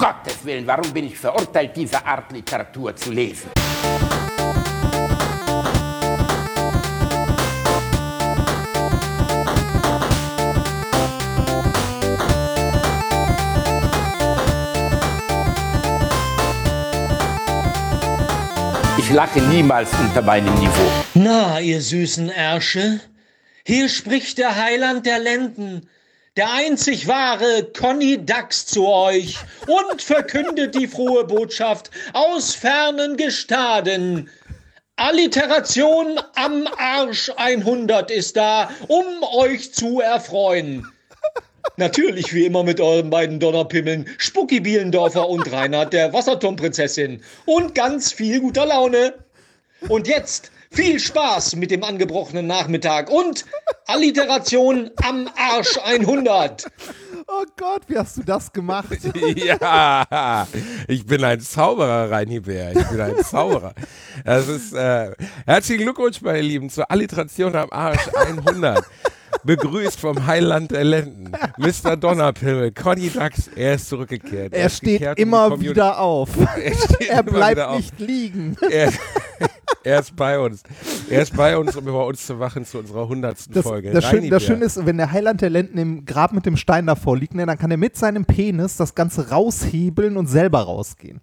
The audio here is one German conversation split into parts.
Gottes Willen, warum bin ich verurteilt, diese Art Literatur zu lesen? Ich lache niemals unter meinem Niveau. Na, ihr süßen Ärsche, hier spricht der Heiland der Lenden, der einzig wahre Conny Dax zu euch und verkündet die frohe Botschaft aus fernen Gestaden. Alliteration am Arsch 100 ist da, um euch zu erfreuen. Natürlich wie immer mit euren beiden Donnerpimmeln, Spucki Bielendorfer und Reinhard der Wasserturmprinzessin. Und ganz viel guter Laune. Und jetzt viel Spaß mit dem angebrochenen Nachmittag und Alliteration am Arsch 100. Oh Gott, wie hast du das gemacht? Ja, ich bin ein Zauberer, Reini Bär. Ich bin ein Zauberer. Das ist, herzlichen Glückwunsch, meine Lieben, zur Alliteration am Arsch 100. Begrüßt vom Heiland der Lenden, Mr. Donnerpimmel, Conny Dax, er ist zurückgekehrt. Er steht immer wieder auf. Er bleibt nicht liegen. Er ist bei uns. Er ist bei uns, um über uns zu wachen zu unserer 100. Folge. Das Schöne ist, wenn der Heiland der Lenden im Grab mit dem Stein davor liegt, ne, dann kann er mit seinem Penis das Ganze raushebeln und selber rausgehen.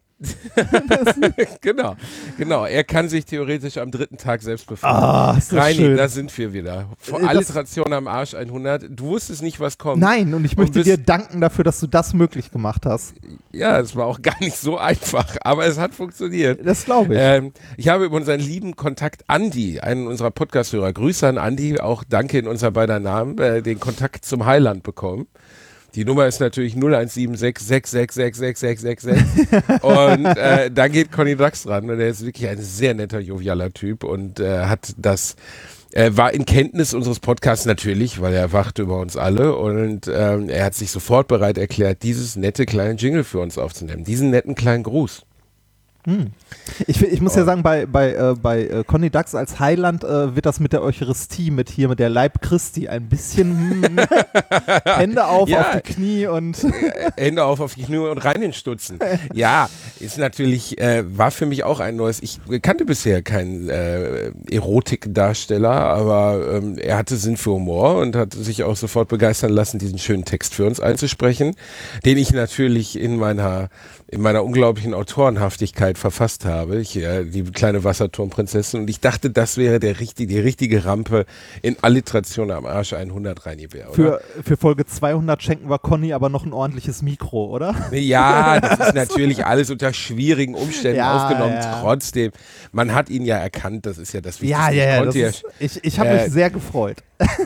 Genau. Er kann sich theoretisch am 3. Tag selbst befreien. Reini, da sind wir wieder. Alliteration am Arsch 100. Du wusstest nicht, was kommt. Nein, und ich möchte dir danken dafür, dass du das möglich gemacht hast. Ja, es war auch gar nicht so einfach, aber es hat funktioniert. Das glaube ich. Ich habe über unseren lieben Kontakt Andi, einen unserer Podcast-Hörer, Grüße an Andi, auch danke in unser beider Namen, den Kontakt zum Heiland bekommen. Die Nummer ist natürlich 0176 6666666 und da geht Conny Dax dran und er ist wirklich ein sehr netter, jovialer Typ und hat das, war in Kenntnis unseres Podcasts natürlich, weil er wacht über uns alle und er hat sich sofort bereit erklärt, dieses nette kleine Jingle für uns aufzunehmen, diesen netten kleinen Gruß. Ich muss ja sagen, bei Conny Dax als Heiland wird das mit der Eucharistie, mit der Leib Christi ein bisschen Hände auf die Knie und Hände auf die Knie und rein in den Stutzen. Ja, ist natürlich, war für mich auch ein neues, ich kannte bisher keinen Erotikdarsteller, aber er hatte Sinn für Humor und hat sich auch sofort begeistern lassen, diesen schönen Text für uns einzusprechen, den ich natürlich in meiner unglaublichen Autorenhaftigkeit verfasst habe, die kleine Wasserturmprinzessin, und ich dachte, das wäre die richtige Rampe in Alliteration am Arsch 100, Reini Bär, oder? Für Folge 200 schenken wir Conny aber noch ein ordentliches Mikro, oder? Ja, das ist natürlich alles unter schwierigen Umständen aufgenommen, trotzdem, man hat ihn ja erkannt, das ist ja das Wichtigste. Ich habe mich sehr gefreut.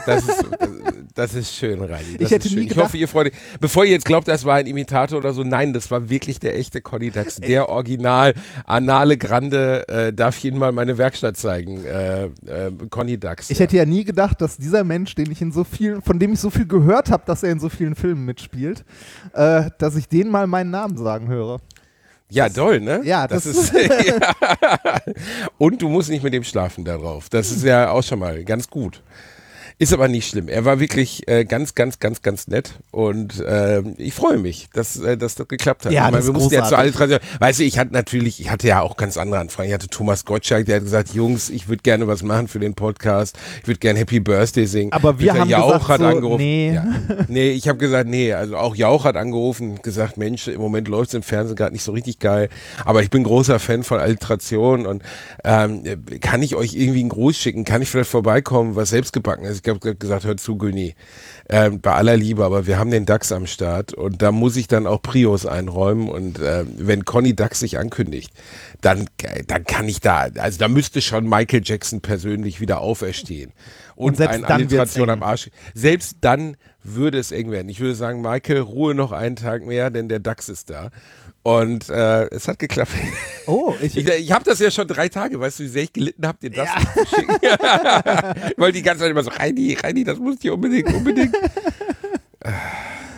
Das ist schön, Reini. Ich hätte nie gedacht, ich hoffe, ihr freut euch. Bevor ihr jetzt glaubt, das war ein Imitator oder so, nein, das war wirklich der echte Conny Dax, der Original Anale Grande, darf ich Ihnen mal meine Werkstatt zeigen, Conny Dax. Ich hätte ja nie gedacht, dass dieser Mensch, von dem ich so viel gehört habe, dass er in so vielen Filmen mitspielt, dass ich den mal meinen Namen sagen höre. Ja, toll, ne? Ja, das ist ja. Und du musst nicht mit dem schlafen darauf. Das ist ja auch schon mal ganz gut. Ist aber nicht schlimm. Er war wirklich ganz, ganz, ganz, ganz nett und ich freue mich, dass das geklappt hat. Ja, ich meine, wir mussten ja zu großartig. weißt du, ich hatte ja auch ganz andere Anfragen. Ich hatte Thomas Gottschalk, der hat gesagt, Jungs, ich würde gerne was machen für den Podcast. Ich würde gerne Happy Birthday singen. Aber wir haben Jauch gesagt, hat so, angerufen. nee. Ja. Nee, ich habe gesagt, nee. Also auch Jauch hat angerufen und gesagt, Mensch, im Moment läuft es im Fernsehen gerade nicht so richtig geil. Aber ich bin großer Fan von Alliteration und kann ich euch irgendwie einen Gruß schicken? Kann ich vielleicht vorbeikommen, was selbstgebacken ist? Ich habe gesagt, hört zu, Güni. Bei aller Liebe, aber wir haben den Dax am Start und da muss ich dann auch Prios einräumen und wenn Conny Dax sich ankündigt, dann kann ich da müsste schon Michael Jackson persönlich wieder auferstehen und selbst eine dann Alliteration am Arsch. Selbst dann würde es eng werden. Ich würde sagen, Michael, Ruhe noch einen Tag mehr, denn der Dax ist da. Und es hat geklappt. Oh, ich habe das ja schon 3 Tage, weißt du, wie sehr ich gelitten habe, dir das zu schicken. Weil die ganze Zeit immer so, Reini, das musst du unbedingt.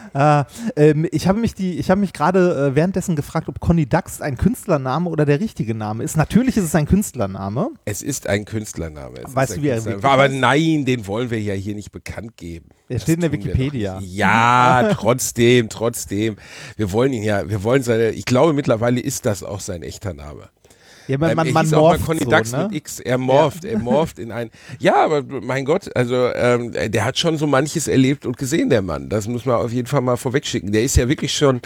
Ich habe mich gerade währenddessen gefragt, ob Conny Dax ein Künstlername oder der richtige Name ist. Natürlich ist es ein Künstlername. Es ist ein Künstlername. Weißt du, wie er wirklich aber heißt? nein, den wollen wir ja hier nicht bekannt geben. Er steht in der tun wir Wikipedia. doch nicht. Ja, trotzdem. Wir wollen ich glaube mittlerweile ist das auch sein echter Name. Ja, man er hieß morpht auch mal Conny so, Dax ne? mit X. Er morpht in ein. Ja, aber mein Gott, also der hat schon so manches erlebt und gesehen, der Mann. Das muss man auf jeden Fall mal vorwegschicken. Der ist ja wirklich schon.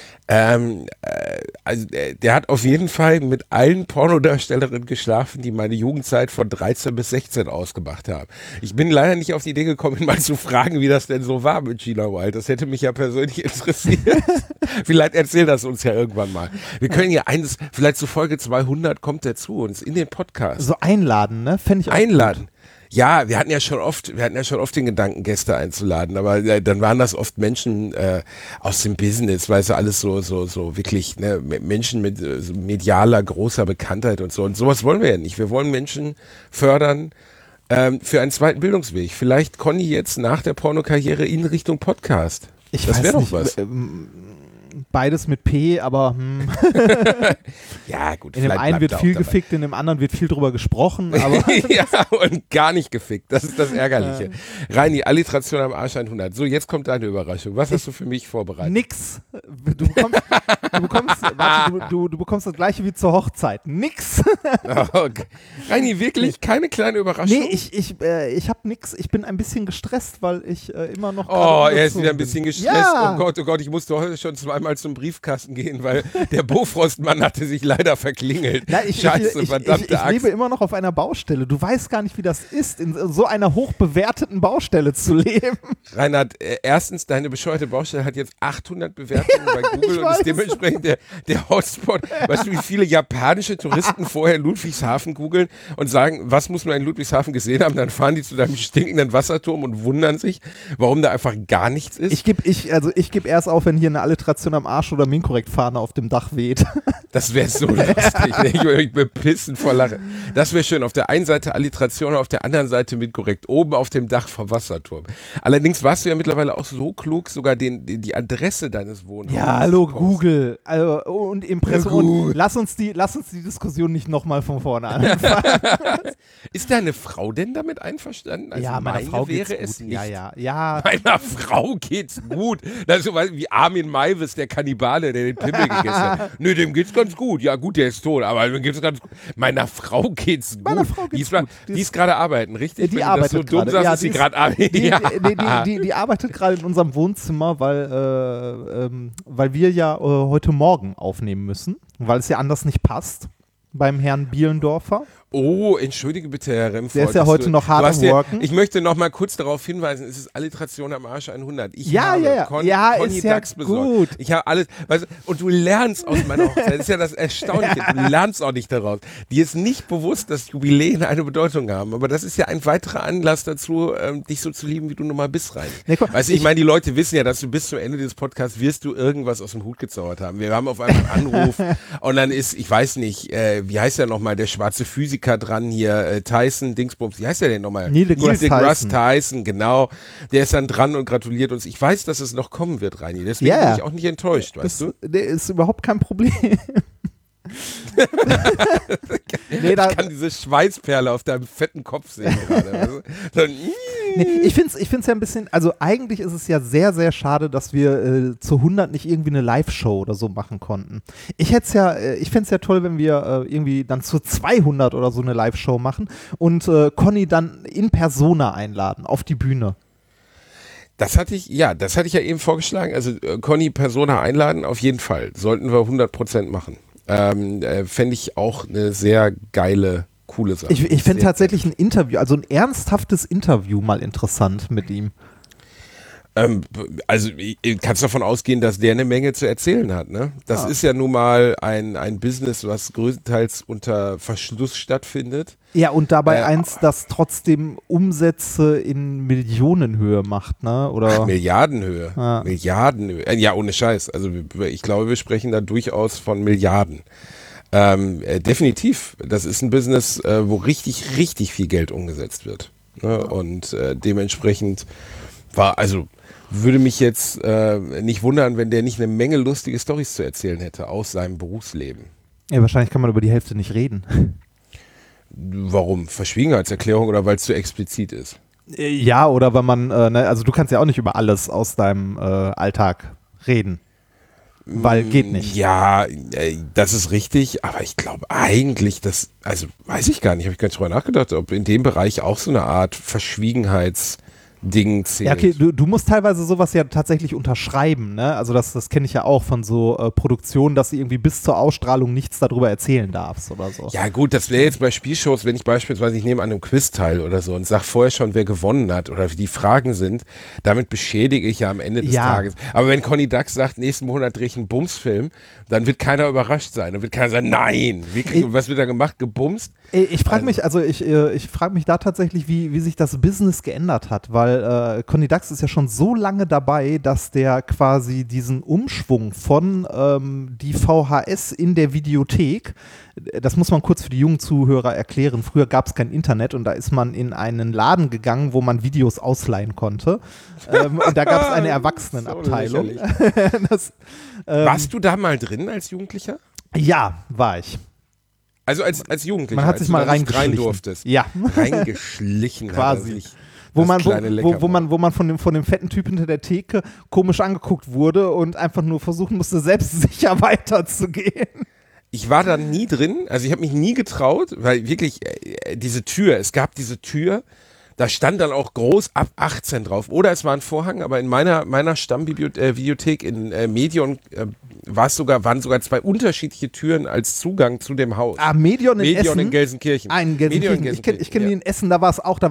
Also der hat auf jeden Fall mit allen Pornodarstellerinnen geschlafen, die meine Jugendzeit von 13 bis 16 ausgemacht haben. Ich bin leider nicht auf die Idee gekommen, ihn mal zu fragen, wie das denn so war mit Gina Wild. Das hätte mich ja persönlich interessiert. Vielleicht erzählt das uns ja irgendwann mal. Wir können ja vielleicht zu Folge 200 kommt er zu uns in den Podcast. So einladen, ne? Fände ich auch Einladen. Ja, wir hatten ja schon oft den Gedanken, Gäste einzuladen, aber dann waren das oft Menschen aus dem Business, weißt du, alles so wirklich, ne, Menschen mit medialer, großer Bekanntheit und so. Und sowas wollen wir ja nicht. Wir wollen Menschen fördern für einen zweiten Bildungsweg. Vielleicht Conny jetzt nach der Pornokarriere in Richtung Podcast. Das wäre doch was. Beides mit P, aber Ja, gut. in dem einen wird viel gefickt, in dem anderen wird viel drüber gesprochen, aber ja, und gar nicht gefickt. Das ist das Ärgerliche. Reini, Alliteration am Arsch 100. So, jetzt kommt deine Überraschung. Was hast du für mich vorbereitet? nix. Du bekommst das gleiche wie zur Hochzeit. Nix. Okay. Reini, wirklich? Keine kleine Überraschung? Nee, ich hab nix. Ich bin ein bisschen gestresst, weil ich immer noch Oh, er ist umgezogen wieder ein bin. bisschen gestresst. Ja. Oh Gott, ich musste heute schon zweimal zum Briefkasten gehen, weil der Bofrostmann hatte sich leider verklingelt. Na, Scheiße, ich verdammte Axt. lebe immer noch auf einer Baustelle. Du weißt gar nicht, wie das ist, in so einer hochbewerteten Baustelle zu leben. Reinhard, erstens, deine bescheuerte Baustelle hat jetzt 800 Bewertungen bei Google und weiß. ist dementsprechend der Hotspot. Weißt du, wie viele japanische Touristen vorher Ludwigshafen googeln und sagen, was muss man in Ludwigshafen gesehen haben? Dann fahren die zu deinem stinkenden Wasserturm und wundern sich, warum da einfach gar nichts ist. Ich geb erst auf, wenn hier eine Alliteration am Arsch oder Minkorrekt-Fahne auf dem Dach weht. Das wäre so lustig. Ne? Ich würde mich bepissen vor Lachen. Das wäre schön. Auf der einen Seite Alliteration, auf der anderen Seite mit korrekt. Oben auf dem Dach vom Wasserturm. Allerdings warst du ja mittlerweile auch so klug, sogar die Adresse deines Wohnhauses. Ja, hallo, zu posten. Google. Also, und Impressum. Und lass uns die Diskussion nicht nochmal von vorne anfangen. Ist deine Frau denn damit einverstanden? Also ja, meiner meine Frau geht's wäre gut. es nicht. Ja. Meiner Frau geht's gut. Das ist so wie Armin Maivis, der Kannibale, der den Pimmel gegessen hat. Nö, dem geht's ganz gut. Ja gut, der ist tot, aber dem geht's ganz gut. Meiner Frau geht's gut. Meiner Frau geht's gut. Die ist gerade arbeiten, richtig? Die Wenn arbeitet du das so dumm gerade. sagst, Ja, ist sie gerade arbeiten. Die arbeitet gerade in unserem Wohnzimmer, weil wir ja heute Morgen aufnehmen müssen, weil es ja anders nicht passt beim Herrn Bielendorfer. Oh, entschuldige bitte, Herr Remford. Der ist ja heute noch hart am Worken. Ich möchte noch mal kurz darauf hinweisen, es ist Alliteration am Arsch 100. Ich Ja, habe ja. Conny Ist ja Dax besorgt. gut. Ich habe alles, weißt du, und du lernst aus meiner Hochzeit, das ist ja das Erstaunliche, du lernst auch nicht daraus. Dir ist nicht bewusst, dass Jubiläen eine Bedeutung haben, aber das ist ja ein weiterer Anlass dazu, dich so zu lieben, wie du nun mal bist, rein. Nee, guck, Weißt du, ich meine, die Leute wissen ja, dass du bis zum Ende dieses Podcasts wirst du irgendwas aus dem Hut gezaubert haben. Wir haben auf einmal einen Anruf und dann ist, ich weiß nicht, wie heißt der nochmal, der schwarze Physiker dran hier, Tyson, Dingsbums, wie heißt der denn nochmal? Neil deGrasse Tyson, genau. Der ist dann dran und gratuliert uns. Ich weiß, dass es noch kommen wird, Reini. Deswegen bin ich auch nicht enttäuscht, weißt du? Der ist überhaupt kein Problem. Ich kann diese Schweißperle auf deinem fetten Kopf sehen gerade. Weißt du? Ich find's ja ein bisschen, also eigentlich ist es ja sehr, sehr schade, dass wir zu 100 nicht irgendwie eine Live-Show oder so machen konnten. Ich fände es ja toll, wenn wir irgendwie dann zu 200 oder so eine Live-Show machen und Conny dann in Persona einladen, auf die Bühne. Das hatte ich ja eben vorgeschlagen. Also Conny Persona einladen, auf jeden Fall. Sollten wir 100% machen. Fände ich auch eine sehr geile, coole Sache. Ich fände tatsächlich ein Interview, also ein ernsthaftes Interview mal interessant mit ihm. Also kannst davon ausgehen, dass der eine Menge zu erzählen hat, ne? Das ist ja nun mal ein Business, was größtenteils unter Verschluss stattfindet. Ja, und dabei eins, das trotzdem Umsätze in Millionenhöhe macht, ne? Oder? Milliardenhöhe. Ja. Milliardenhöhe. Ja, ohne Scheiß. Also ich glaube, wir sprechen da durchaus von Milliarden. Definitiv. Das ist ein Business, wo richtig, richtig viel Geld umgesetzt wird. Ne? Und dementsprechend würde mich jetzt nicht wundern, wenn der nicht eine Menge lustige Storys zu erzählen hätte aus seinem Berufsleben. Ja, wahrscheinlich kann man über die Hälfte nicht reden. Warum? Verschwiegenheitserklärung oder weil es zu explizit ist? Ja, oder weil man, also du kannst ja auch nicht über alles aus deinem Alltag reden. Weil geht nicht. Ja, das ist richtig, aber ich glaube eigentlich, also weiß ich gar nicht, habe ich gar nicht drüber nachgedacht, ob in dem Bereich auch so eine Art Verschwiegenheitsding zählt. Ja, okay, du musst teilweise sowas ja tatsächlich unterschreiben, ne? Also das kenne ich ja auch von so Produktionen, dass du irgendwie bis zur Ausstrahlung nichts darüber erzählen darfst oder so. Ja gut, das wäre jetzt bei Spielshows, wenn ich beispielsweise, ich nehme an einem Quiz teil oder so und sage vorher schon, wer gewonnen hat oder wie die Fragen sind, damit beschädige ich ja am Ende des Tages. Aber wenn Conny Dax sagt, nächsten Monat drehe ich einen Bumsfilm, dann wird keiner überrascht sein. Dann wird keiner sagen, nein, was wird da gemacht, gebumst? Ich frage mich, ich frage mich da tatsächlich, wie sich das Business geändert hat, weil Conny Dax ist ja schon so lange dabei, dass der quasi diesen Umschwung von die VHS in der Videothek, das muss man kurz für die jungen Zuhörer erklären, früher gab es kein Internet und da ist man in einen Laden gegangen, wo man Videos ausleihen konnte und da gab es eine Erwachsenenabteilung. Warst du da mal drin als Jugendlicher? Ja, war ich. Also als Jugendlicher? Man hat sich mal reingeschlichen. Rein durftest. Ja. Reingeschlichen. Quasi. Wo man von dem fetten Typ hinter der Theke komisch angeguckt wurde und einfach nur versuchen musste, selbstsicher weiterzugehen. Ich war da nie drin, also ich habe mich nie getraut, weil wirklich es gab diese Tür, da stand dann auch groß ab 18 drauf. Oder es war ein Vorhang, aber in meiner Stammvideothek in Medion waren sogar zwei unterschiedliche Türen als Zugang zu dem Haus. Ah, Medion in Essen? In Gelsenkirchen. In Gelsenkirchen. Ich kenne die in Essen, da war es auch,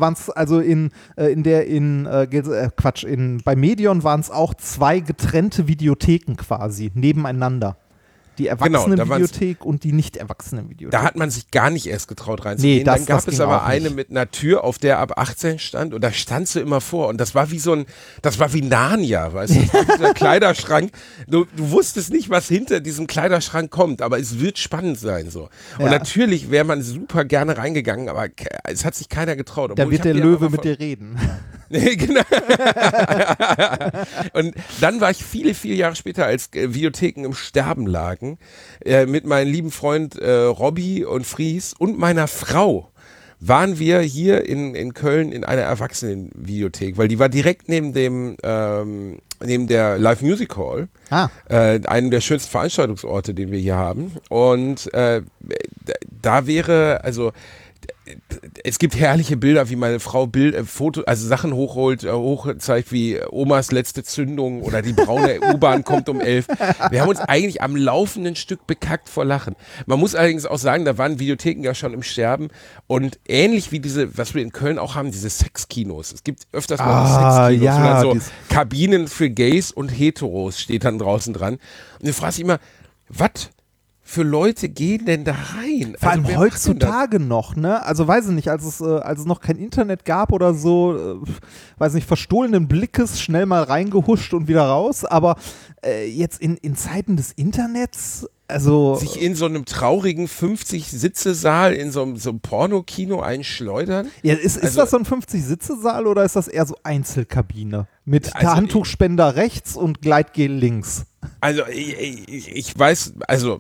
bei Medion waren es auch zwei getrennte Videotheken quasi, nebeneinander. Die Erwachsenenvideothek und die Nicht-Erwachsenen-Videothek. Da hat man sich gar nicht erst getraut reinzugehen. Nee, dann gab es aber eine mit einer Tür, auf der ab 18 stand und da standst du immer vor und das war wie Narnia, weißt du, das war dieser Kleiderschrank. Du wusstest nicht, was hinter diesem Kleiderschrank kommt, aber es wird spannend sein so. Und natürlich wäre man super gerne reingegangen, aber es hat sich keiner getraut. Da wird der Löwe mit dir reden. Genau. Und dann war ich viele Jahre später, als Videotheken im Sterben lagen, mit meinem lieben Freund Robby und Fries und meiner Frau waren wir hier in Köln in einer Erwachsenenvideothek, weil die war direkt neben der Live Music Hall, einem der schönsten Veranstaltungsorte, den wir hier haben. Und da wäre, also es gibt herrliche Bilder, wie meine Frau Sachen hochzeigt wie Omas letzte Zündung oder die braune U-Bahn kommt um 11. Wir haben uns eigentlich am laufenden Stück bekackt vor Lachen. Man muss allerdings auch sagen, da waren Videotheken ja schon im Sterben und ähnlich wie was wir in Köln auch haben, diese Sexkinos. Es gibt öfters mal Sexkinos, wo dann so Kabinen für Gays und Heteros steht dann draußen dran. Und du fragst dich immer, was für Leute gehen denn da rein? Vor allem heutzutage noch, ne? Also weiß ich nicht, als es noch kein Internet gab oder so, weiß nicht, verstohlenen Blickes schnell mal reingehuscht und wieder raus, aber jetzt in Zeiten des Internets, also sich in so einem traurigen 50-Sitze-Saal in so einem Pornokino einschleudern? Ja, ist das so ein 50-Sitze-Saal oder ist das eher so Einzelkabine? Mit Handtuchspender rechts und Gleitgel links? Also ich weiß,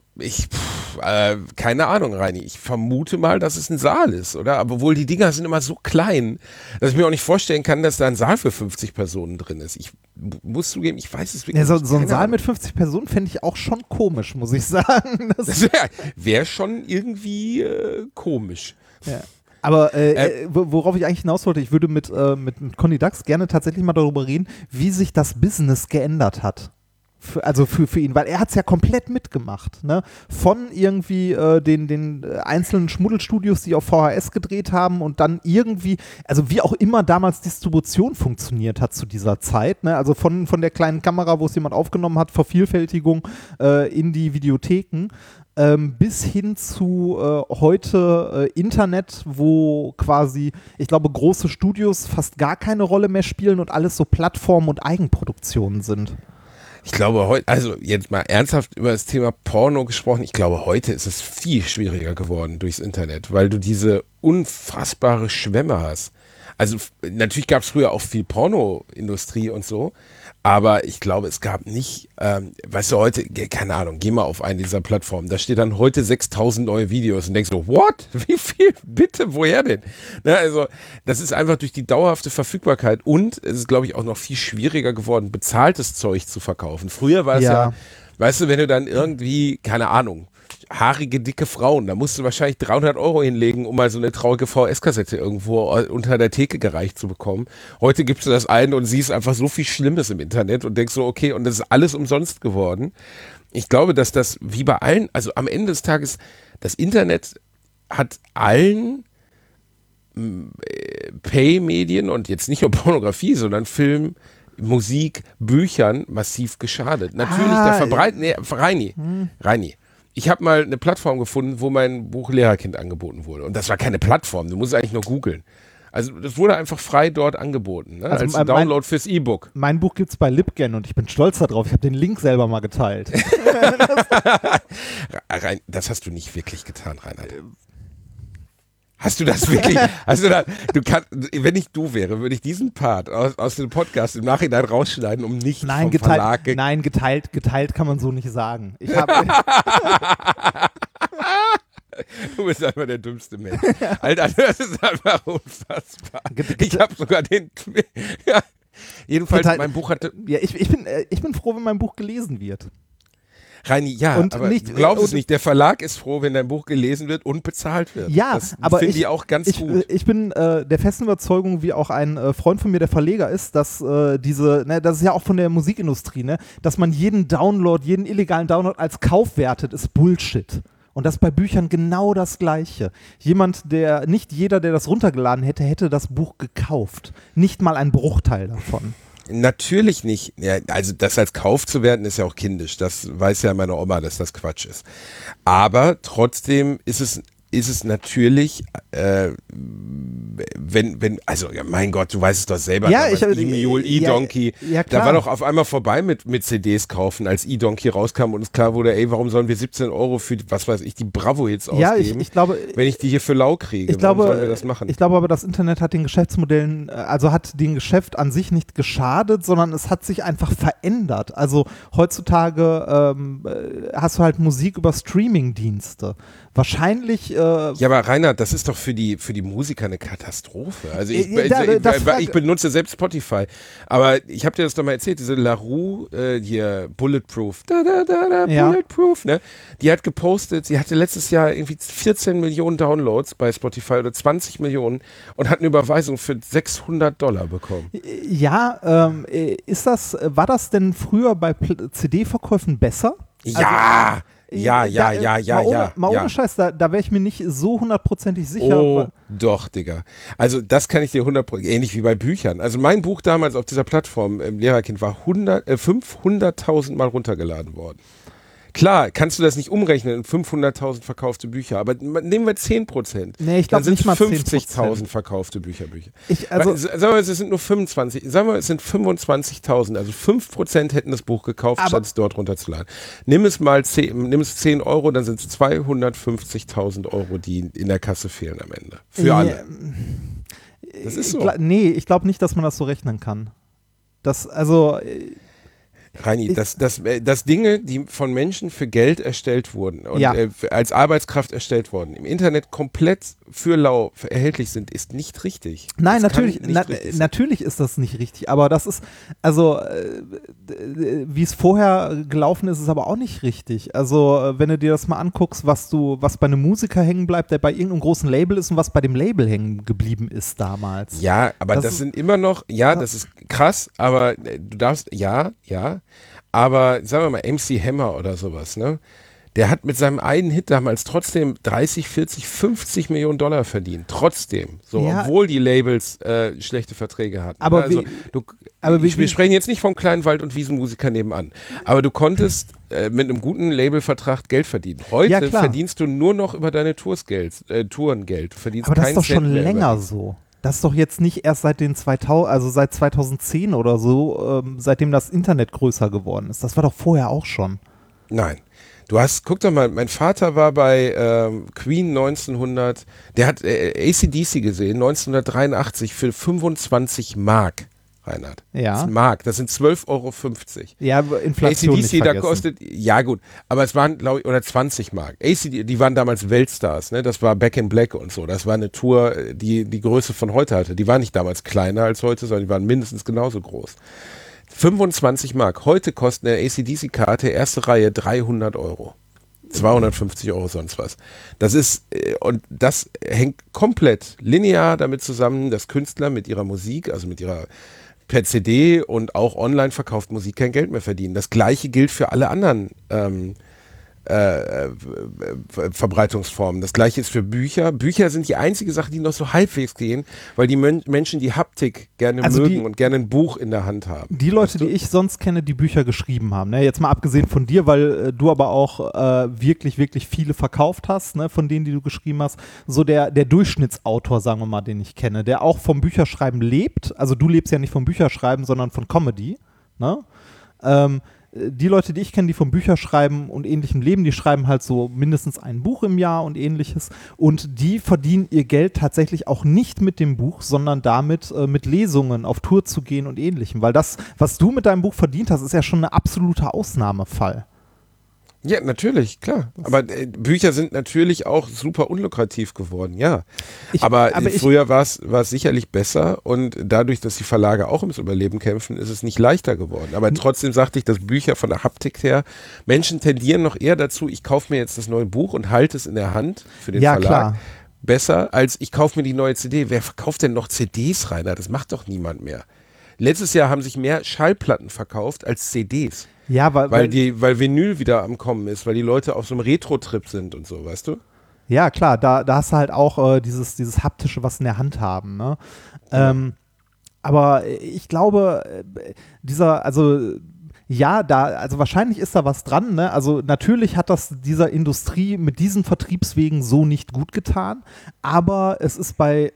keine Ahnung, Reini. Ich vermute mal, dass es ein Saal ist, oder? Aber wohl die Dinger sind immer so klein, dass ich mir auch nicht vorstellen kann, dass da ein Saal für 50 Personen drin ist. Ich muss zugeben, ich weiß es wirklich nicht. So ein Saal mit 50 Personen fände ich auch schon komisch, muss ich sagen. Das wäre schon irgendwie komisch. Ja. Aber worauf ich eigentlich hinaus wollte, ich würde mit Conny Dax gerne tatsächlich mal darüber reden, wie sich das Business geändert hat. Für ihn, weil er hat es ja komplett mitgemacht, ne? Von irgendwie den einzelnen Schmuddelstudios, die auf VHS gedreht haben und dann irgendwie, also wie auch immer damals Distribution funktioniert hat zu dieser Zeit, ne? Also von der kleinen Kamera, wo es jemand aufgenommen hat, Vervielfältigung in die Videotheken, bis hin zu heute Internet, wo quasi, ich glaube, große Studios fast gar keine Rolle mehr spielen und alles so Plattformen und Eigenproduktionen sind. Ich glaube heute, also jetzt mal ernsthaft über das Thema Porno gesprochen, ich glaube heute ist es viel schwieriger geworden durchs Internet, weil du diese unfassbare Schwemme hast Also natürlich gab es früher auch viel Pornoindustrie und so, aber ich glaube, es gab nicht, weißt du, heute, keine Ahnung, geh mal auf eine dieser Plattformen, da steht dann heute 6000 neue Videos und denkst so, what? Wie viel? Bitte, woher denn? Na, also das ist einfach durch die dauerhafte Verfügbarkeit und es ist, glaube ich, auch noch viel schwieriger geworden, bezahltes Zeug zu verkaufen. Früher war es ja, weißt du, wenn du dann irgendwie, keine Ahnung, haarige, dicke Frauen, da musst du wahrscheinlich 300 € hinlegen, um mal so eine traurige VHS-Kassette irgendwo unter der Theke gereicht zu bekommen. Heute gibst du das ein und siehst einfach so viel Schlimmes im Internet und denkst so, okay, und das ist alles umsonst geworden. Ich glaube, dass das wie bei allen, also am Ende des Tages, das Internet hat allen Pay-Medien und jetzt nicht nur Pornografie, sondern Film, Musik, Büchern massiv geschadet. Natürlich der Verbreitung, Reini. Ich habe mal eine Plattform gefunden, wo mein Buch Lehrerkind angeboten wurde. Und das war keine Plattform, du musst eigentlich nur googeln. Also das wurde einfach frei dort angeboten, ne? Also als Download fürs E-Book. Mein Buch gibt's bei Libgen und ich bin stolz darauf. Ich habe den Link selber mal geteilt. Das hast du nicht wirklich getan, Reinhard. Hast du das wirklich? Wenn ich du wäre, würde ich diesen Part aus dem Podcast im Nachhinein rausschneiden, um nicht vom Verlag... Nein, geteilt kann man so nicht sagen. Du bist einfach der dümmste Mensch. Alter, das ist einfach unfassbar. Ich habe sogar den... Ja, jedenfalls, mein Buch hatte... Ja, ich bin froh, wenn mein Buch gelesen wird. Reini, ja, und aber nicht, du glaubst es nicht, der Verlag ist froh, wenn dein Buch gelesen wird und bezahlt wird. Ja, das aber finde ich auch ganz gut. Ich bin der festen Überzeugung, wie auch ein Freund von mir, der Verleger ist, dass das ist ja auch von der Musikindustrie, ne, dass man jeden illegalen Download als Kauf wertet, ist Bullshit. Und das ist bei Büchern genau das Gleiche. Nicht jeder, der das runtergeladen hätte das Buch gekauft. Nicht mal ein Bruchteil davon. Natürlich nicht. Ja, also das als Kauf zu werten, ist ja auch kindisch. Das weiß ja meine Oma, dass das Quatsch ist. Aber trotzdem ist es natürlich, also ja, mein Gott, du weißt es doch selber, ja, E-Mule, E-Donkey, da war doch auf einmal vorbei mit CDs kaufen, als E-Donkey rauskam und es klar wurde, ey, warum sollen wir 17 € für, was weiß ich, die Bravo-Hits ausgeben, ich glaube, wenn ich die hier für lau kriege, warum sollen wir das machen? Ich glaube aber, das Internet hat den Geschäftsmodellen, also hat dem Geschäft an sich nicht geschadet, sondern es hat sich einfach verändert. Also heutzutage hast du halt Musik über Streaming-Dienste. Wahrscheinlich. Ja, aber Reinhard, das ist doch für die Musiker eine Katastrophe. Also ich benutze selbst Spotify, aber ich habe dir das doch mal erzählt, diese LaRue hier, Bulletproof, Bulletproof, ne? Die hat gepostet, sie hatte letztes Jahr irgendwie 14 Millionen Downloads bei Spotify oder 20 Millionen und hat eine Überweisung für $600 bekommen. Ja, war das denn früher bei CD-Verkäufen besser? Ja! Mal ohne Scheiß, da wäre ich mir nicht so hundertprozentig sicher. Oh, doch, Digga. Also das kann ich dir 100%, ähnlich wie bei Büchern. Also mein Buch damals auf dieser Plattform im Lehrerkind war 500.000 Mal runtergeladen worden. Klar, kannst du das nicht umrechnen in 500.000 verkaufte Bücher, aber nehmen wir 10%. Nee, ich glaube nicht mal 50.000 verkaufte Bücher. Sagen wir, es sind nur 25, sagen wir, es sind 25.000, also 5% hätten das Buch gekauft, statt es dort runterzuladen. Nimm es 10 €, dann sind es 250.000 €, die in der Kasse fehlen am Ende. Für alle. Das ist so. Ich glaube nicht, dass man das so rechnen kann. Reini, dass Dinge, die von Menschen für Geld erstellt wurden und als Arbeitskraft erstellt wurden, im Internet komplett für lau erhältlich sind, ist nicht richtig. Nein, natürlich ist das nicht richtig, aber das ist, also wie es vorher gelaufen ist, ist aber auch nicht richtig. Also wenn du dir das mal anguckst, was bei einem Musiker hängen bleibt, der bei irgendeinem großen Label ist und was bei dem Label hängen geblieben ist damals. Ja, aber das sind immer noch, das ist krass, aber du darfst, aber sagen wir mal MC Hammer oder sowas, ne? Der hat mit seinem einen Hit damals trotzdem 30, 40, 50 Millionen Dollar verdient. Trotzdem. So, obwohl die Labels schlechte Verträge hatten. Aber wir sprechen jetzt nicht vom kleinen Wald- und Wiesenmusiker nebenan. Aber du konntest mit einem guten Labelvertrag Geld verdienen. Heute verdienst du nur noch über deine Tourengeld. Du verdienst aber das keinen ist doch schon Cent mehr länger so. Das ist doch jetzt nicht erst seit seit 2010 oder so, seitdem das Internet größer geworden ist. Das war doch vorher auch schon. Nein. Guck doch mal, mein Vater war bei Queen 1900, der hat AC/DC gesehen, 1983 für 25 Mark, Reinhard. Ja. Das ist Mark, das sind 12,50 Euro. Ja, Inflation AC/DC, nicht da vergessen. kostet, ja gut, aber es waren, glaube ich, oder 20 Mark. Die waren damals Weltstars, ne? Das war Back in Black und so. Das war eine Tour, die Größe von heute hatte. Die war nicht damals kleiner als heute, sondern die waren mindestens genauso groß. 25 Mark. Heute kostet eine AC/DC-Karte, erste Reihe, 300 Euro. 250 Euro sonst was. Das ist, und das hängt komplett linear damit zusammen, dass Künstler mit ihrer Musik, also mit ihrer per CD und auch online verkauft Musik kein Geld mehr verdienen. Das Gleiche gilt für alle anderen Verbreitungsformen. Das Gleiche ist für Bücher. Bücher sind die einzige Sache, die noch so halbwegs gehen, weil die Menschen die Haptik gerne mögen und gerne ein Buch in der Hand haben. Die Leute, die ich sonst kenne, die Bücher geschrieben haben, ne? Jetzt mal abgesehen von dir, weil du aber auch wirklich, wirklich viele verkauft hast, ne? Von denen, die du geschrieben hast, so der Durchschnittsautor, sagen wir mal, den ich kenne, der auch vom Bücherschreiben lebt, also du lebst ja nicht vom Bücherschreiben, sondern von Comedy, ne? Die Leute, die ich kenne, die vom Bücherschreiben und ähnlichem leben, die schreiben halt so mindestens ein Buch im Jahr und ähnliches und die verdienen ihr Geld tatsächlich auch nicht mit dem Buch, sondern damit, mit Lesungen auf Tour zu gehen und ähnlichem, weil das, was du mit deinem Buch verdient hast, ist ja schon ein absoluter Ausnahmefall. Ja, natürlich, klar. Aber Bücher sind natürlich auch super unlukrativ geworden, ja. Aber früher war es sicherlich besser und dadurch, dass die Verlage auch ums Überleben kämpfen, ist es nicht leichter geworden. Aber trotzdem sagte ich, dass Bücher von der Haptik her, Menschen tendieren noch eher dazu, ich kaufe mir jetzt das neue Buch und halte es in der Hand für den Verlag. Klar. Besser, als ich kaufe mir die neue CD. Wer verkauft denn noch CDs, Rainer? Das macht doch niemand mehr. Letztes Jahr haben sich mehr Schallplatten verkauft als CDs. Ja, weil Vinyl wieder am Kommen ist, weil die Leute auf so einem Retro-Trip sind und so, weißt du? Ja, klar, da hast du halt auch dieses Haptische, was in der Hand haben, ne? Ja. Aber ich glaube, also wahrscheinlich ist da was dran, ne? Also natürlich hat das dieser Industrie mit diesen Vertriebswegen so nicht gut getan, aber es ist bei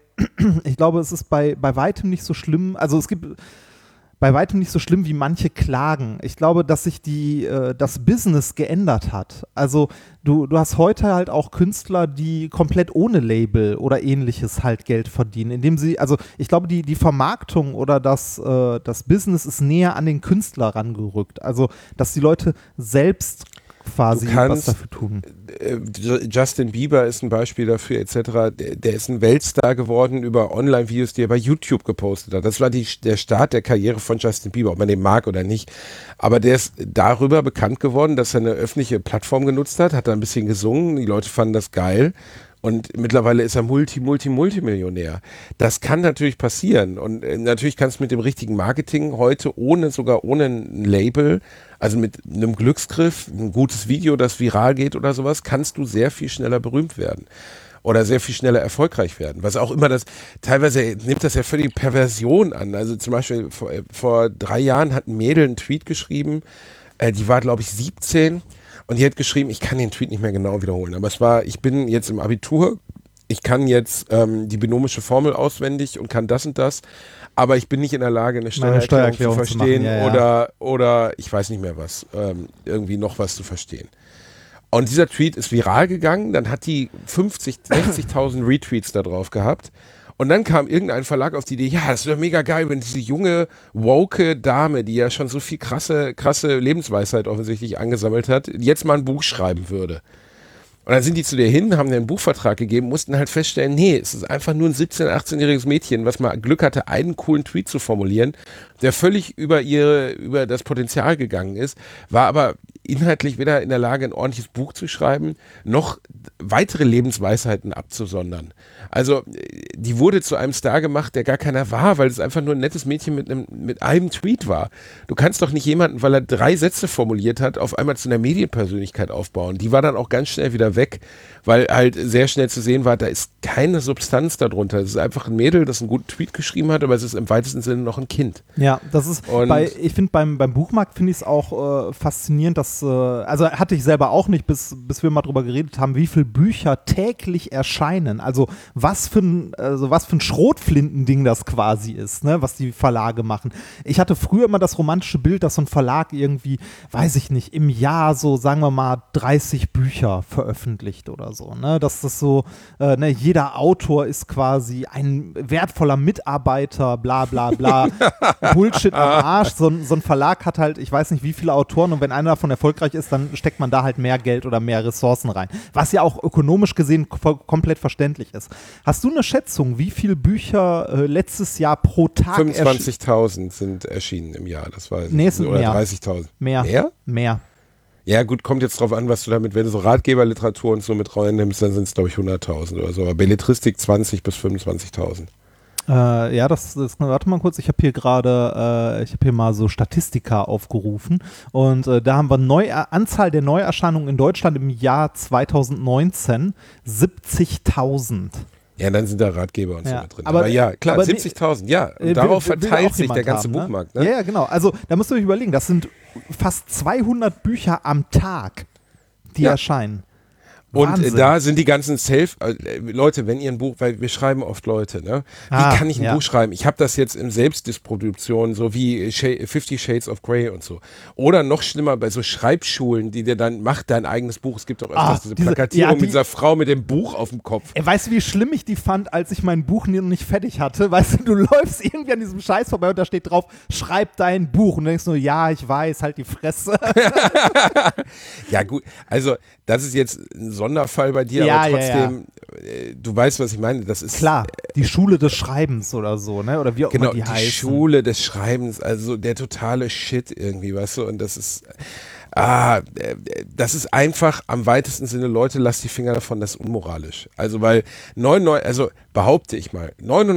weitem nicht so schlimm, also es gibt bei weitem nicht so schlimm, wie manche klagen. Ich glaube, dass sich das Business geändert hat. Also du hast heute halt auch Künstler, die komplett ohne Label oder ähnliches halt Geld verdienen, indem sie, also ich glaube, die Vermarktung oder das Business ist näher an den Künstler rangerückt. Also, dass die Leute selbst quasi was dafür tun. Justin Bieber ist ein Beispiel dafür, etc. Der ist ein Weltstar geworden über Online-Videos, die er bei YouTube gepostet hat. Das war der Start der Karriere von Justin Bieber, ob man den mag oder nicht. Aber der ist darüber bekannt geworden, dass er eine öffentliche Plattform genutzt hat da ein bisschen gesungen, die Leute fanden das geil. Und mittlerweile ist er Multimillionär. Das kann natürlich passieren. Und natürlich kannst du mit dem richtigen Marketing heute sogar ohne ein Label, also mit einem Glücksgriff, ein gutes Video, das viral geht oder sowas, kannst du sehr viel schneller berühmt werden. Oder sehr viel schneller erfolgreich werden. Was auch immer teilweise nimmt das ja völlig Perversion an. Also zum Beispiel vor 3 Jahren hat ein Mädel einen Tweet geschrieben, die war, glaube ich, 17. Und die hat geschrieben, ich kann den Tweet nicht mehr genau wiederholen, aber ich bin jetzt im Abitur, ich kann jetzt die binomische Formel auswendig und kann das und das, aber ich bin nicht in der Lage, eine Steuererklärung zu verstehen oder ich weiß nicht mehr was, irgendwie noch was zu verstehen. Und dieser Tweet ist viral gegangen, dann hat die 60.000 Retweets da drauf gehabt. Und dann kam irgendein Verlag auf die Idee, ja, das wäre mega geil, wenn diese junge, woke Dame, die ja schon so viel krasse Lebensweisheit offensichtlich angesammelt hat, jetzt mal ein Buch schreiben würde. Und dann sind die zu dir hin, haben dir einen Buchvertrag gegeben, mussten halt feststellen, nee, es ist einfach nur ein 17-, 18-jähriges Mädchen, was mal Glück hatte, einen coolen Tweet zu formulieren, der völlig über das Potenzial gegangen ist, war aber inhaltlich weder in der Lage, ein ordentliches Buch zu schreiben, noch weitere Lebensweisheiten abzusondern. Also die wurde zu einem Star gemacht, der gar keiner war, weil es einfach nur ein nettes Mädchen mit einem Tweet war. Du kannst doch nicht jemanden, weil er 3 Sätze formuliert hat, auf einmal zu einer Medienpersönlichkeit aufbauen. Die war dann auch ganz schnell wieder weg, weil halt sehr schnell zu sehen war, da ist keine Substanz darunter. Es ist einfach ein Mädel, das einen guten Tweet geschrieben hat, aber es ist im weitesten Sinne noch ein Kind. Ja, Ja, das ist ich finde beim Buchmarkt finde ich es auch faszinierend, dass, also hatte ich selber auch nicht, bis wir mal drüber geredet haben, wie viele Bücher täglich erscheinen. Also was für ein Schrotflintending das quasi ist, ne, was die Verlage machen. Ich hatte früher immer das romantische Bild, dass so ein Verlag irgendwie, weiß ich nicht, im Jahr so, sagen wir mal, 30 Bücher veröffentlicht oder so, ne, dass das so, ne, jeder Autor ist quasi ein wertvoller Mitarbeiter, bla bla bla. Bullshit am Arsch. So ein Verlag hat halt, ich weiß nicht wie viele Autoren, und wenn einer davon erfolgreich ist, dann steckt man da halt mehr Geld oder mehr Ressourcen rein. Was ja auch ökonomisch gesehen komplett verständlich ist. Hast du eine Schätzung, wie viele Bücher letztes Jahr pro Tag 25.000 sind erschienen im Jahr, das weiß ich. Nee, es sind oder mehr. 30.000. Mehr? Mehr. Ja gut, kommt jetzt drauf an, was du damit, wenn du so Ratgeberliteratur und so mit reinnimmst, dann sind es glaube ich 100.000 oder so. Aber Belletristik 20.000 bis 25.000. Ja, warte mal kurz, ich habe hier mal so Statistika aufgerufen und da haben wir Anzahl der Neuerscheinungen in Deutschland im Jahr 2019 70.000. Ja, dann sind da Ratgeber und so mit drin. Aber ja, klar, 70.000, ja. Und darauf verteilt sich der ganze Buchmarkt. Ne? Ja, genau. Also da müsst ihr euch überlegen, das sind fast 200 Bücher am Tag, die erscheinen. Und da sind die ganzen Leute, wenn ihr ein Buch, weil wir schreiben oft Leute, ne? Wie kann ich ein Buch schreiben? Ich habe das jetzt in Selbstdistribution, so wie 50 Shades of Grey und so. Oder noch schlimmer bei so Schreibschulen, die dir dann, mach dein eigenes Buch. Es gibt auch öfters diese Plakatierung mit dieser Frau mit dem Buch auf dem Kopf. Weißt du, wie schlimm ich die fand, als ich mein Buch nicht fertig hatte? Weißt du läufst irgendwie an diesem Scheiß vorbei und da steht drauf, schreib dein Buch. Und du denkst nur, ja, ich weiß, halt die Fresse. Ja gut, also das ist jetzt ein Sonderfall bei dir, aber trotzdem, du weißt, was ich meine. Das ist klar, die Schule des Schreibens oder so, ne? Oder wie auch immer die heißen. Die Schule des Schreibens, also der totale Shit irgendwie, weißt du, und das ist einfach am weitesten Sinne, Leute, lasst die Finger davon, das ist unmoralisch. Also weil behaupte ich mal,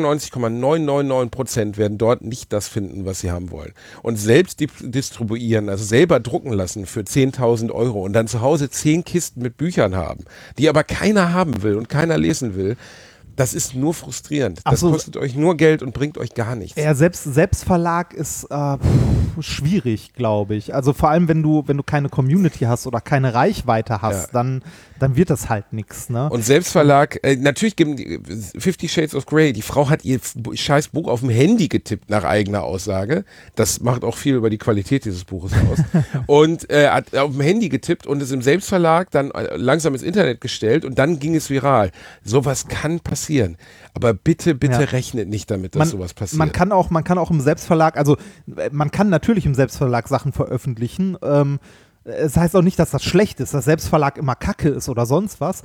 99,999% werden dort nicht das finden, was sie haben wollen. Und selbst distribuieren, also selber drucken lassen für 10.000 € und dann zu Hause 10 Kisten mit Büchern haben, die aber keiner haben will und keiner lesen will, das ist nur frustrierend. Das kostet euch nur Geld und bringt euch gar nichts. Ja, Selbstverlag ist schwierig, glaube ich. Also vor allem, wenn du keine Community hast oder keine Reichweite hast, dann wird das halt nichts. Ne? Und Selbstverlag, natürlich geben die 50 Shades of Grey, die Frau hat ihr scheiß Buch auf dem Handy getippt, nach eigener Aussage. Das macht auch viel über die Qualität dieses Buches aus. Und hat auf dem Handy getippt und es im Selbstverlag dann langsam ins Internet gestellt und dann ging es viral. Sowas kann passieren. Aber bitte rechnet nicht damit, dass sowas passiert. Man kann auch im Selbstverlag, also man kann natürlich im Selbstverlag Sachen veröffentlichen. Es heißt auch nicht, dass das schlecht ist, dass Selbstverlag immer Kacke ist oder sonst was.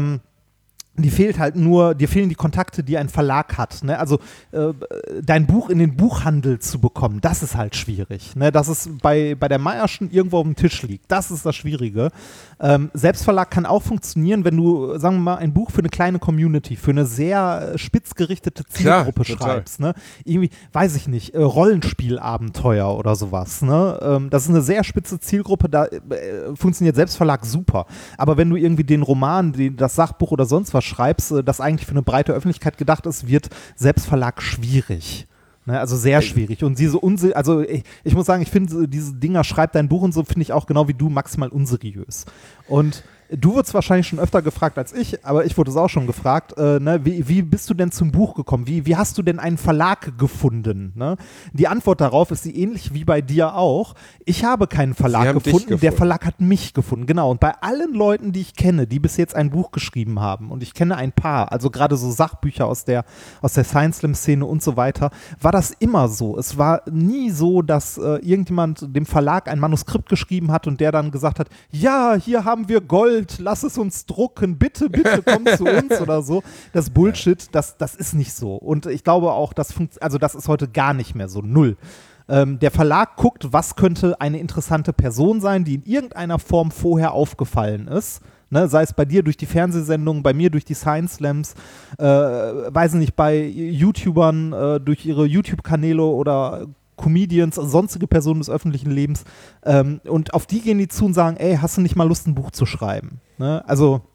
Dir fehlen die Kontakte, die ein Verlag hat. Ne? Also dein Buch in den Buchhandel zu bekommen, das ist halt schwierig. Ne? Dass es bei der Meierschen irgendwo auf dem Tisch liegt, das ist das Schwierige. Selbstverlag kann auch funktionieren, wenn du, sagen wir mal, ein Buch für eine kleine Community, für eine sehr spitzgerichtete Zielgruppe schreibst. Ne? Irgendwie, weiß ich nicht, Rollenspielabenteuer oder sowas. Ne? Das ist eine sehr spitze Zielgruppe, da funktioniert Selbstverlag super. Aber wenn du irgendwie den Roman, das Sachbuch oder sonst was schreibst, das eigentlich für eine breite Öffentlichkeit gedacht ist, wird Selbstverlag schwierig. Ne, also sehr schwierig. Und ich muss sagen, ich finde diese Dinger, schreib dein Buch und so, finde ich auch genau wie du maximal unseriös. Und du wurdest wahrscheinlich schon öfter gefragt als ich, aber ich wurde es auch schon gefragt, wie bist du denn zum Buch gekommen? Wie hast du denn einen Verlag gefunden? Ne? Die Antwort darauf ist die ähnlich wie bei dir auch. Ich habe keinen Verlag gefunden, der Verlag hat mich gefunden. Genau, und bei allen Leuten, die ich kenne, die bis jetzt ein Buch geschrieben haben, und ich kenne ein paar, also gerade so Sachbücher aus der Science-Slam-Szene und so weiter, war das immer so. Es war nie so, dass irgendjemand dem Verlag ein Manuskript geschrieben hat und der dann gesagt hat, ja, hier haben wir Gold, lass es uns drucken, bitte komm zu uns oder so. Das Bullshit, das ist nicht so. Und ich glaube auch, das ist heute gar nicht mehr so, null. Der Verlag guckt, was könnte eine interessante Person sein, die in irgendeiner Form vorher aufgefallen ist. Ne, sei es bei dir durch die Fernsehsendungen, bei mir durch die Science Slams, weiß nicht, bei YouTubern durch ihre YouTube-Kanäle oder Comedians, sonstige Personen des öffentlichen Lebens, und auf die gehen die zu und sagen, ey, hast du nicht mal Lust, ein Buch zu schreiben? Ne? Also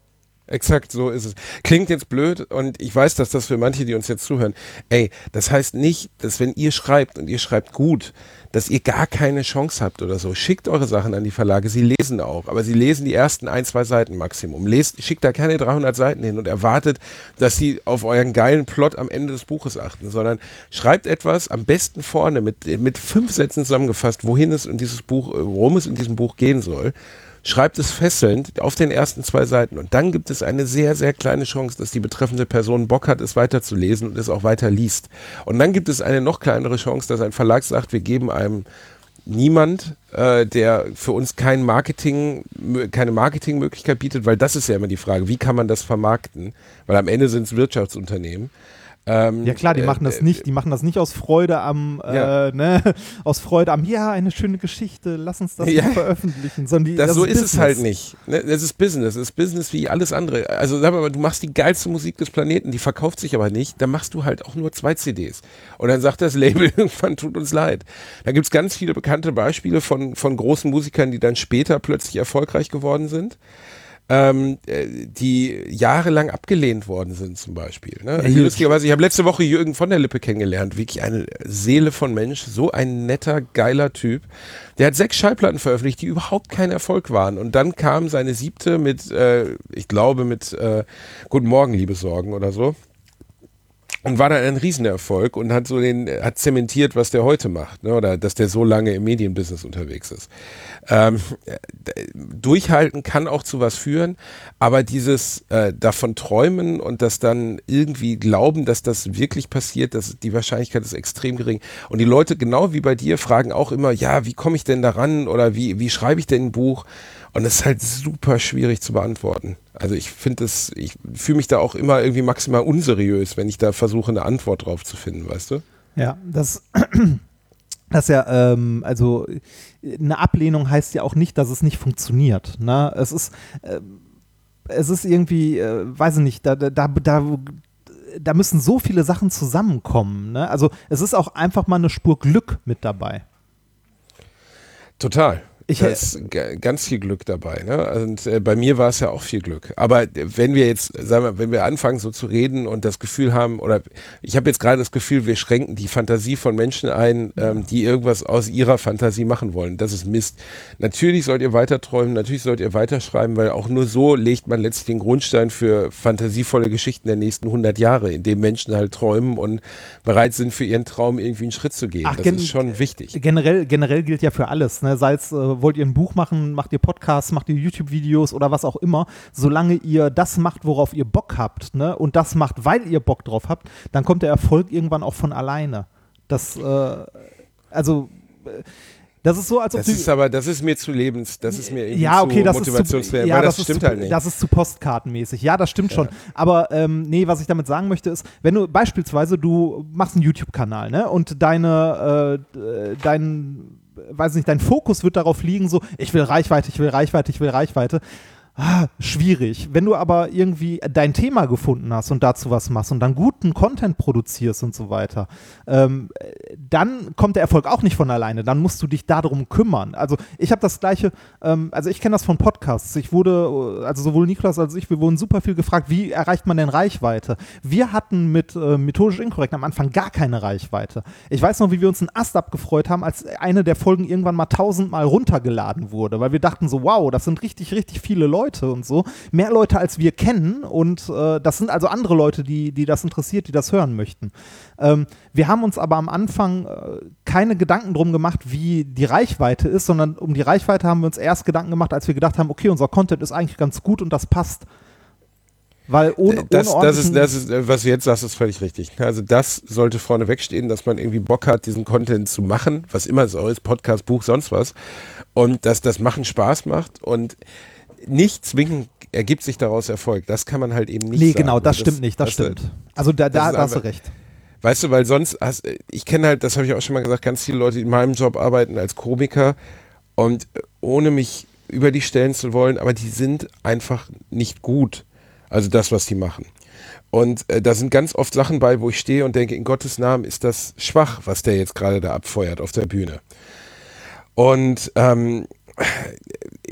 Exakt so ist es. Klingt jetzt blöd und ich weiß, dass das für manche, die uns jetzt zuhören, das heißt nicht, dass wenn ihr schreibt und ihr schreibt gut, dass ihr gar keine Chance habt oder so. Schickt eure Sachen an die Verlage, sie lesen auch, aber sie lesen die ersten 1-2 Seiten Maximum. Schickt da keine 300 Seiten hin und erwartet, dass sie auf euren geilen Plot am Ende des Buches achten, sondern schreibt etwas, am besten vorne mit 5 Sätzen zusammengefasst, worum es in diesem Buch gehen soll. Schreibt es fesselnd auf den ersten 2 Seiten und dann gibt es eine sehr, sehr kleine Chance, dass die betreffende Person Bock hat, es weiterzulesen und es auch weiter liest. Und dann gibt es eine noch kleinere Chance, dass ein Verlag sagt, wir geben einem niemand, der für uns keine Marketingmöglichkeit bietet, weil das ist ja immer die Frage, wie kann man das vermarkten? Weil am Ende sind es Wirtschaftsunternehmen. Ja klar, die machen das nicht aus Freude am, aus Freude am, ja, eine schöne Geschichte, lass uns das veröffentlichen, sondern das so ist es halt nicht. Ne? Das ist Business wie alles andere. Also sag mal, du machst die geilste Musik des Planeten, die verkauft sich aber nicht, dann machst du halt auch nur 2 CDs. Und dann sagt das Label irgendwann, tut uns leid. Da gibt es ganz viele bekannte Beispiele von großen Musikern, die dann später plötzlich erfolgreich geworden sind. Die jahrelang abgelehnt worden sind zum Beispiel. Ne? Lustigerweise, ich habe letzte Woche Jürgen von der Lippe kennengelernt, wirklich eine Seele von Mensch, so ein netter, geiler Typ. Der hat 6 Schallplatten veröffentlicht, die überhaupt kein Erfolg waren und dann kam seine 7. mit Guten Morgen, liebe Sorgen oder so. Und war dann ein Riesenerfolg und hat zementiert, was der heute macht, ne? Oder dass der so lange im Medienbusiness unterwegs ist. Durchhalten kann auch zu was führen, aber dieses davon träumen und das dann irgendwie glauben, dass das wirklich passiert, die Wahrscheinlichkeit ist extrem gering. Und die Leute, genau wie bei dir, fragen auch immer, ja, wie komme ich denn daran oder wie schreibe ich denn ein Buch? Und es ist halt super schwierig zu beantworten. Also ich fühle mich da auch immer irgendwie maximal unseriös, wenn ich da versuche, eine Antwort drauf zu finden, weißt du? Ja, das ja, also eine Ablehnung heißt ja auch nicht, dass es nicht funktioniert. Ne? Es ist irgendwie, weiß ich nicht, da müssen so viele Sachen zusammenkommen. Ne? Also es ist auch einfach mal eine Spur Glück mit dabei. Total. Da ist ganz viel Glück dabei, ne? Und bei mir war es ja auch viel Glück. Aber wenn wir anfangen so zu reden und das Gefühl haben, oder ich habe jetzt gerade das Gefühl, wir schränken die Fantasie von Menschen ein, die irgendwas aus ihrer Fantasie machen wollen. Das ist Mist. Natürlich sollt ihr weiter träumen, natürlich sollt ihr weiterschreiben, weil auch nur so legt man letztlich den Grundstein für fantasievolle Geschichten der nächsten 100 Jahre, in denen Menschen halt träumen und bereit sind, für ihren Traum irgendwie einen Schritt zu gehen. Das ist schon wichtig. Generell gilt ja für alles, ne? Sei es wollt ihr ein Buch machen, macht ihr Podcasts, macht ihr YouTube-Videos oder was auch immer, solange ihr das macht, worauf ihr Bock habt, ne, und das macht, weil ihr Bock drauf habt, dann kommt der Erfolg irgendwann auch von alleine. Das ist so, als ob das ist mir zu das ist mir irgendwie zu motivationswert, weil das stimmt halt nicht. Das ist zu postkartenmäßig, ja, das stimmt schon. Aber was ich damit sagen möchte ist, wenn du beispielsweise, du machst einen YouTube-Kanal, ne, und dein Fokus wird darauf liegen, so, ich will Reichweite. Schwierig. Wenn du aber irgendwie dein Thema gefunden hast und dazu was machst und dann guten Content produzierst und so weiter, dann kommt der Erfolg auch nicht von alleine. Dann musst du dich darum kümmern. Also ich habe das Gleiche, ich kenne das von Podcasts. Sowohl Niklas als ich, wir wurden super viel gefragt, wie erreicht man denn Reichweite? Wir hatten mit Methodisch Inkorrekt am Anfang gar keine Reichweite. Ich weiß noch, wie wir uns einen Ast abgefreut haben, als eine der Folgen irgendwann mal 1000-mal runtergeladen wurde, weil wir dachten so, wow, das sind richtig, richtig viele Leute und so. Mehr Leute, als wir kennen und das sind also andere Leute, die das interessiert, die das hören möchten. Wir haben uns aber am Anfang keine Gedanken drum gemacht, wie die Reichweite ist, sondern um die Reichweite haben wir uns erst Gedanken gemacht, als wir gedacht haben, okay, unser Content ist eigentlich ganz gut und das passt. Weil das ist, was du jetzt sagst, ist völlig richtig. Also das sollte vorneweg stehen, dass man irgendwie Bock hat, diesen Content zu machen, was immer es auch ist, Podcast, Buch, sonst was. Und dass das Machen Spaß macht und nicht zwingend ergibt sich daraus Erfolg. Das kann man halt eben nicht sagen. Nee, genau, das stimmt nicht, das stimmt. Also da hast du recht. Weißt du, weil sonst, ich kenne halt, das habe ich auch schon mal gesagt, ganz viele Leute, die in meinem Job arbeiten als Komiker und ohne mich über die stellen zu wollen, aber die sind einfach nicht gut. Also das, was die machen. Und da sind ganz oft Sachen bei, wo ich stehe und denke, in Gottes Namen ist das schwach, was der jetzt gerade da abfeuert auf der Bühne. Und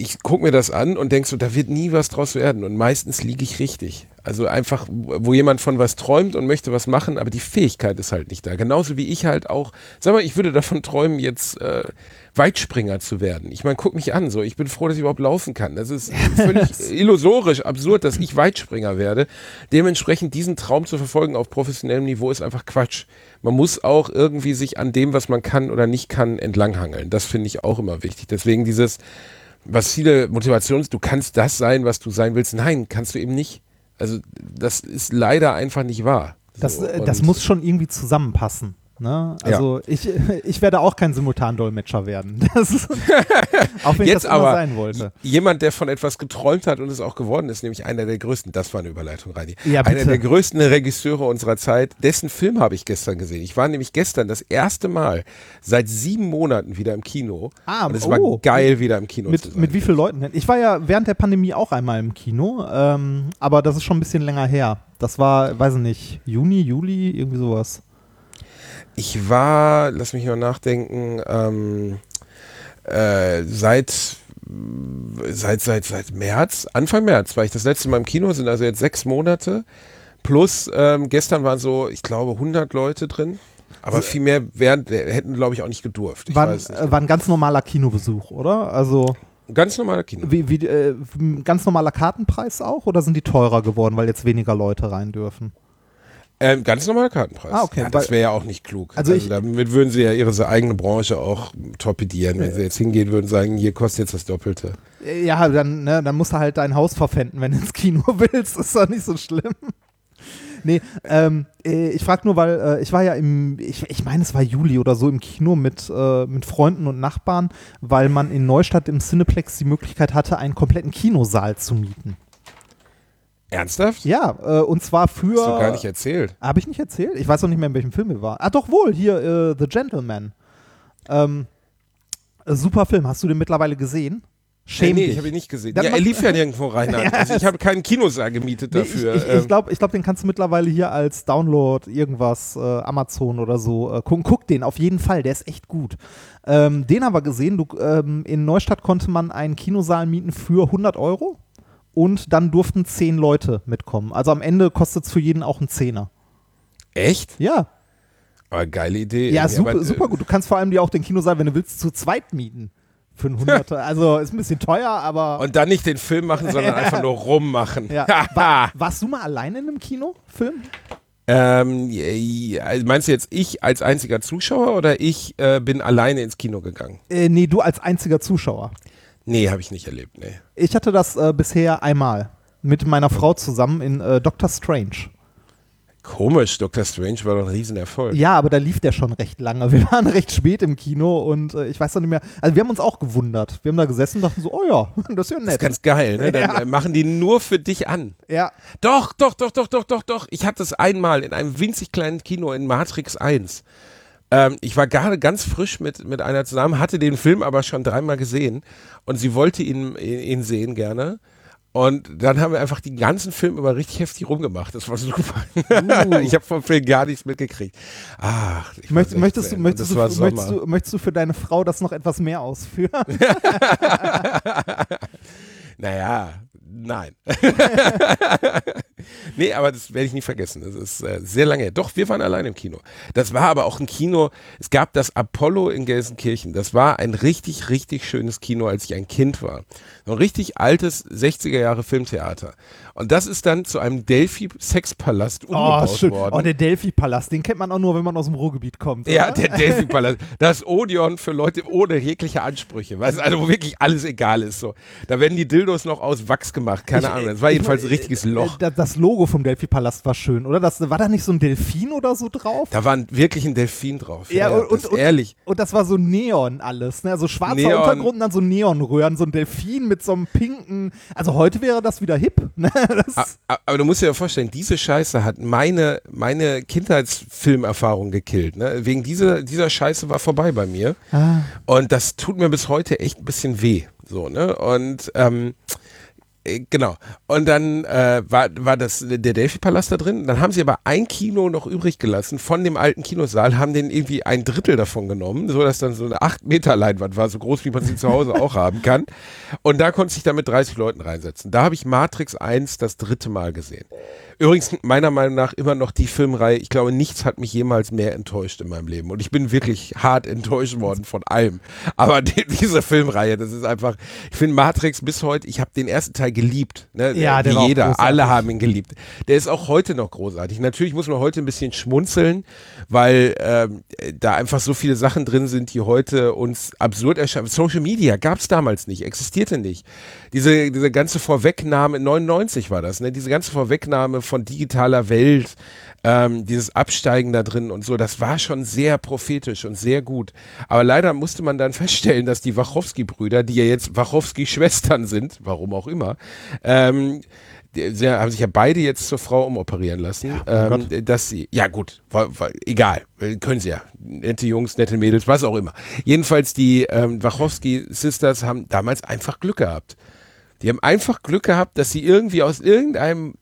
ich gucke mir das an und denke so, da wird nie was draus werden und meistens liege ich richtig. Also einfach, wo jemand von was träumt und möchte was machen, aber die Fähigkeit ist halt nicht da. Genauso wie ich halt auch, sag mal, ich würde davon träumen, jetzt Weitspringer zu werden. Ich meine, guck mich an, so, ich bin froh, dass ich überhaupt laufen kann. Das ist völlig illusorisch, absurd, dass ich Weitspringer werde. Dementsprechend diesen Traum zu verfolgen auf professionellem Niveau ist einfach Quatsch. Man muss auch irgendwie sich an dem, was man kann oder nicht kann, entlanghangeln. Das finde ich auch immer wichtig. Deswegen dieses, was viele Motivationen, du kannst das sein, was du sein willst. Nein, kannst du eben nicht. Also das ist leider einfach nicht wahr. Das muss schon irgendwie zusammenpassen. Ne? Also ich werde auch kein Simultandolmetscher werden. Auch wenn ich Jetzt das immer aber sein wollte. Jemand, der von etwas geträumt hat und es auch geworden ist, nämlich einer der größten, das war eine Überleitung, Reini, Ja, einer bitte. der größten Regisseure unserer Zeit, dessen Film habe ich gestern gesehen. Ich war nämlich gestern das erste Mal seit 7 Monaten wieder im Kino und es war geil, wieder im Kino zu sein. Mit wie vielen Leuten denn? Ich war ja während der Pandemie auch einmal im Kino, aber das ist schon ein bisschen länger her. Das war, weiß ich nicht, Juni, Juli, irgendwie sowas. Ich war, lass mich mal nachdenken, seit März, Anfang März war ich das letzte Mal im Kino, sind also jetzt 6 Monate. Plus gestern waren so, ich glaube, 100 Leute drin. Aber viel mehr hätten, glaube ich, auch nicht gedurft. War ein ganz normaler Kinobesuch, oder? Also ganz normaler Kino. Ganz normaler Kartenpreis auch? Oder sind die teurer geworden, weil jetzt weniger Leute rein dürfen? Ganz normaler Kartenpreis. Okay. Ja, das wäre ja auch nicht klug. Also damit würden sie ja ihre eigene Branche auch torpedieren, wenn sie jetzt hingehen würden und sagen, hier kostet jetzt das Doppelte. Ja, dann musst du halt dein Haus verpfänden, wenn du ins Kino willst. Ist doch nicht so schlimm. Nee, ich frage nur, weil ich war ja ich meine, es war Juli oder so im Kino mit Freunden und Nachbarn, weil man in Neustadt im Cineplex die Möglichkeit hatte, einen kompletten Kinosaal zu mieten. Ernsthaft? Ja, und zwar für... Hast du gar nicht erzählt. Habe ich nicht erzählt? Ich weiß noch nicht mehr, in welchem Film wir waren. Ah, doch wohl, hier, The Gentleman. Super Film. Hast du den mittlerweile gesehen? Schäm dich. Ich habe ihn nicht gesehen. Ja, er lief ja nirgendwo rein. Also ich habe keinen Kinosaal gemietet dafür. Ich glaube, den kannst du mittlerweile hier als Download irgendwas, Amazon oder so, guck den auf jeden Fall, der ist echt gut. Den haben wir gesehen. In Neustadt konnte man einen Kinosaal mieten für 100 € und dann durften 10 Leute mitkommen. Also am Ende kostet es für jeden auch einen Zehner. Echt? Ja. Aber geile Idee. Ja, super gut. Du kannst vor allem dir auch den Kinosaal, wenn du willst, zu zweit mieten. Für einen 100er. Also ist ein bisschen teuer, aber... Und dann nicht den Film machen, sondern einfach nur rummachen. Ja. Warst du mal alleine in einem Kinofilm? Meinst du jetzt ich als einziger Zuschauer oder ich bin alleine ins Kino gegangen? Nee, du als einziger Zuschauer. Nee, habe ich nicht erlebt, nee. Ich hatte das bisher einmal mit meiner Frau zusammen in Doctor Strange. Komisch, Doctor Strange war doch ein Riesenerfolg. Ja, aber da lief der schon recht lange. Wir waren recht spät im Kino und ich weiß noch nicht mehr. Also wir haben uns auch gewundert. Wir haben da gesessen und dachten so, oh ja, das ist ja nett. Das ist ganz geil, ne? Dann machen die nur für dich an. Ja. Doch. Ich hatte es einmal in einem winzig kleinen Kino in Matrix 1. Ich war gerade ganz frisch mit einer zusammen, hatte den Film aber schon 3-mal gesehen und sie wollte ihn sehen gerne. Und dann haben wir einfach den ganzen Film über richtig heftig rumgemacht. Das war super. Ich habe vom Film gar nichts mitgekriegt. Ach, möchtest du für deine Frau das noch etwas mehr ausführen? Naja, nein. Nee, aber das werde ich nie vergessen. Das ist sehr lange her. Doch, wir waren allein im Kino. Das war aber auch ein Kino, es gab das Apollo in Gelsenkirchen. Das war ein richtig, richtig schönes Kino, als ich ein Kind war. So ein richtig altes 60er-Jahre-Filmtheater. Und das ist dann zu einem Delphi-Sexpalast umgebaut worden. Oh, der Delphi-Palast, den kennt man auch nur, wenn man aus dem Ruhrgebiet kommt. Oder? Ja, der Delphi-Palast. Das Odeon für Leute ohne jegliche Ansprüche. Weißt du, also wo wirklich alles egal ist. So. Da werden die Dildos noch aus Wachs gemacht. Keine Ahnung. Das war jedenfalls ein richtiges Loch. Das Logo vom Delphi-Palast war schön, oder? War da nicht so ein Delfin oder so drauf? Da war wirklich ein Delfin drauf. Ja, ehrlich. Und das war so Neon alles, ne? So schwarzer Untergrund und dann so Neonröhren, so ein Delfin mit so einem pinken. Also heute wäre das wieder hip, ne? Aber du musst dir ja vorstellen, diese Scheiße hat meine Kindheitsfilmerfahrung gekillt. Ne? Wegen dieser Scheiße war vorbei bei mir. Und das tut mir bis heute echt ein bisschen weh. So, ne? Und Genau. Und dann war das der Delphi-Palast da drin. Dann haben sie aber ein Kino noch übrig gelassen von dem alten Kinosaal, haben den irgendwie 1/3 davon genommen, sodass dann so eine 8-Meter-Leinwand war, so groß, wie man sie zu Hause auch haben kann. Und da konnte ich dann mit 30 Leuten reinsetzen. Da habe ich Matrix 1 das 3. Mal gesehen. Übrigens, meiner Meinung nach immer noch die Filmreihe, ich glaube, nichts hat mich jemals mehr enttäuscht in meinem Leben. Und ich bin wirklich hart enttäuscht worden von allem. Aber diese Filmreihe, das ist einfach, ich finde Matrix bis heute, ich habe den ersten Teil geliebt. Ne? Ja, der wie war auch jeder, großartig. alle haben ihn geliebt. Der ist auch heute noch großartig. Natürlich muss man heute ein bisschen schmunzeln, weil da einfach so viele Sachen drin sind, die heute uns absurd erscheinen. Social Media gab es damals nicht, existierte nicht. Diese ganze Vorwegnahme, 99 war das, ne? Diese ganze Vorwegnahme von digitaler Welt, dieses Absteigen da drin und so, das war schon sehr prophetisch und sehr gut. Aber leider musste man dann feststellen, dass die Wachowski-Brüder, die ja jetzt Wachowski-Schwestern sind, warum auch immer, sie haben sich ja beide jetzt zur Frau umoperieren lassen, dass sie, ja gut, egal, können sie ja, nette Jungs, nette Mädels, was auch immer. Jedenfalls die Wachowski-Sisters haben damals einfach Glück gehabt. Die haben einfach Glück gehabt, dass sie irgendwie aus irgendeiner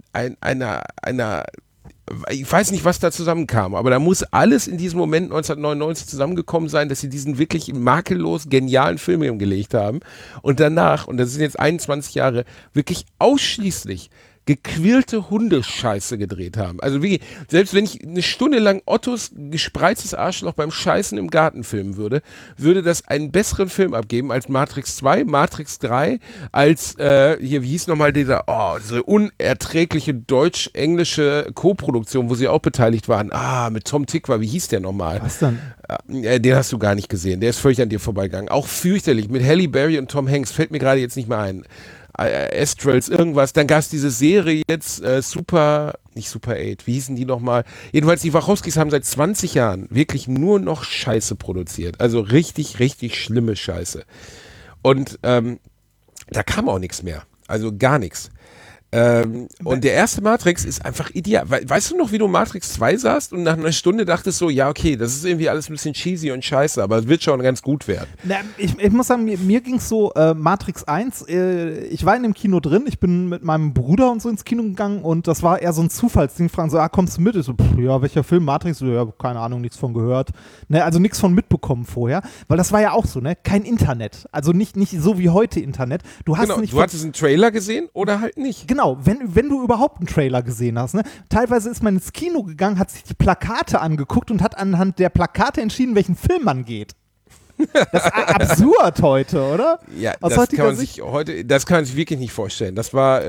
ich weiß nicht, was da zusammenkam, aber da muss alles in diesem Moment 1999 zusammengekommen sein, dass sie diesen wirklich makellos genialen Film hingelegt haben und danach, und das sind jetzt 21 Jahre, wirklich ausschließlich gequirlte Hundescheiße gedreht haben. Also wie, selbst wenn ich eine Stunde lang Ottos gespreiztes Arschloch beim Scheißen im Garten filmen würde, würde das einen besseren Film abgeben als Matrix 2, Matrix 3, als, hier, wie hieß nochmal diese unerträgliche deutsch-englische Co-Produktion, wo sie auch beteiligt waren. Mit Tom Tykwer, wie hieß der nochmal? Was denn? Den hast du gar nicht gesehen, der ist völlig an dir vorbeigegangen. Auch fürchterlich, mit Halle Berry und Tom Hanks, fällt mir gerade jetzt nicht mehr ein. Astrals, irgendwas, dann gab es diese Serie jetzt, nicht Super 8, wie hießen die nochmal? Jedenfalls, die Wachowskis haben seit 20 Jahren wirklich nur noch Scheiße produziert, also richtig, richtig schlimme Scheiße. Und da kam auch nichts mehr, also gar nichts. Und der erste Matrix ist einfach ideal. Weißt du noch, wie du Matrix 2 saßt und nach einer Stunde dachtest so, ja okay, das ist irgendwie alles ein bisschen cheesy und scheiße, aber es wird schon ganz gut werden. Na, ich muss sagen, mir ging es so, Matrix 1, ich war in dem Kino drin, ich bin mit meinem Bruder und so ins Kino gegangen und das war eher so ein Zufallsding, fragen so, kommst du mit? Ich so, ja, welcher Film, Matrix? So, ja, keine Ahnung, nichts von gehört. Ne, also nichts von mitbekommen vorher, weil das war ja auch so, ne, kein Internet, also nicht so wie heute Internet. Du hattest einen Trailer gesehen oder halt nicht. Genau, wenn du überhaupt einen Trailer gesehen hast. Ne? Teilweise ist man ins Kino gegangen, hat sich die Plakate angeguckt und hat anhand der Plakate entschieden, welchen Film man geht. Das ist absurd heute, oder? Ja, das kann man sich wirklich nicht vorstellen. Das war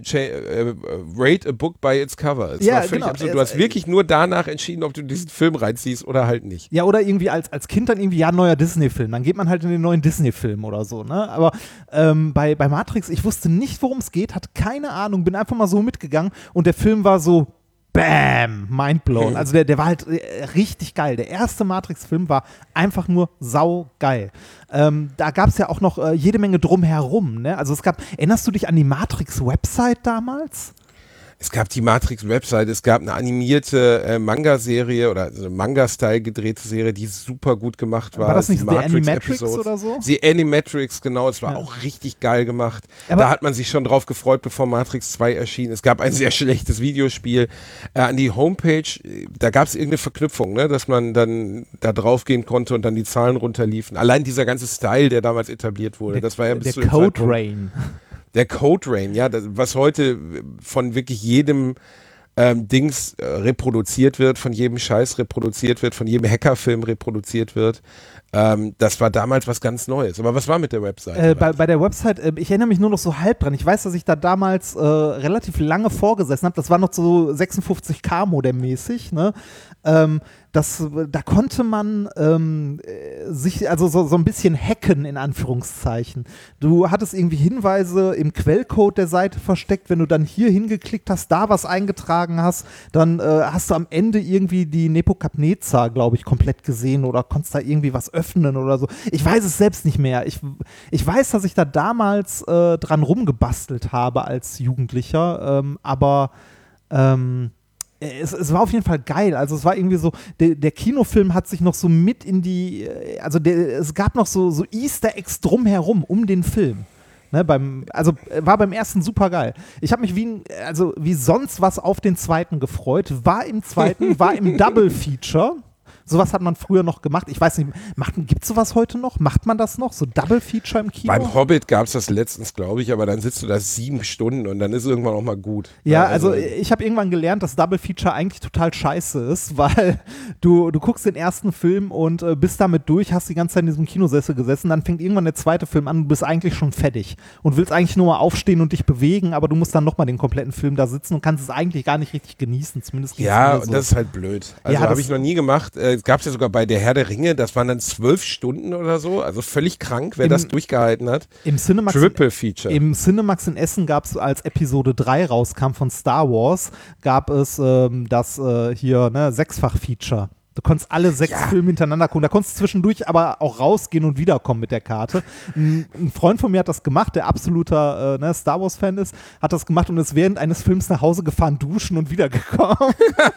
rate a book by its cover. Es war völlig absurd. Du hast wirklich nur danach entschieden, ob du diesen Film reinziehst oder halt nicht. Ja, oder irgendwie als Kind dann irgendwie, ja, neuer Disney-Film. Dann geht man halt in den neuen Disney-Film oder so, ne? Aber bei Matrix, ich wusste nicht, worum es geht, hatte keine Ahnung, bin einfach mal so mitgegangen und der Film war so Bam! Mindblown. Also der war halt richtig geil. Der erste Matrix-Film war einfach nur saugeil. Da gab es ja auch noch jede Menge drumherum. Ne? Also erinnerst du dich an die Matrix-Website damals? Es gab die Matrix-Website, es gab eine animierte Manga-Serie oder eine Manga-Style gedrehte Serie, die super gut gemacht war. War das nicht The Animatrix oder so? The Animatrix, genau, es war auch richtig geil gemacht. Aber da hat man sich schon drauf gefreut, bevor Matrix 2 erschien. Es gab ein sehr schlechtes Videospiel. An die Homepage, da gab es irgendeine Verknüpfung, ne, dass man dann da drauf gehen konnte und dann die Zahlen runterliefen. Allein dieser ganze Style, der damals etabliert wurde, das war ja bis zu dem Code Rain. Der Code Rain, ja, was heute von wirklich jedem Dings reproduziert wird, von jedem Scheiß reproduziert wird, von jedem Hackerfilm reproduziert wird. Das war damals was ganz Neues. Aber was war mit der Website? Bei der Website, ich erinnere mich nur noch so halb dran. Ich weiß, dass ich da damals relativ lange vorgesessen habe. Das war noch so 56K modemmäßig, ne? Da konnte man sich also so ein bisschen hacken, in Anführungszeichen. Du hattest irgendwie Hinweise im Quellcode der Seite versteckt. Wenn du dann hier hingeklickt hast, da was eingetragen hast, dann hast du am Ende irgendwie die Nebukadnezar, glaube ich, komplett gesehen oder konntest da irgendwie was öffnen oder so. Ich weiß es selbst nicht mehr. Ich weiß, dass ich da damals dran rumgebastelt habe als Jugendlicher, aber es war auf jeden Fall geil. Also es war irgendwie so, der Kinofilm hat sich noch so mit in die, also es gab noch so Easter Eggs drumherum, um den Film. Ne, war beim ersten super geil. Ich habe mich wie sonst was auf den zweiten gefreut, war im Double Feature. Sowas hat man früher noch gemacht. Ich weiß nicht, gibt es sowas heute noch? Macht man das noch? So Double Feature im Kino? Beim Hobbit gab es das letztens, glaube ich, aber dann sitzt du da 7 Stunden und dann ist irgendwann auch mal gut. Ja, also ich habe irgendwann gelernt, dass Double Feature eigentlich total scheiße ist, weil du guckst den ersten Film und bist damit durch, hast die ganze Zeit in diesem Kinosessel gesessen, dann fängt irgendwann der zweite Film an, du bist eigentlich schon fertig und willst eigentlich nur mal aufstehen und dich bewegen, aber du musst dann nochmal den kompletten Film da sitzen und kannst es eigentlich gar nicht richtig genießen, zumindest. Ja, und das ist halt blöd. Also ja, habe ich noch nie gemacht. Gab es ja sogar bei der Herr der Ringe, das waren dann 12 Stunden oder so, also völlig krank, wer das durchgehalten hat. Im Cinemax Triple Feature. Im Cinemax in Essen gab es, als Episode 3 rauskam von Star Wars, gab es das Sechsfach-Feature. Du konntest alle 6 Filme hintereinander gucken. Da konntest du zwischendurch aber auch rausgehen und wiederkommen mit der Karte. Ein Freund von mir hat das gemacht, der absoluter Star Wars-Fan ist, hat das gemacht und ist während eines Films nach Hause gefahren, duschen und wiedergekommen.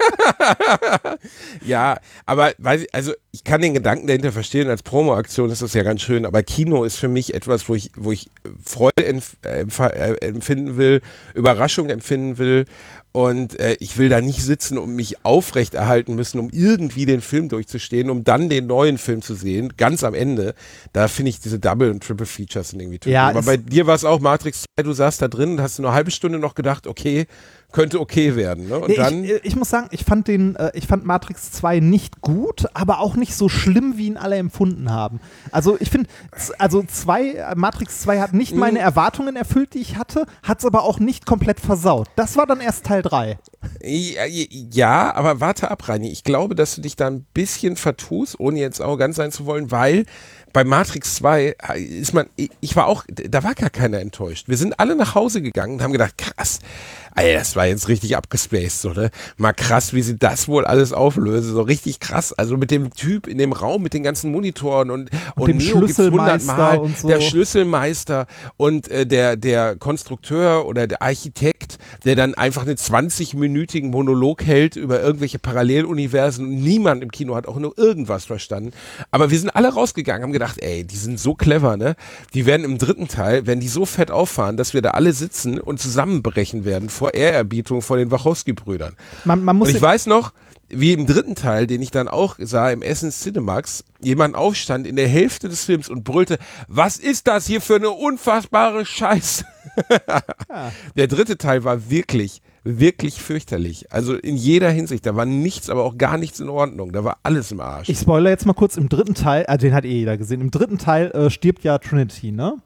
Ja, aber ich kann den Gedanken dahinter verstehen, als Promo-Aktion ist das ja ganz schön, aber Kino ist für mich etwas, wo ich Freude empfinden will, Überraschung empfinden will. Und ich will da nicht sitzen und mich aufrechterhalten müssen, um irgendwie den Film durchzustehen, um dann den neuen Film zu sehen, ganz am Ende. Da finde ich diese Double- und Triple-Features sind irgendwie toll. Ja, aber bei dir war es auch Matrix 2, du saßt da drin und hast nur eine halbe Stunde noch gedacht, okay, könnte okay werden. Ne? Und dann ich muss sagen, ich fand Matrix 2 nicht gut, aber auch nicht so schlimm, wie ihn alle empfunden haben. Also ich finde, Matrix 2 hat nicht meine Erwartungen erfüllt, die ich hatte, hat es aber auch nicht komplett versaut. Das war dann erst Teil 3. Ja, aber warte ab, Reini. Ich glaube, dass du dich da ein bisschen vertust, ohne jetzt arrogant sein zu wollen, weil bei Matrix 2 da war gar keiner enttäuscht. Wir sind alle nach Hause gegangen und haben gedacht, krass, Alter, das war jetzt richtig abgespaced, so, ne? Mal krass, wie sie das wohl alles auflösen, so richtig krass. Also mit dem Typ in dem Raum, mit den ganzen Monitoren und dem Neo gibt's 100-mal, und so. Der Schlüsselmeister und der Konstrukteur oder der Architekt, der dann einfach einen 20-minütigen Monolog hält über irgendwelche Paralleluniversen und niemand im Kino hat auch nur irgendwas verstanden. Aber wir sind alle rausgegangen, haben gedacht, ey, die sind so clever, ne? Die werden im 3. Teil, werden die so fett auffahren, dass wir da alle sitzen und zusammenbrechen werden vor Ehrerbietung vor den Wachowski-Brüdern. Und ich weiß noch, wie im 3. Teil, den ich dann auch sah im Essen Cinemax, jemand aufstand in der Hälfte des Films und brüllte, was ist das hier für eine unfassbare Scheiße? Ja. Der 3. Teil war wirklich, wirklich fürchterlich. Also in jeder Hinsicht, da war nichts, aber auch gar nichts in Ordnung. Da war alles im Arsch. Ich spoilere jetzt mal kurz, im 3. Teil, den hat jeder gesehen, im 3. Teil stirbt ja Trinity, ne?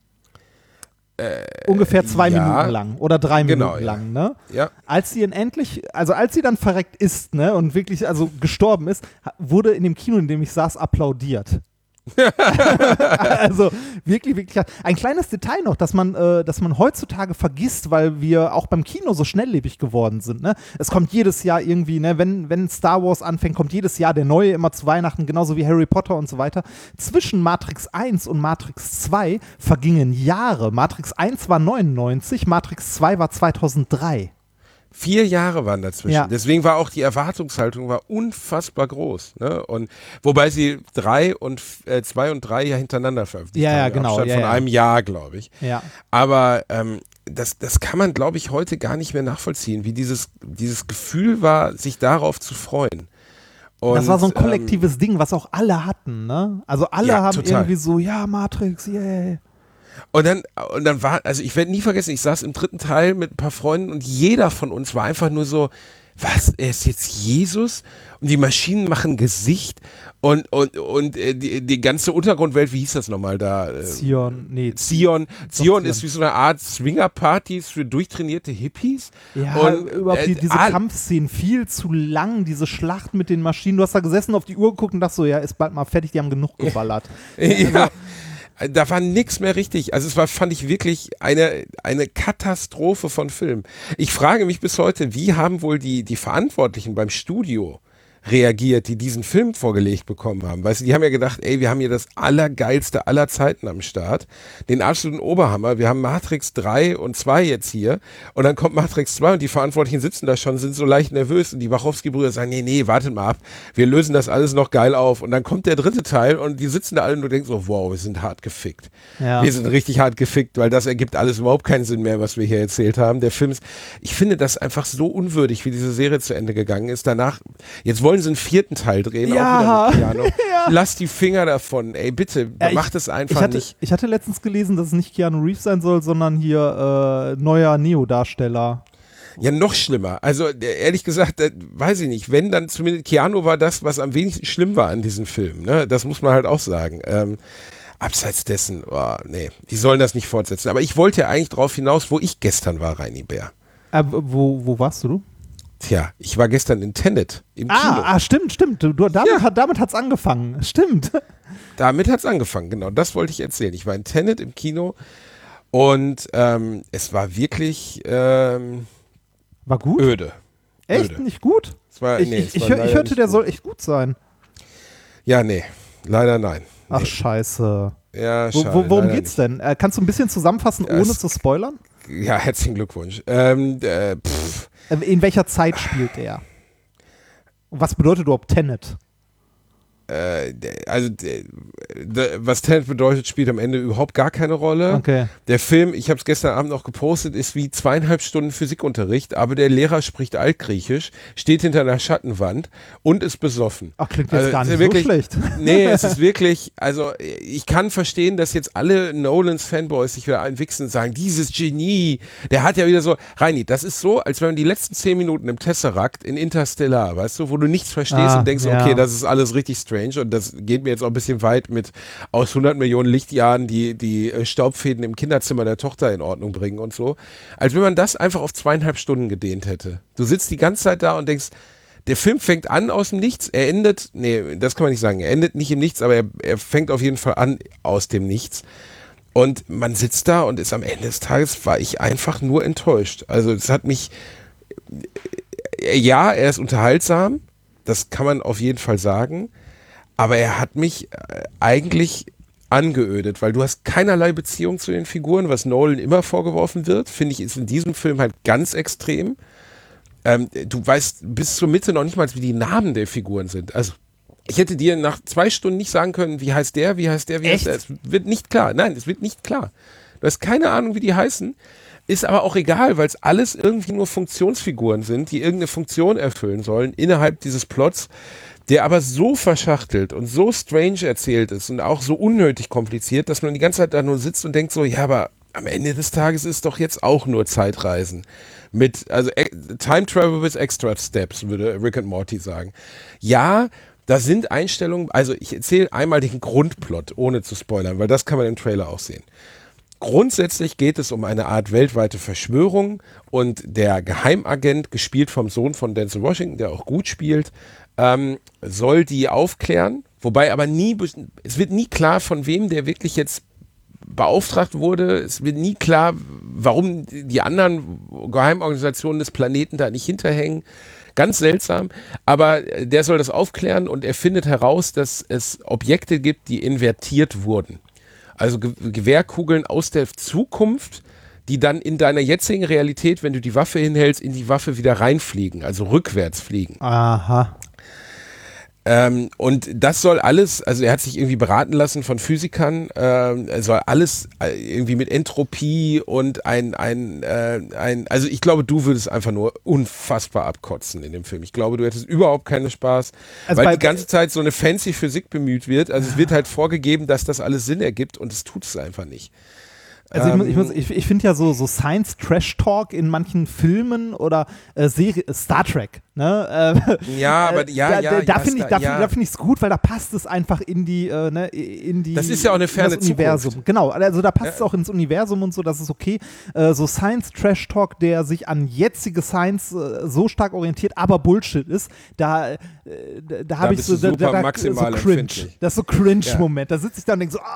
Ungefähr 2 Minuten lang oder 3 Minuten lang, ne? Ja. Als sie dann verreckt ist, ne, und wirklich gestorben ist, wurde in dem Kino, in dem ich saß, applaudiert. Also wirklich, wirklich. Ein kleines Detail noch, dass man heutzutage vergisst, weil wir auch beim Kino so schnelllebig geworden sind. Ne? Es kommt jedes Jahr irgendwie, ne, wenn Star Wars anfängt, kommt jedes Jahr der neue, immer zu Weihnachten, genauso wie Harry Potter und so weiter. Zwischen Matrix 1 und Matrix 2 vergingen Jahre. Matrix 1 war 99, Matrix 2 war 2003. 4 Jahre waren dazwischen. Ja. Deswegen war auch die Erwartungshaltung unfassbar groß. Ne? Und wobei sie 2 und 3 ja hintereinander veröffentlicht haben. Ja, genau. Statt von einem Jahr, glaube ich. Ja. Aber das kann man, glaube ich, heute gar nicht mehr nachvollziehen, wie dieses Gefühl war, sich darauf zu freuen. Und, das war so ein kollektives Ding, was auch alle hatten. Ne? Also alle haben total. irgendwie so, ja, Matrix, yeah. Und dann war, also ich werde nie vergessen, ich saß im 3. Teil mit ein paar Freunden und jeder von uns war einfach nur so, was, er ist jetzt Jesus? Und die Maschinen machen Gesicht und die ganze Untergrundwelt, wie hieß das nochmal da? Zion ist wie so eine Art Swinger-Partys für durchtrainierte Hippies. Ja, und überhaupt diese Kampfszenen, viel zu lang, diese Schlacht mit den Maschinen. Du hast da gesessen, auf die Uhr geguckt und dachtest so, ja, ist bald mal fertig, die haben genug geballert. Ja. Da war nichts mehr richtig. Also es war, fand ich wirklich eine Katastrophe von Film. Ich frage mich bis heute, wie haben wohl die Verantwortlichen beim Studio reagiert, die diesen Film vorgelegt bekommen haben. Weißt du, die haben ja gedacht, ey, wir haben hier das Allergeilste aller Zeiten am Start, den absoluten Oberhammer. Wir haben Matrix 3 und 2 jetzt hier und dann kommt Matrix 2 und die Verantwortlichen sitzen da schon, sind so leicht nervös und die Wachowski-Brüder sagen, nee, wartet mal ab, wir lösen das alles noch geil auf. Und dann kommt der dritte Teil und die sitzen da alle und du denkst so, wow, wir sind hart gefickt. Ja. Wir sind richtig hart gefickt, weil das ergibt alles überhaupt keinen Sinn mehr, was wir hier erzählt haben. Der Film ist, ich finde das einfach so unwürdig, wie diese Serie zu Ende gegangen ist. Danach, jetzt wollen sie einen 4. Teil drehen, auch wieder mit Keanu. Ja. Lass die Finger davon, ey, bitte, mach das einfach nicht. Ich hatte letztens gelesen, dass es nicht Keanu Reeves sein soll, sondern hier neuer Neo-Darsteller. Ja, noch schlimmer. Also ehrlich gesagt, weiß ich nicht. Wenn, dann zumindest Keanu war das, was am wenigsten schlimm war an diesem Film. Ne? Das muss man halt auch sagen. Abseits dessen, nee, die sollen das nicht fortsetzen. Aber ich wollte ja eigentlich drauf hinaus, wo ich gestern war, Reini Bär. Wo warst du? Tja, ich war gestern in Tenet im Kino. Stimmt. Damit hat's angefangen. Stimmt. Damit hat's angefangen, genau. Das wollte ich erzählen. Ich war in Tenet im Kino und es war wirklich war gut? Öde. Echt? Öde. Nicht gut? Ich hörte, der soll echt gut sein. Ja, nee. Leider nein. Ach, scheiße. Ja, schade. Worum geht's denn? Kannst du ein bisschen zusammenfassen, ohne zu spoilern? Ja, herzlichen Glückwunsch. In welcher Zeit spielt er? Und was bedeutet überhaupt Tenet? Was Tenet bedeutet, spielt am Ende überhaupt gar keine Rolle. Okay. Der Film, ich habe es gestern Abend noch gepostet, ist wie 2,5 Stunden Physikunterricht, aber der Lehrer spricht Altgriechisch, steht hinter einer Schattenwand und ist besoffen. Ach, klingt jetzt gar nicht wirklich, so schlecht. Nee, es ist wirklich, also ich kann verstehen, dass jetzt alle Nolans Fanboys sich wieder einwichsen und sagen, dieses Genie, der hat ja wieder so, Reini, das ist so, als wenn man die letzten 10 Minuten im Tesseract in Interstellar, weißt du, wo du nichts verstehst und denkst, okay, das ist alles richtig strange. Und das geht mir jetzt auch ein bisschen weit mit aus 100 Millionen Lichtjahren die Staubfäden im Kinderzimmer der Tochter in Ordnung bringen und so. Als wenn man das einfach auf 2,5 Stunden gedehnt hätte. Du sitzt die ganze Zeit da und denkst, der Film fängt an aus dem Nichts, er endet, nee, das kann man nicht sagen, er endet nicht im Nichts, aber er fängt auf jeden Fall an aus dem Nichts. Und man sitzt da und ist am Ende des Tages, war ich einfach nur enttäuscht. Also es hat mich, ja, er ist unterhaltsam, das kann man auf jeden Fall sagen. Aber er hat mich eigentlich angeödet, weil du hast keinerlei Beziehung zu den Figuren, was Nolan immer vorgeworfen wird, finde ich, ist in diesem Film halt ganz extrem. Du weißt bis zur Mitte noch nicht mal, wie die Namen der Figuren sind. Also ich hätte dir nach 2 Stunden nicht sagen können, wie heißt der. Es wird nicht klar. Nein, es wird nicht klar. Du hast keine Ahnung, wie die heißen. Ist aber auch egal, weil es alles irgendwie nur Funktionsfiguren sind, die irgendeine Funktion erfüllen sollen innerhalb dieses Plots, der aber so verschachtelt und so strange erzählt ist und auch so unnötig kompliziert, dass man die ganze Zeit da nur sitzt und denkt so, ja, aber am Ende des Tages ist doch jetzt auch nur Zeitreisen. Also Time Travel with Extra Steps, würde Rick and Morty sagen. Ja, da sind Einstellungen, also ich erzähle einmal den Grundplot, ohne zu spoilern, weil das kann man im Trailer auch sehen. Grundsätzlich geht es um eine Art weltweite Verschwörung und der Geheimagent, gespielt vom Sohn von Denzel Washington, der auch gut spielt, soll die aufklären, wobei aber es wird nie klar, von wem der wirklich jetzt beauftragt wurde. Es wird nie klar, warum die anderen Geheimorganisationen des Planeten da nicht hinterhängen. Ganz seltsam, aber der soll das aufklären und er findet heraus, dass es Objekte gibt, die invertiert wurden. Also Gewehrkugeln aus der Zukunft, die dann in deiner jetzigen Realität, wenn du die Waffe hinhältst, in die Waffe wieder reinfliegen, also rückwärts fliegen. Aha. Und das soll alles, also er hat sich irgendwie beraten lassen von Physikern, soll alles irgendwie mit Entropie und also ich glaube, du würdest einfach nur unfassbar abkotzen in dem Film. Ich glaube, du hättest überhaupt keinen Spaß, also weil die ganze Zeit so eine fancy Physik bemüht wird. Also es wird halt vorgegeben, dass das alles Sinn ergibt und es tut es einfach nicht. Also ich finde ja so Science-Trash-Talk in manchen Filmen oder Star Trek, ne? Da finde ich es gut, weil da passt es einfach in die das ist ja auch eine ferne Universum. Zukunft. Genau, also da passt es auch ins Universum und so, das ist okay. So Science-Trash-Talk, der sich an jetzige Science so stark orientiert, aber Bullshit ist, da habe ich so cringe. Das ist so Cringe-Moment. Da sitze ich da und denke so,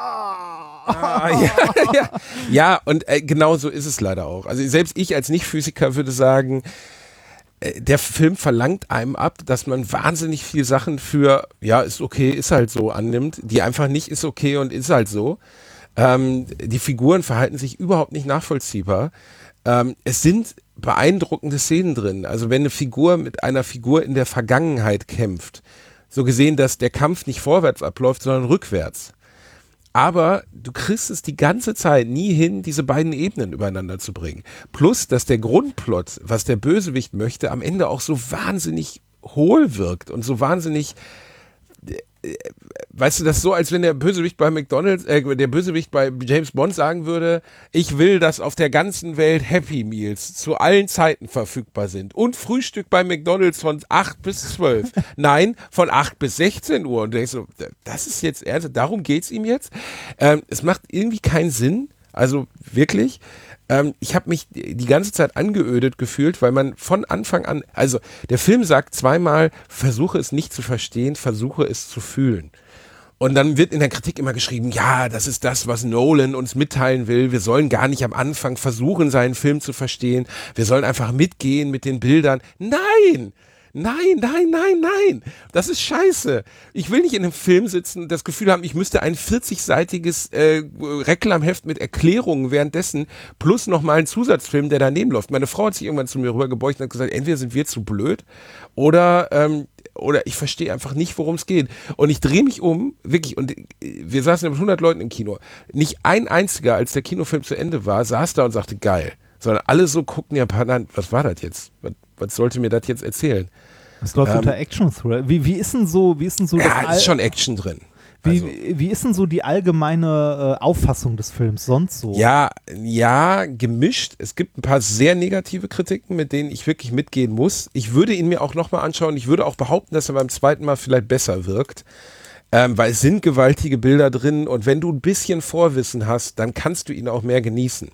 Ja, und genau so ist es leider auch. Also selbst ich als Nicht-Physiker würde sagen, der Film verlangt einem ab, dass man wahnsinnig viel Sachen für, ja, ist okay, ist halt so annimmt, die einfach nicht ist okay und ist halt so. Die Figuren verhalten sich überhaupt nicht nachvollziehbar. Es sind beeindruckende Szenen drin. Also wenn eine Figur mit einer Figur in der Vergangenheit kämpft, so gesehen, dass der Kampf nicht vorwärts abläuft, sondern rückwärts. Aber du kriegst es die ganze Zeit nie hin, diese beiden Ebenen übereinander zu bringen. Plus, dass der Grundplot, was der Bösewicht möchte, am Ende auch so wahnsinnig hohl wirkt und so wahnsinnig, weißt du, das ist so, als wenn der Bösewicht bei McDonald's, der Bösewicht bei James Bond sagen würde, ich will, dass auf der ganzen Welt Happy Meals zu allen Zeiten verfügbar sind und Frühstück bei McDonald's von 8 bis 12. Nein, von 8 bis 16 Uhr. Und du denkst so, das ist jetzt ernst, darum geht's ihm jetzt? Es macht irgendwie keinen Sinn, also wirklich. Ich habe mich die ganze Zeit angeödet gefühlt, weil man von Anfang an, also der Film sagt zweimal, versuche es nicht zu verstehen, versuche es zu fühlen. Und dann wird in der Kritik immer geschrieben, ja, das ist das, was Nolan uns mitteilen will. Wir sollen gar nicht am Anfang versuchen, seinen Film zu verstehen. Wir sollen einfach mitgehen mit den Bildern. Nein! Nein, nein, nein, nein. Das ist scheiße. Ich will nicht in einem Film sitzen und das Gefühl haben, ich müsste ein 40-seitiges Reklamheft mit Erklärungen währenddessen plus nochmal einen Zusatzfilm, der daneben läuft. Meine Frau hat sich irgendwann zu mir rübergebeugt und hat gesagt, entweder sind wir zu blöd oder ich verstehe einfach nicht, worum es geht. Und ich drehe mich um, wirklich, und wir saßen mit 100 Leuten im Kino. Nicht ein einziger, als der Kinofilm zu Ende war, saß da und sagte, geil. Sondern alle so guckten, ja, was war das jetzt? Was sollte mir das jetzt erzählen? Das läuft unter Action-Thriller. Wie ist denn so ja, ist schon Action drin. Wie ist denn so die allgemeine Auffassung des Films sonst so? Ja, gemischt. Es gibt ein paar sehr negative Kritiken, mit denen ich wirklich mitgehen muss. Ich würde ihn mir auch nochmal anschauen. Ich würde auch behaupten, dass er beim zweiten Mal vielleicht besser wirkt. Weil es sind gewaltige Bilder drin und wenn du ein bisschen Vorwissen hast, dann kannst du ihn auch mehr genießen.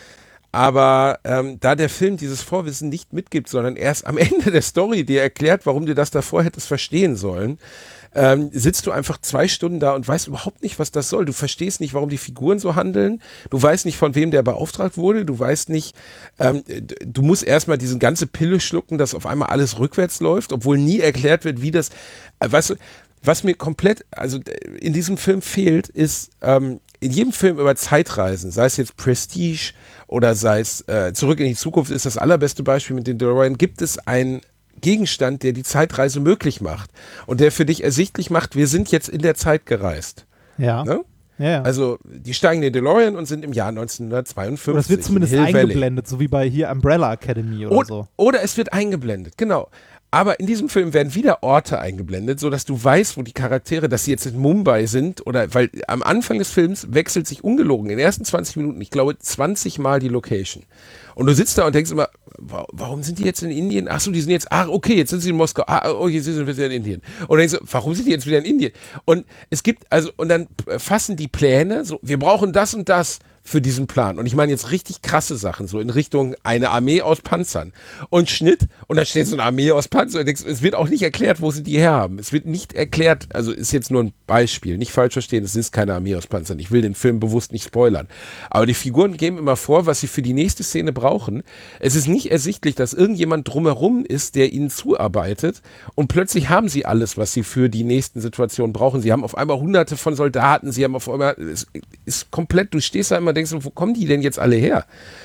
Aber da der Film dieses Vorwissen nicht mitgibt, sondern erst am Ende der Story dir erklärt, warum du das davor hättest verstehen sollen, sitzt du einfach 2 Stunden da und weißt überhaupt nicht, was das soll. Du verstehst nicht, warum die Figuren so handeln. Du weißt nicht, von wem der beauftragt wurde. Du weißt nicht, du musst erstmal diese ganze Pille schlucken, dass auf einmal alles rückwärts läuft, obwohl nie erklärt wird, wie das, weißt du, was mir komplett, also in diesem Film fehlt, ist in jedem Film über Zeitreisen, sei es jetzt Prestige oder sei es Zurück in die Zukunft, ist das allerbeste Beispiel mit den DeLorean, gibt es einen Gegenstand, der die Zeitreise möglich macht und der für dich ersichtlich macht, wir sind jetzt in der Zeit gereist. Ja. Ne? Ja. Also die steigen in den DeLorean und sind im Jahr 1952. Oder es wird zumindest eingeblendet, so wie bei hier Umbrella Academy oder so. Oder es wird eingeblendet, genau. Aber in diesem Film werden wieder Orte eingeblendet, sodass du weißt, wo die Charaktere, dass sie jetzt in Mumbai sind, oder weil am Anfang des Films wechselt sich ungelogen in den ersten 20 Minuten, ich glaube 20 Mal die Location. Und du sitzt da und denkst immer, warum sind die jetzt in Indien? Ach so, die sind jetzt, okay, jetzt sind sie in Moskau. Jetzt sind wir wieder in Indien. Und dann denkst du, warum sind die jetzt wieder in Indien? Und es gibt, und dann fassen die Pläne, so, wir brauchen das und das für diesen Plan. Und ich meine jetzt richtig krasse Sachen, so in Richtung eine Armee aus Panzern. Und Schnitt, und da steht so eine Armee aus Panzern. Und denkst, es wird auch nicht erklärt, wo sie die herhaben. Es wird nicht erklärt, also ist jetzt nur ein Beispiel, nicht falsch verstehen, es ist keine Armee aus Panzern. Ich will den Film bewusst nicht spoilern. Aber die Figuren geben immer vor, was sie für die nächste Szene brauchen. Es ist nicht ersichtlich, dass irgendjemand drumherum ist, der ihnen zuarbeitet. Und plötzlich haben sie alles, was sie für die nächsten Situationen brauchen. Sie haben auf einmal hunderte von Soldaten, sie haben auf einmal, es ist komplett, du stehst da immer und denkst, wo kommen die denn jetzt alle her?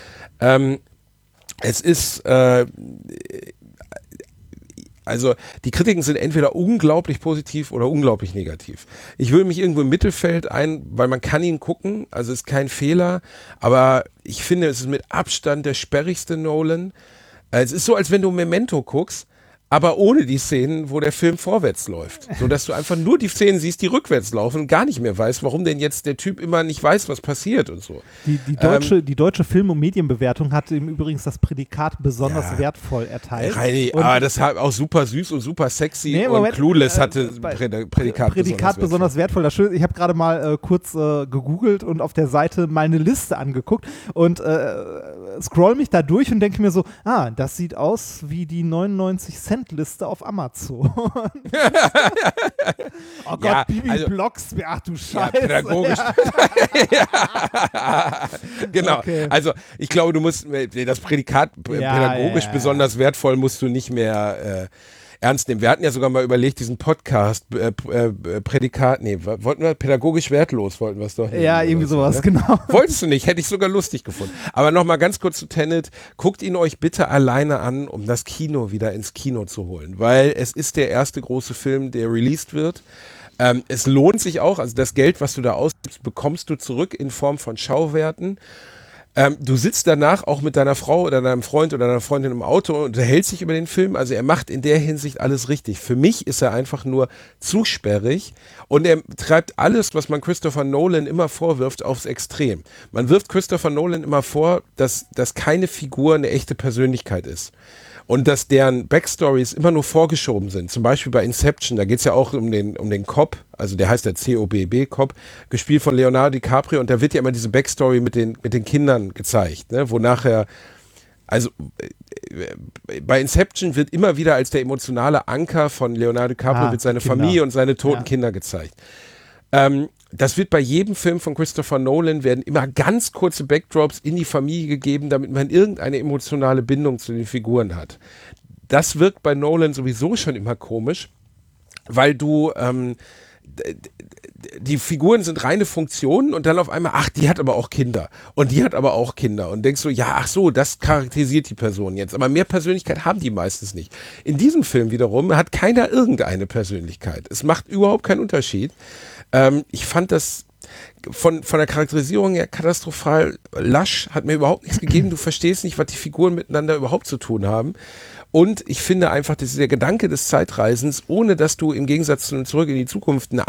Es ist, also die Kritiken sind entweder unglaublich positiv oder unglaublich negativ. Ich würde mich irgendwo im Mittelfeld weil man kann ihn gucken, also ist kein Fehler, aber ich finde, es ist mit Abstand der sperrigste Nolan. Es ist so, als wenn du Memento guckst, aber ohne die Szenen, wo der Film vorwärts läuft. Sodass du einfach nur die Szenen siehst, die rückwärts laufen und gar nicht mehr weißt, warum denn jetzt der Typ immer nicht weiß, was passiert und so. Die deutsche Film- und Medienbewertung hat ihm übrigens das Prädikat besonders wertvoll erteilt. Reini, aber das hat auch super süß und super sexy und Clueless hatte Prädikat besonders wertvoll. Ich habe gerade mal kurz gegoogelt und auf der Seite meine Liste angeguckt und scroll mich da durch und denke mir so, das sieht aus wie die 99 Cent Trendliste auf Amazon. Oh Gott, Ja, Bibi also- Blocksberg, ach du Ja, Scheiße. pädagogisch. Ja. Genau. Okay. Also ich glaube, du musst das Prädikat pädagogisch ja. besonders wertvoll musst du nicht mehr ernst nehmen. Wir hatten ja sogar mal überlegt, diesen Podcast Prädikat, wollten wir pädagogisch wertlos, wollten wir es doch. Ja, nehmen irgendwie oder sowas, ne? genau. Wolltest du nicht, hätte ich sogar lustig gefunden. Aber nochmal ganz kurz zu Tenet, guckt ihn euch bitte alleine an, um das Kino wieder ins Kino zu holen, weil es ist der erste große Film, der released wird. Es lohnt sich auch, also das Geld, was du da ausgibst, bekommst du zurück in Form von Schauwerten. Du sitzt danach auch mit deiner Frau oder deinem Freund oder deiner Freundin im Auto und unterhältst dich über den Film. Also er macht in der Hinsicht alles richtig. Für mich ist er einfach nur zu sperrig und er treibt alles, was man Christopher Nolan immer vorwirft, aufs Extrem. Man wirft Christopher Nolan immer vor, dass keine Figur eine echte Persönlichkeit ist. Und dass deren Backstories immer nur vorgeschoben sind. Zum Beispiel bei Inception, da geht es ja auch um den Cop, also der heißt der COBB Cop, gespielt von Leonardo DiCaprio und da wird ja immer diese Backstory mit den Kindern gezeigt, ne? Wo nachher, also bei Inception wird immer wieder als der emotionale Anker von Leonardo DiCaprio wird seine Kinder. Familie und seine toten Kinder gezeigt. Das wird bei jedem Film von Christopher Nolan, werden immer ganz kurze Backdrops in die Familie gegeben, damit man irgendeine emotionale Bindung zu den Figuren hat. Das wirkt bei Nolan sowieso schon immer komisch, weil du die Figuren sind reine Funktionen und dann auf einmal, ach, die hat aber auch Kinder und die hat aber auch Kinder und denkst so, ja, ach so, das charakterisiert die Person jetzt, aber mehr Persönlichkeit haben die meistens nicht. In diesem Film wiederum hat keiner irgendeine Persönlichkeit. Es macht überhaupt keinen Unterschied. Ich fand das von der Charakterisierung her katastrophal lasch, hat mir überhaupt nichts gegeben. Du verstehst nicht, was die Figuren miteinander überhaupt zu tun haben. Und ich finde einfach, dass der Gedanke des Zeitreisens, ohne dass du im Gegensatz zu Zurück in die Zukunft du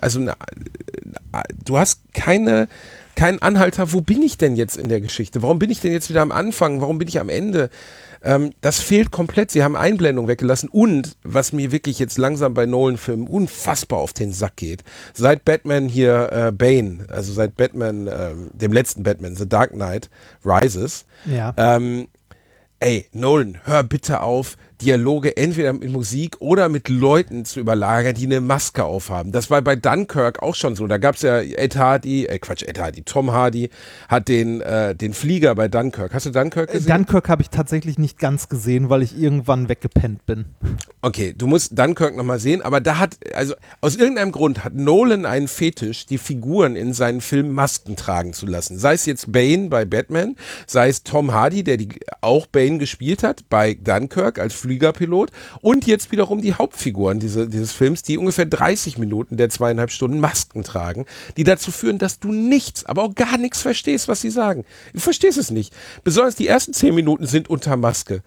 hast keinen Anhalter, wo bin ich denn jetzt in der Geschichte? Warum bin ich denn jetzt wieder am Anfang? Warum bin ich am Ende? Das fehlt komplett. Sie haben Einblendung weggelassen und, was mir wirklich jetzt langsam bei Nolan-Filmen unfassbar auf den Sack geht, seit Batman hier Bane, also seit Batman, dem letzten Batman, The Dark Knight Rises, Ja. Ey, Nolan, hör bitte auf, Dialoge entweder mit Musik oder mit Leuten zu überlagern, die eine Maske aufhaben. Das war bei Dunkirk auch schon so. Da gab es ja Tom Hardy hat den Flieger bei Dunkirk. Hast du Dunkirk gesehen? Dunkirk habe ich tatsächlich nicht ganz gesehen, weil ich irgendwann weggepennt bin. Okay, du musst Dunkirk nochmal sehen, aber aus irgendeinem Grund hat Nolan einen Fetisch, die Figuren in seinen Filmen Masken tragen zu lassen. Sei es jetzt Bane bei Batman, sei es Tom Hardy, der auch Bane gespielt hat bei Dunkirk als Fliegerpilot und jetzt wiederum die Hauptfiguren dieses Films, die ungefähr 30 Minuten der 2,5 Stunden Masken tragen, die dazu führen, dass du nichts, aber auch gar nichts verstehst, was sie sagen. Du verstehst es nicht. Besonders die ersten 10 Minuten sind unter Maske.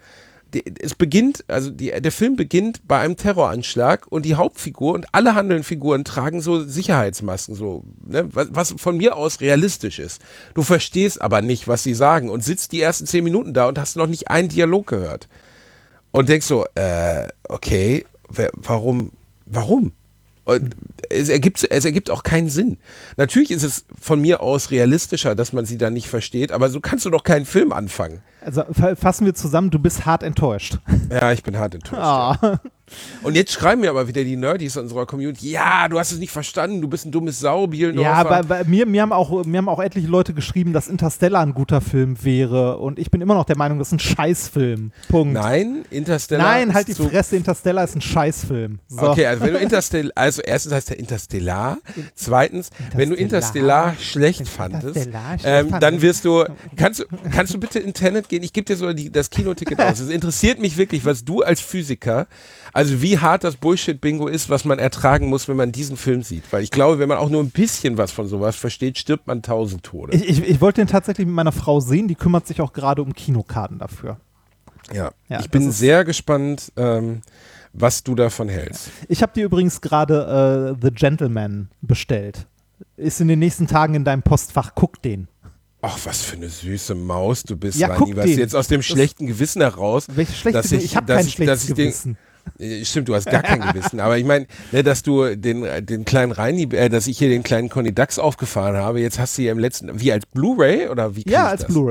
Der Film beginnt bei einem Terroranschlag und die Hauptfigur und alle handelnden Figuren tragen so Sicherheitsmasken, so, ne, was von mir aus realistisch ist. Du verstehst aber nicht, was sie sagen und sitzt die ersten 10 Minuten da und hast noch nicht einen Dialog gehört. Und denkst so, okay, warum? Und es ergibt auch keinen Sinn. Natürlich ist es von mir aus realistischer, dass man sie dann nicht versteht, aber so kannst du doch keinen Film anfangen. Also fassen wir zusammen, du bist hart enttäuscht. Ja, ich bin hart enttäuscht. Ah. Ja. Und jetzt schreiben mir aber wieder die Nerdies unserer Community, ja, du hast es nicht verstanden, du bist ein dummes Sau, Bielendorfer. Ja, aber mir haben auch etliche Leute geschrieben, dass Interstellar ein guter Film wäre und ich bin immer noch der Meinung, das ist ein Scheißfilm. Punkt. Nein, Interstellar Nein, halt die ist so Fresse, Interstellar ist ein Scheißfilm. So. Okay, also wenn du erstens heißt der Interstellar, zweitens, wenn du Interstellar schlecht fandest, dann wirst du, kannst du bitte in Tenet gehen? Ich gebe dir so das Kinoticket aus. Es interessiert mich wirklich, was du als Physiker, also wie hart das Bullshit-Bingo ist, was man ertragen muss, wenn man diesen Film sieht. Weil ich glaube, wenn man auch nur ein bisschen was von sowas versteht, stirbt man 1000 Tode. Ich wollte den tatsächlich mit meiner Frau sehen, die kümmert sich auch gerade um Kinokarten dafür. Ja, ich bin sehr gespannt, was du davon hältst. Ich habe dir übrigens gerade The Gentleman bestellt. Ist in den nächsten Tagen in deinem Postfach, guck den. Ach, was für eine süße Maus du bist, Ja, Rani. guck Was den. jetzt aus dem schlechten Gewissen heraus. Welches schlechte Ich habe kein schlechtes Gewissen. Stimmt, du hast gar kein Gewissen. Aber ich meine, ne, dass du den kleinen Reini, dass ich hier den kleinen Conny Dax aufgefahren habe, jetzt hast du hier im letzten, wie als Blu-ray oder wie? Ja, als Blu-ray.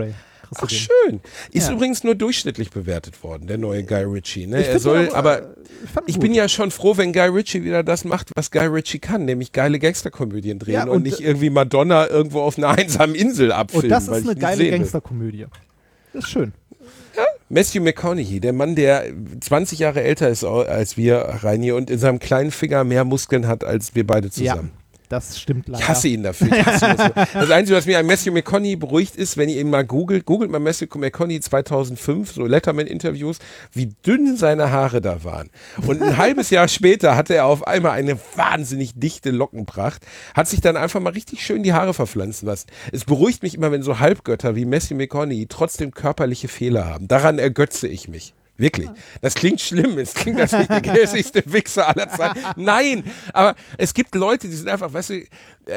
kriegst du Ach, den. schön. Ist übrigens nur durchschnittlich bewertet worden, der neue Guy Ritchie. Ne? Er soll, aber ich bin ja schon froh, wenn Guy Ritchie wieder das macht, was Guy Ritchie kann, nämlich geile Gangsterkomödien drehen Ja, und und nicht irgendwie Madonna irgendwo auf einer einsamen Insel abfilmen. Und das ist weil ich eine nicht geile sehen will. Gangsterkomödie. Das ist schön. Matthew McConaughey, der Mann, der 20 Jahre älter ist als wir, Reini, und in seinem kleinen Finger mehr Muskeln hat als wir beide zusammen. Ja, das stimmt leider. Ich hasse ihn dafür. Ich hasse ihn dafür. Das Einzige, was mir an Matthew McConaughey beruhigt, ist, wenn ihr ihn mal googelt mal Matthew McConaughey 2005, so Letterman-Interviews, wie dünn seine Haare da waren. Und ein halbes Jahr später hatte er auf einmal eine wahnsinnig dichte Lockenpracht, hat sich dann einfach mal richtig schön die Haare verpflanzen lassen. Es beruhigt mich immer, wenn so Halbgötter wie Matthew McConaughey trotzdem körperliche Fehler haben. Daran ergötze ich mich. Wirklich. Das klingt schlimm. Es klingt, als nicht der gehässigste Wichser aller Zeiten. Nein, aber es gibt Leute, die sind einfach, weißt du,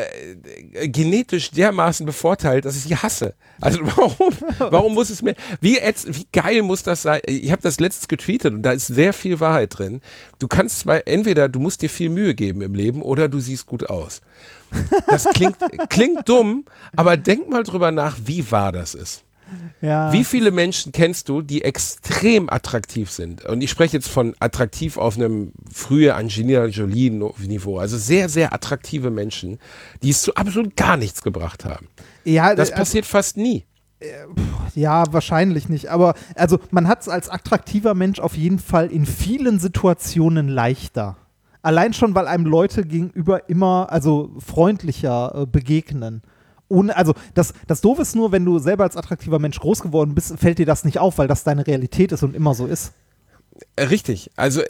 genetisch dermaßen bevorteilt, dass ich sie hasse. Also warum muss es mir, wie geil muss das sein? Ich habe das letztens getweetet und da ist sehr viel Wahrheit drin. Du kannst zwar, entweder du musst dir viel Mühe geben im Leben oder du siehst gut aus. Das klingt dumm, aber denk mal drüber nach, wie wahr das ist. Ja. Wie viele Menschen kennst du, die extrem attraktiv sind? Und ich spreche jetzt von attraktiv auf einem frühe Angelina Jolie-Niveau. Also sehr, sehr attraktive Menschen, die es zu absolut gar nichts gebracht haben. Ja, Das passiert fast nie. Ja, wahrscheinlich nicht. Aber also man hat es als attraktiver Mensch auf jeden Fall in vielen Situationen leichter. Allein schon, weil einem Leute gegenüber immer freundlicher begegnen. Also das Doofe ist nur, wenn du selber als attraktiver Mensch groß geworden bist, fällt dir das nicht auf, weil das deine Realität ist und immer so ist. Richtig. Also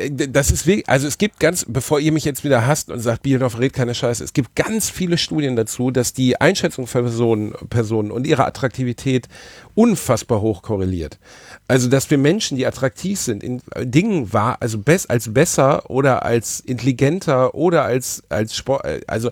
es gibt bevor ihr mich jetzt wieder hasst und sagt, Bierdorf redet keine Scheiße, es gibt ganz viele Studien dazu, dass die Einschätzung von Personen und ihre Attraktivität unfassbar hoch korreliert. Also, dass wir Menschen, die attraktiv sind, in Dingen als besser oder als intelligenter oder als Sport,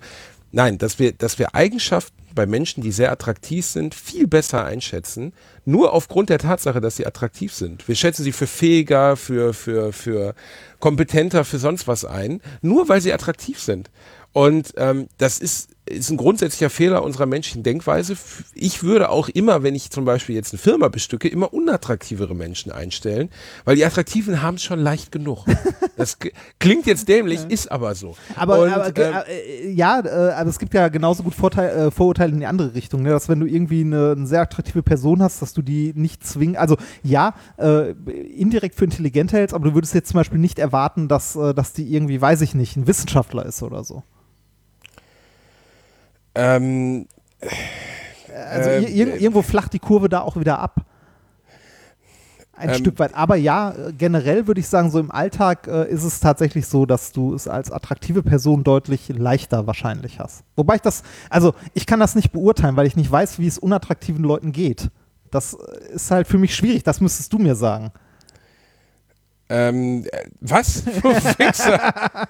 dass wir Eigenschaften bei Menschen, die sehr attraktiv sind, viel besser einschätzen, nur aufgrund der Tatsache, dass sie attraktiv sind. Wir schätzen sie für fähiger, für kompetenter, für sonst was ein, nur weil sie attraktiv sind. Und das ist ein grundsätzlicher Fehler unserer menschlichen Denkweise. Ich würde auch immer, wenn ich zum Beispiel jetzt eine Firma bestücke, immer unattraktivere Menschen einstellen, weil die Attraktiven haben es schon leicht genug. Das klingt jetzt dämlich, ist aber so. Aber es gibt ja genauso gut Vorurteile in die andere Richtung, ne? Dass wenn du irgendwie eine sehr attraktive Person hast, dass du die nicht zwingen, indirekt für intelligent hältst, aber du würdest jetzt zum Beispiel nicht erwarten, dass die irgendwie, weiß ich nicht, ein Wissenschaftler ist oder so. Irgendwo flacht die Kurve da auch wieder ab. Ein Stück weit. Aber ja, generell würde ich sagen, so im Alltag ist es tatsächlich so, dass du es als attraktive Person deutlich leichter wahrscheinlich hast. Wobei ich kann das nicht beurteilen, weil ich nicht weiß, wie es unattraktiven Leuten geht. Das ist halt für mich schwierig, das müsstest du mir sagen. Was? Du Wichser.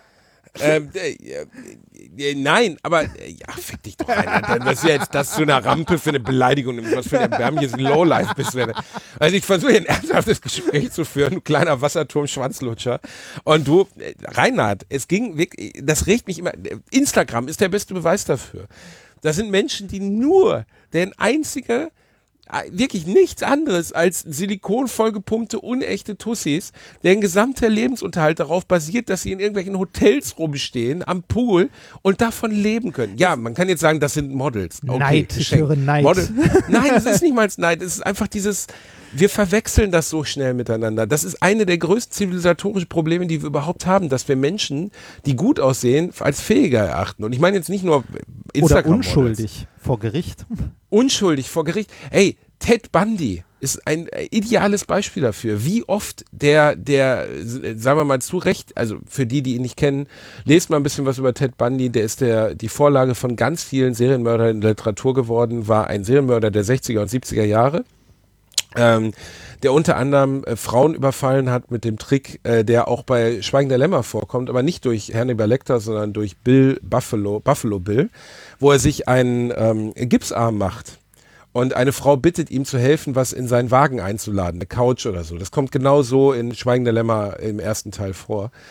Nein, aber fick dich doch rein. Das ist ja jetzt das zu einer Rampe für eine Beleidigung, was für ein erbärmliches Lowlife bist du. Also ich versuche ein ernsthaftes Gespräch zu führen, du kleiner Wasserturm-Schwanzlutscher. Und du, Reinhard, das regt mich immer, Instagram ist der beste Beweis dafür. Das sind Menschen, die deren einziger wirklich nichts anderes als silikonvollgepumpte, unechte Tussis, deren gesamter Lebensunterhalt darauf basiert, dass sie in irgendwelchen Hotels rumstehen, am Pool und davon leben können. Ja, man kann jetzt sagen, das sind Models. Okay, Neid, ich höre Neid. Nein, es ist nicht mal Neid, es ist einfach wir verwechseln das so schnell miteinander. Das ist eine der größten zivilisatorischen Probleme, die wir überhaupt haben, dass wir Menschen, die gut aussehen, als fähiger erachten. Und ich meine jetzt nicht nur Instagram. Oder unschuldig vor Gericht. Unschuldig vor Gericht. Hey, Ted Bundy ist ein ideales Beispiel dafür, wie oft der, sagen wir mal zu Recht, also für die ihn nicht kennen, lest mal ein bisschen was über Ted Bundy, der ist die Vorlage von ganz vielen Serienmördern in der Literatur geworden, war ein Serienmörder der 60er und 70er Jahre. Der unter anderem Frauen überfallen hat mit dem Trick, der auch bei Schweigen der Lämmer vorkommt, aber nicht durch Hannibal Lecter, sondern durch Buffalo Bill, wo er sich einen Gipsarm macht und eine Frau bittet ihm zu helfen, was in seinen Wagen einzuladen, eine Couch oder so. Das kommt genau so in Schweigen der Lämmer im ersten Teil vor.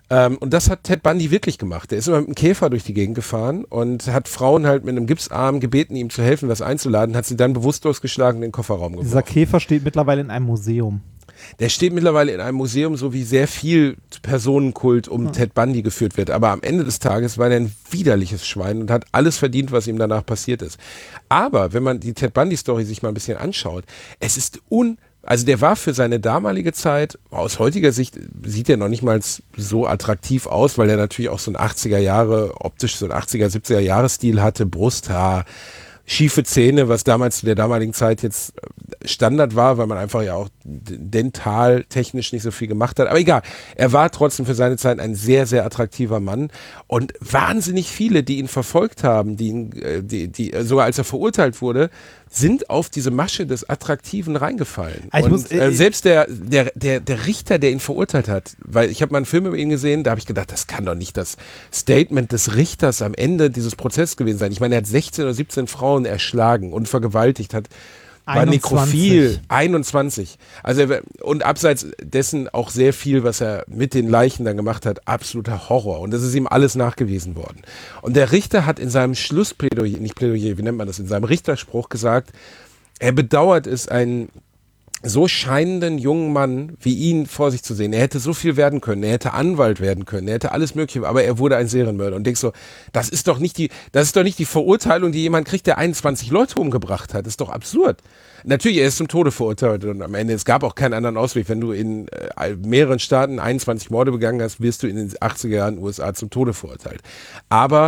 Und das hat Ted Bundy wirklich gemacht. Der ist immer mit einem Käfer durch die Gegend gefahren und hat Frauen halt mit einem Gipsarm gebeten, ihm zu helfen, was einzuladen, hat sie dann bewusstlos geschlagen in den Kofferraum geworfen. Dieser Käfer steht mittlerweile in einem Museum. Der steht mittlerweile in einem Museum, so wie sehr viel Personenkult um Ted Bundy geführt wird. Aber am Ende des Tages war der ein widerliches Schwein und hat alles verdient, was ihm danach passiert ist. Aber wenn man die Ted Bundy-Story sich mal ein bisschen anschaut, es ist also der war für seine damalige Zeit, aus heutiger Sicht sieht er noch nicht mal so attraktiv aus, weil er natürlich auch so ein 80er Jahre, optisch so ein 80er, 70er Jahre Stil hatte, Brusthaar, schiefe Zähne, was damals zu der damaligen Zeit jetzt Standard war, weil man einfach ja auch dentaltechnisch nicht so viel gemacht hat. Aber egal, er war trotzdem für seine Zeit ein sehr, sehr attraktiver Mann und wahnsinnig viele, die ihn verfolgt haben, die sogar als er verurteilt wurde, sind auf diese Masche des Attraktiven reingefallen. Selbst der Richter, der ihn verurteilt hat, weil ich habe mal einen Film über ihn gesehen, da habe ich gedacht, das kann doch nicht das Statement des Richters am Ende dieses Prozesses gewesen sein. Ich meine, er hat 16 oder 17 Frauen erschlagen und vergewaltigt, war 21. nekrophil, 21. Also und abseits dessen auch sehr viel, was er mit den Leichen dann gemacht hat, absoluter Horror. Und das ist ihm alles nachgewiesen worden. Und der Richter hat in seinem Schlussplädoyer, nicht Plädoyer, wie nennt man das, in seinem Richterspruch gesagt, er bedauert es, einen so scheinenden jungen Mann wie ihn vor sich zu sehen. Er hätte so viel werden können, er hätte Anwalt werden können, er hätte alles Mögliche, aber er wurde ein Serienmörder. Und denkst so, das ist doch nicht die Verurteilung, die jemand kriegt, der 21 Leute umgebracht hat. Das ist doch absurd. Natürlich, er ist zum Tode verurteilt und am Ende, es gab auch keinen anderen Ausweg. Wenn du in mehreren Staaten 21 Morde begangen hast, wirst du in den 80er Jahren USA zum Tode verurteilt. Aber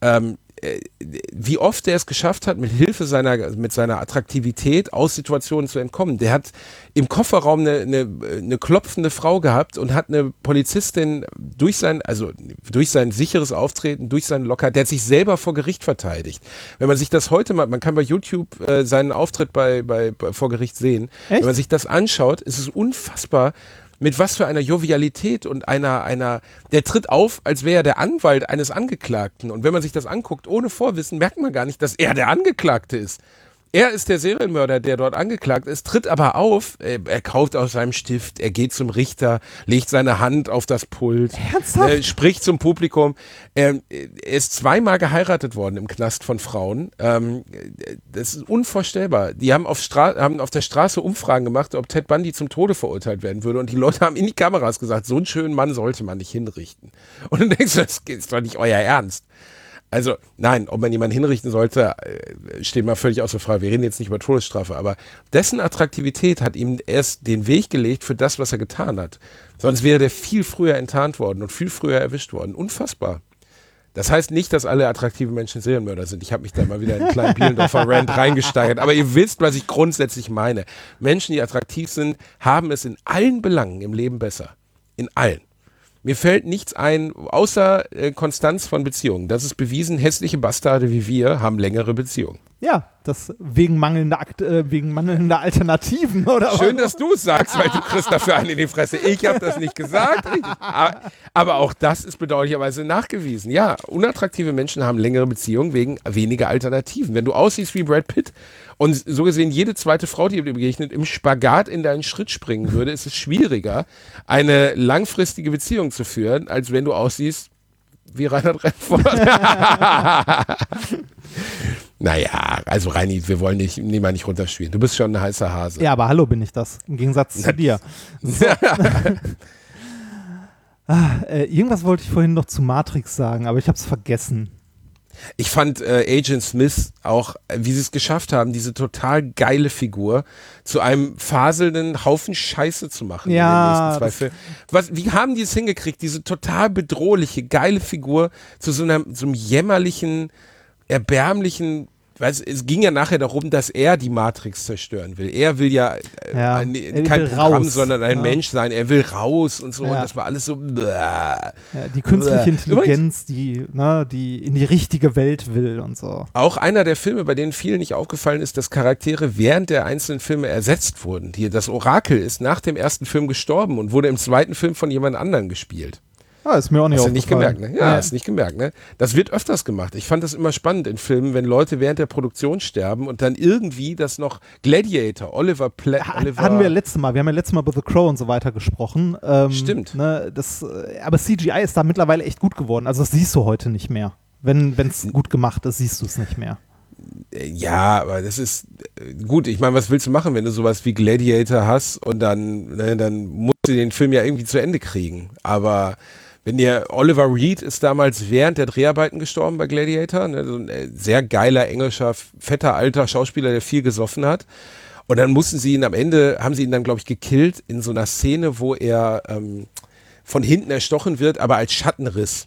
wie oft er es geschafft hat, mit seiner Attraktivität aus Situationen zu entkommen. Der hat im Kofferraum eine klopfende Frau gehabt und hat eine Polizistin durch sein sicheres Auftreten, durch seinen Locker, der hat sich selber vor Gericht verteidigt. Wenn man sich das heute mal, man kann bei YouTube seinen Auftritt vor Gericht sehen. Echt? Wenn man sich das anschaut, ist es unfassbar, mit was für einer Jovialität und der tritt auf, als wäre er der Anwalt eines Angeklagten. Und wenn man sich das anguckt, ohne Vorwissen, merkt man gar nicht, dass er der Angeklagte ist. Er ist der Serienmörder, der dort angeklagt ist, tritt aber auf, er kauft aus seinem Stift, er geht zum Richter, legt seine Hand auf das Pult, spricht zum Publikum. Er ist 2-mal geheiratet worden im Knast von Frauen. Das ist unvorstellbar. Die haben auf der Straße Umfragen gemacht, ob Ted Bundy zum Tode verurteilt werden würde. Und die Leute haben in die Kameras gesagt, so einen schönen Mann sollte man nicht hinrichten. Und dann denkst du, das ist doch nicht euer Ernst. Also nein, ob man jemanden hinrichten sollte, steht mal völlig außer Frage. Wir reden jetzt nicht über Todesstrafe, aber dessen Attraktivität hat ihm erst den Weg gelegt für das, was er getan hat. Sonst wäre der viel früher enttarnt worden und viel früher erwischt worden. Unfassbar. Das heißt nicht, dass alle attraktiven Menschen Serienmörder sind. Ich habe mich da mal wieder in einen kleinen Bielendorfer Rant reingesteigert. Aber ihr wisst, was ich grundsätzlich meine. Menschen, die attraktiv sind, haben es in allen Belangen im Leben besser. In allen. Mir fällt nichts ein, außer Konstanz von Beziehungen. Das ist bewiesen, hässliche Bastarde wie wir haben längere Beziehungen. Ja, das wegen mangelnder Alternativen, oder? Schön, dass du es sagst, weil du kriegst dafür einen in die Fresse. Ich habe das nicht gesagt. Aber auch das ist bedauerlicherweise nachgewiesen. Ja, unattraktive Menschen haben längere Beziehungen wegen weniger Alternativen. Wenn du aussiehst wie Brad Pitt und so gesehen jede zweite Frau, die dir begegnet, im Spagat in deinen Schritt springen würde, ist es schwieriger, eine langfristige Beziehung zu führen, als wenn du aussiehst wie Reinhard Remford. Naja, also Reini, wir wollen dich mal nicht runterspielen. Du bist schon ein heißer Hase. Ja, aber hallo bin ich das, im Gegensatz zu dir. So. Irgendwas wollte ich vorhin noch zu Matrix sagen, aber ich habe es vergessen. Ich fand Agent Smith auch, wie sie es geschafft haben, diese total geile Figur zu einem faselnden Haufen Scheiße zu machen. Ja. In den nächsten 2 Filmen. Wie haben die es hingekriegt, diese total bedrohliche, geile Figur zu so einem jämmerlichen, erbärmlichen, es ging ja nachher darum, dass er die Matrix zerstören will. Er will ja kein Programm, sondern ein Mensch sein. Er will raus und so. Und das war alles so. Ja, die künstliche Intelligenz, die in die richtige Welt will und so. Auch einer der Filme, bei denen vielen nicht aufgefallen ist, dass Charaktere während der einzelnen Filme ersetzt wurden. Das Orakel ist nach dem ersten Film gestorben und wurde im zweiten Film von jemand anderem gespielt. Ist mir auch nicht Hast du nicht aufgefallen. gemerkt, ne? Ja, hast nicht gemerkt, ne? Das wird öfters gemacht. Ich fand das immer spannend in Filmen, wenn Leute während der Produktion sterben und dann irgendwie das noch Gladiator, Oliver Hatten wir letztes Mal. Wir haben ja letztes Mal über The Crow und so weiter gesprochen. Stimmt. Ne, aber CGI ist da mittlerweile echt gut geworden. Also das siehst du heute nicht mehr. Wenn es gut gemacht ist, siehst du es nicht mehr. Ja, aber das ist gut. Ich meine, was willst du machen, wenn du sowas wie Gladiator hast und dann musst du den Film ja irgendwie zu Ende kriegen. Aber wenn Oliver Reed ist damals während der Dreharbeiten gestorben bei Gladiator, ne, so ein sehr geiler, englischer, fetter, alter Schauspieler, der viel gesoffen hat. Und dann mussten sie ihn am Ende, haben sie ihn dann, glaube ich, gekillt in so einer Szene, wo er von hinten erstochen wird, aber als Schattenriss.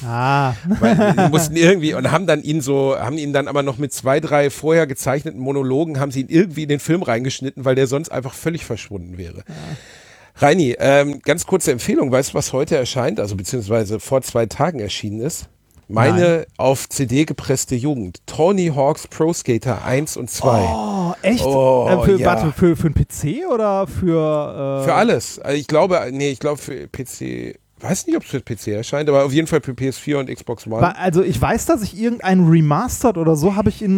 Weil die mussten irgendwie und haben ihn dann aber noch mit 2, 3 vorher gezeichneten Monologen, haben sie ihn irgendwie in den Film reingeschnitten, weil der sonst einfach völlig verschwunden wäre. Ja. Reini, ganz kurze Empfehlung, weißt du, was heute erscheint, also beziehungsweise vor 2 Tagen erschienen ist? Meine auf CD gepresste Jugend. Tony Hawk's Pro Skater 1 und 2. Oh, echt? Ja. Für einen PC oder für... Für alles. Also ich glaube für PC... Weiß nicht, ob es für PC erscheint, aber auf jeden Fall für PS4 und Xbox One. Also ich weiß, dass ich irgendeinen Remastered oder so habe ich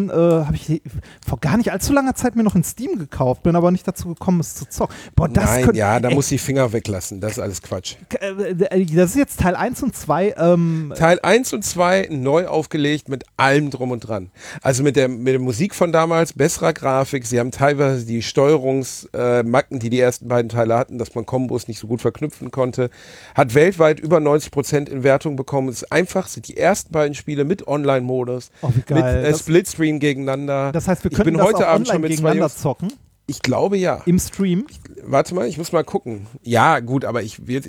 vor gar nicht allzu langer Zeit mir noch in Steam gekauft, bin aber nicht dazu gekommen, es zu zocken. Boah, da muss die Finger weglassen, das ist alles Quatsch. Das ist jetzt Teil 1 und 2. Teil 1 und 2 neu aufgelegt mit allem drum und dran. Also mit der Musik von damals, besserer Grafik, sie haben teilweise die Steuerungsmacken, die ersten beiden Teile hatten, dass man Kombos nicht so gut verknüpfen konnte, hat weltweit über 90% in Wertung bekommen. Es ist einfach, sind die ersten beiden Spiele mit Online-Modus, mit Splitscreen gegeneinander. Das heißt, wir können heute Abend schon mit gegeneinander zocken? Ich glaube ja. Im Stream? Warte mal, ich muss mal gucken. Ja, gut, aber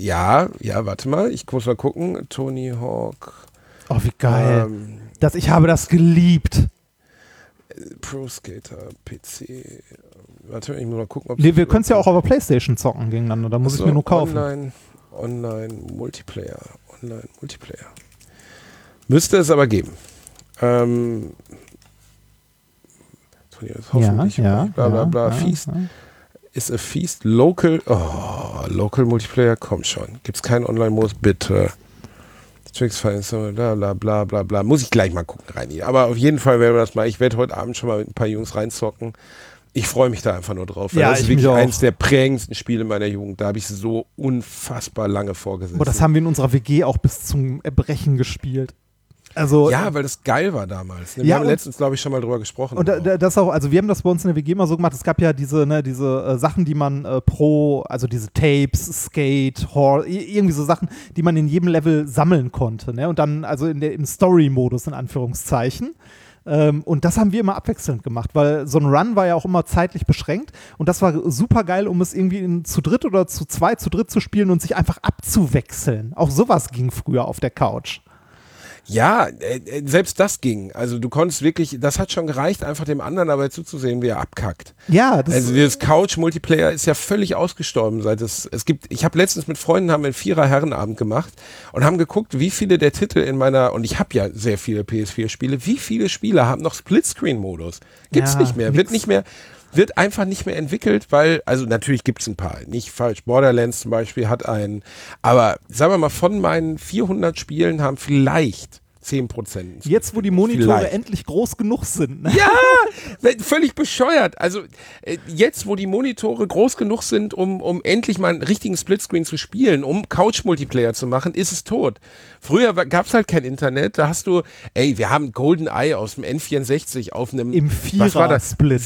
warte mal, ich muss mal gucken. Tony Hawk. Oh, wie geil. Ich habe das geliebt. Pro Skater, PC. Warte, ich muss mal gucken, ob wir können es ja auch auf der PlayStation zocken gegeneinander, da muss ich mir nur kaufen. Online Multiplayer. Müsste es aber geben. Hoffentlich. Feast. Ist a Feast. Local Multiplayer, komm schon. Gibt's keinen Online-Modus? Bitte. Tricks, bla bla bla bla. Muss ich gleich mal gucken, Reini. Aber auf jeden Fall werden wir das mal. Ich werde heute Abend schon mal mit ein paar Jungs reinzocken. Ich freue mich da einfach nur drauf, weil das ist wirklich eins der prägendsten Spiele meiner Jugend. Da habe ich so unfassbar lange vorgesessen. Aber das haben wir in unserer WG auch bis zum Erbrechen gespielt. Also, ja, weil das geil war damals. Wir haben letztens, glaube ich, schon mal drüber gesprochen. Und das auch, also wir haben das bei uns in der WG mal so gemacht, es gab ja diese Sachen, die man also diese Tapes, Skate, irgendwie so Sachen, die man in jedem Level sammeln konnte. Ne? Und dann also im Story-Modus in Anführungszeichen. Und das haben wir immer abwechselnd gemacht, weil so ein Run war ja auch immer zeitlich beschränkt und das war super geil, um es irgendwie zu dritt oder zu dritt zu spielen und sich einfach abzuwechseln. Auch sowas ging früher auf der Couch. Ja, selbst das ging. Also du konntest wirklich, das hat schon gereicht, einfach dem anderen dabei zuzusehen, wie er abkackt. Ja, also dieses Couch-Multiplayer ist ja völlig ausgestorben, seit es gibt. Ich habe letztens mit Freunden einen 4er-Herrenabend gemacht und haben geguckt, wie viele der Titel und ich habe ja sehr viele PS4-Spiele, wie viele Spiele haben noch Splitscreen-Modus? Gibt's nicht mehr, wird einfach nicht mehr entwickelt, weil, also natürlich gibt es ein paar, nicht falsch, Borderlands zum Beispiel hat einen, aber sagen wir mal, von meinen 400 Spielen haben vielleicht 10%. Jetzt, wo die Monitore endlich groß genug sind. Ne? Ja, völlig bescheuert. Also jetzt, wo die Monitore groß genug sind, um endlich mal einen richtigen Splitscreen zu spielen, um Couch-Multiplayer zu machen, ist es tot. Früher gab es halt kein Internet, da hast du, wir haben GoldenEye aus dem N64 auf einem im Vierer-Split.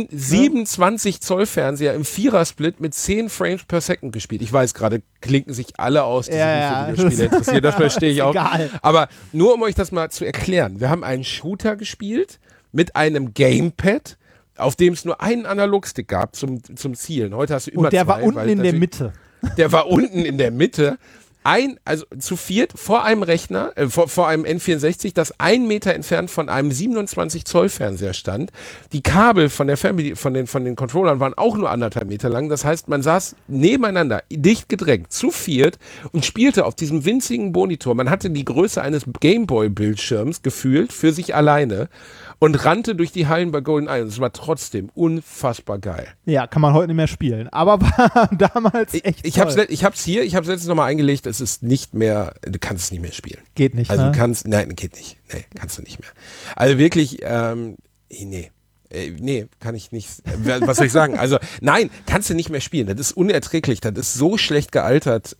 27 Zoll Fernseher im Vierer-Split mit 10 Frames per Second gespielt. Ich weiß, gerade klinken sich alle aus, die sich für Videospiele interessieren, das verstehe ich auch. Egal. Aber nur um euch das mal zu erklären, wir haben einen Shooter gespielt mit einem Gamepad, auf dem es nur einen Analogstick gab zum Zielen. Heute hast du immer zwei. Und der war unten in der Mitte. Der war unten in der Mitte. Also zu viert vor einem Rechner, vor einem N64, das 1 Meter entfernt von einem 27 Zoll Fernseher stand. Die Kabel von der von den Controllern waren auch nur 1,5 Meter lang. Das heißt, man saß nebeneinander, dicht gedrängt, zu viert und spielte auf diesem winzigen Monitor. Man hatte die Größe eines Gameboy-Bildschirms gefühlt für sich alleine und rannte durch die Hallen bei GoldenEye. Und es war trotzdem unfassbar geil. Ja, kann man heute nicht mehr spielen. Aber war damals echt Ich hab's letztens nochmal eingelegt. es ist nicht mehr, du kannst es nicht mehr spielen. Geht nicht, Also ne? du kannst, nein, geht nicht. Nee, kannst du nicht mehr. Also wirklich, nee. Nee, kann ich nicht. Was soll ich sagen? Also, nein, kannst du nicht mehr spielen. Das ist unerträglich. Das ist so schlecht gealtert.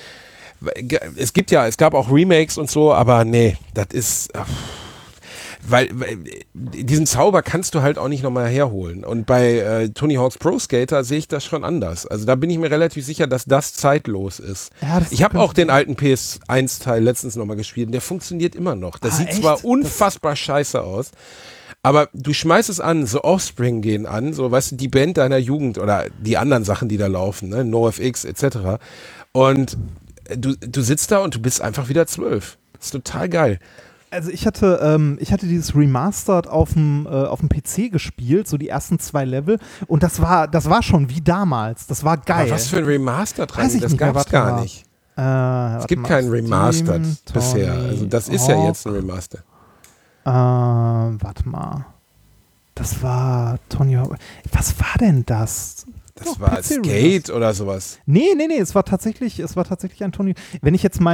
Es gab auch Remakes und so, aber nee, das ist. Weil diesen Zauber kannst du halt auch nicht nochmal herholen. Und bei Tony Hawk's Pro Skater sehe ich das schon anders. Also da bin ich mir relativ sicher, dass das zeitlos ist. Ja, das ich habe auch den alten PS1-Teil letztens nochmal gespielt und der funktioniert immer noch. Das sieht echt? zwar unfassbar scheiße aus, aber du schmeißt es an, so Offspring gehen an, so, weißt du, die Band deiner Jugend oder die anderen Sachen, die da laufen, ne, NoFX etc. Und du sitzt da und du bist einfach wieder 12. Das ist total geil. Also ich hatte dieses Remastered auf dem PC gespielt, so die ersten 2 Level, und das war schon wie damals. Das war geil. Aber was für ein Remastered Weiß dran? ich Das nicht mehr, gab's warte gar mal. nicht. Es gibt keinen Remastered bisher. Also das ist ja jetzt ein Remaster. Warte mal. Das war Tony Hawk. Was war denn das? Das Doch, war PC Skate Remastered. oder sowas. Nee, es war tatsächlich ein Tony. Wenn ich jetzt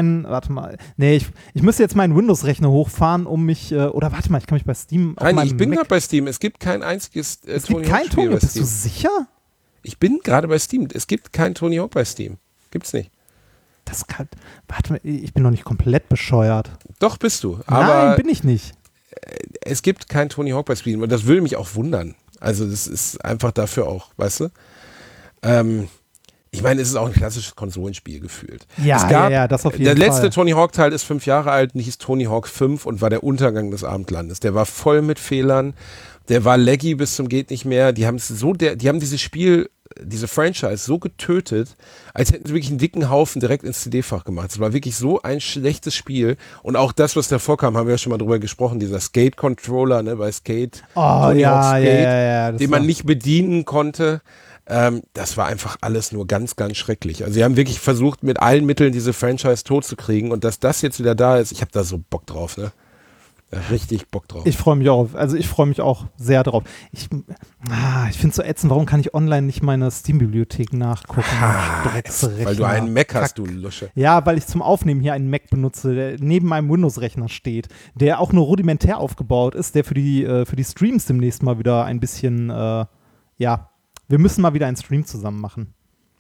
ich müsste jetzt meinen Windows-Rechner hochfahren, um mich, oder warte mal, ich kann mich bei Steam auf Nein, meinem ich bin Mac- gerade bei Steam. Es gibt kein einziges Es Tony gibt kein Hawk-Spiel Tony. bei Bist du Steam. sicher? Ich bin gerade bei Steam. Es gibt kein Tony Hawk bei Steam. Gibt's nicht. Warte mal, ich bin noch nicht komplett bescheuert. Doch, bist du. Aber Nein, bin ich nicht. es gibt kein Tony Hawk bei Steam und das würde mich auch wundern. Also das ist einfach dafür auch, weißt du? Ich meine, es ist auch ein klassisches Konsolenspiel gefühlt. Ja, das auf jeden Fall. Der letzte Tony Hawk Teil ist 5 Jahre alt und hieß Tony Hawk 5 und war der Untergang des Abendlandes. Der war voll mit Fehlern, der war laggy bis zum geht nicht mehr. Die haben dieses Spiel, diese Franchise so getötet, als hätten sie wirklich einen dicken Haufen direkt ins CD-Fach gemacht. Es war wirklich so ein schlechtes Spiel und auch das, was davor kam, haben wir ja schon mal drüber gesprochen, dieser Skate-Controller, ne, bei Skate, Tony Hawk Skate, den man nicht bedienen konnte. Das war einfach alles nur ganz, ganz schrecklich. Also sie haben wirklich versucht, mit allen Mitteln diese Franchise totzukriegen und dass das jetzt wieder da ist, ich habe da so Bock drauf, ne? Ja, richtig Bock drauf. Ich freue mich auch sehr drauf. Ich finde es so ätzend, warum kann ich online nicht meine Steam-Bibliothek nachgucken? Weil du einen Mac hast, du Lusche. Ja, weil ich zum Aufnehmen hier einen Mac benutze, der neben meinem Windows-Rechner steht, der auch nur rudimentär aufgebaut ist, der für die Streams demnächst mal wieder ein bisschen, wir müssen mal wieder einen Stream zusammen machen.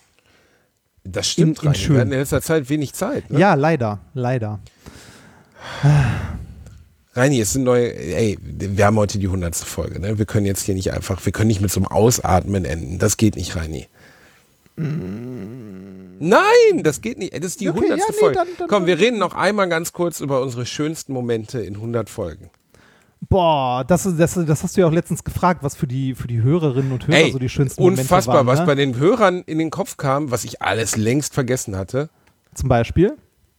Das stimmt, Reini. Wir hatten in letzter Zeit wenig Zeit. Ne? Ja, leider. Reini, es sind neue, wir haben heute die 100. Folge, ne? Wir können jetzt hier nicht wir können nicht mit so einem Ausatmen enden. Das geht nicht, Reini. Nein, das geht nicht. Das ist die 100. Folge. Dann Komm, wir reden noch einmal ganz kurz über unsere schönsten Momente in 100 Folgen. Boah, das hast du ja auch letztens gefragt, was für die Hörerinnen und Hörer so die schönsten Momente waren. Unfassbar, was ne? bei den Hörern in den Kopf kam, was ich alles längst vergessen hatte. Zum Beispiel?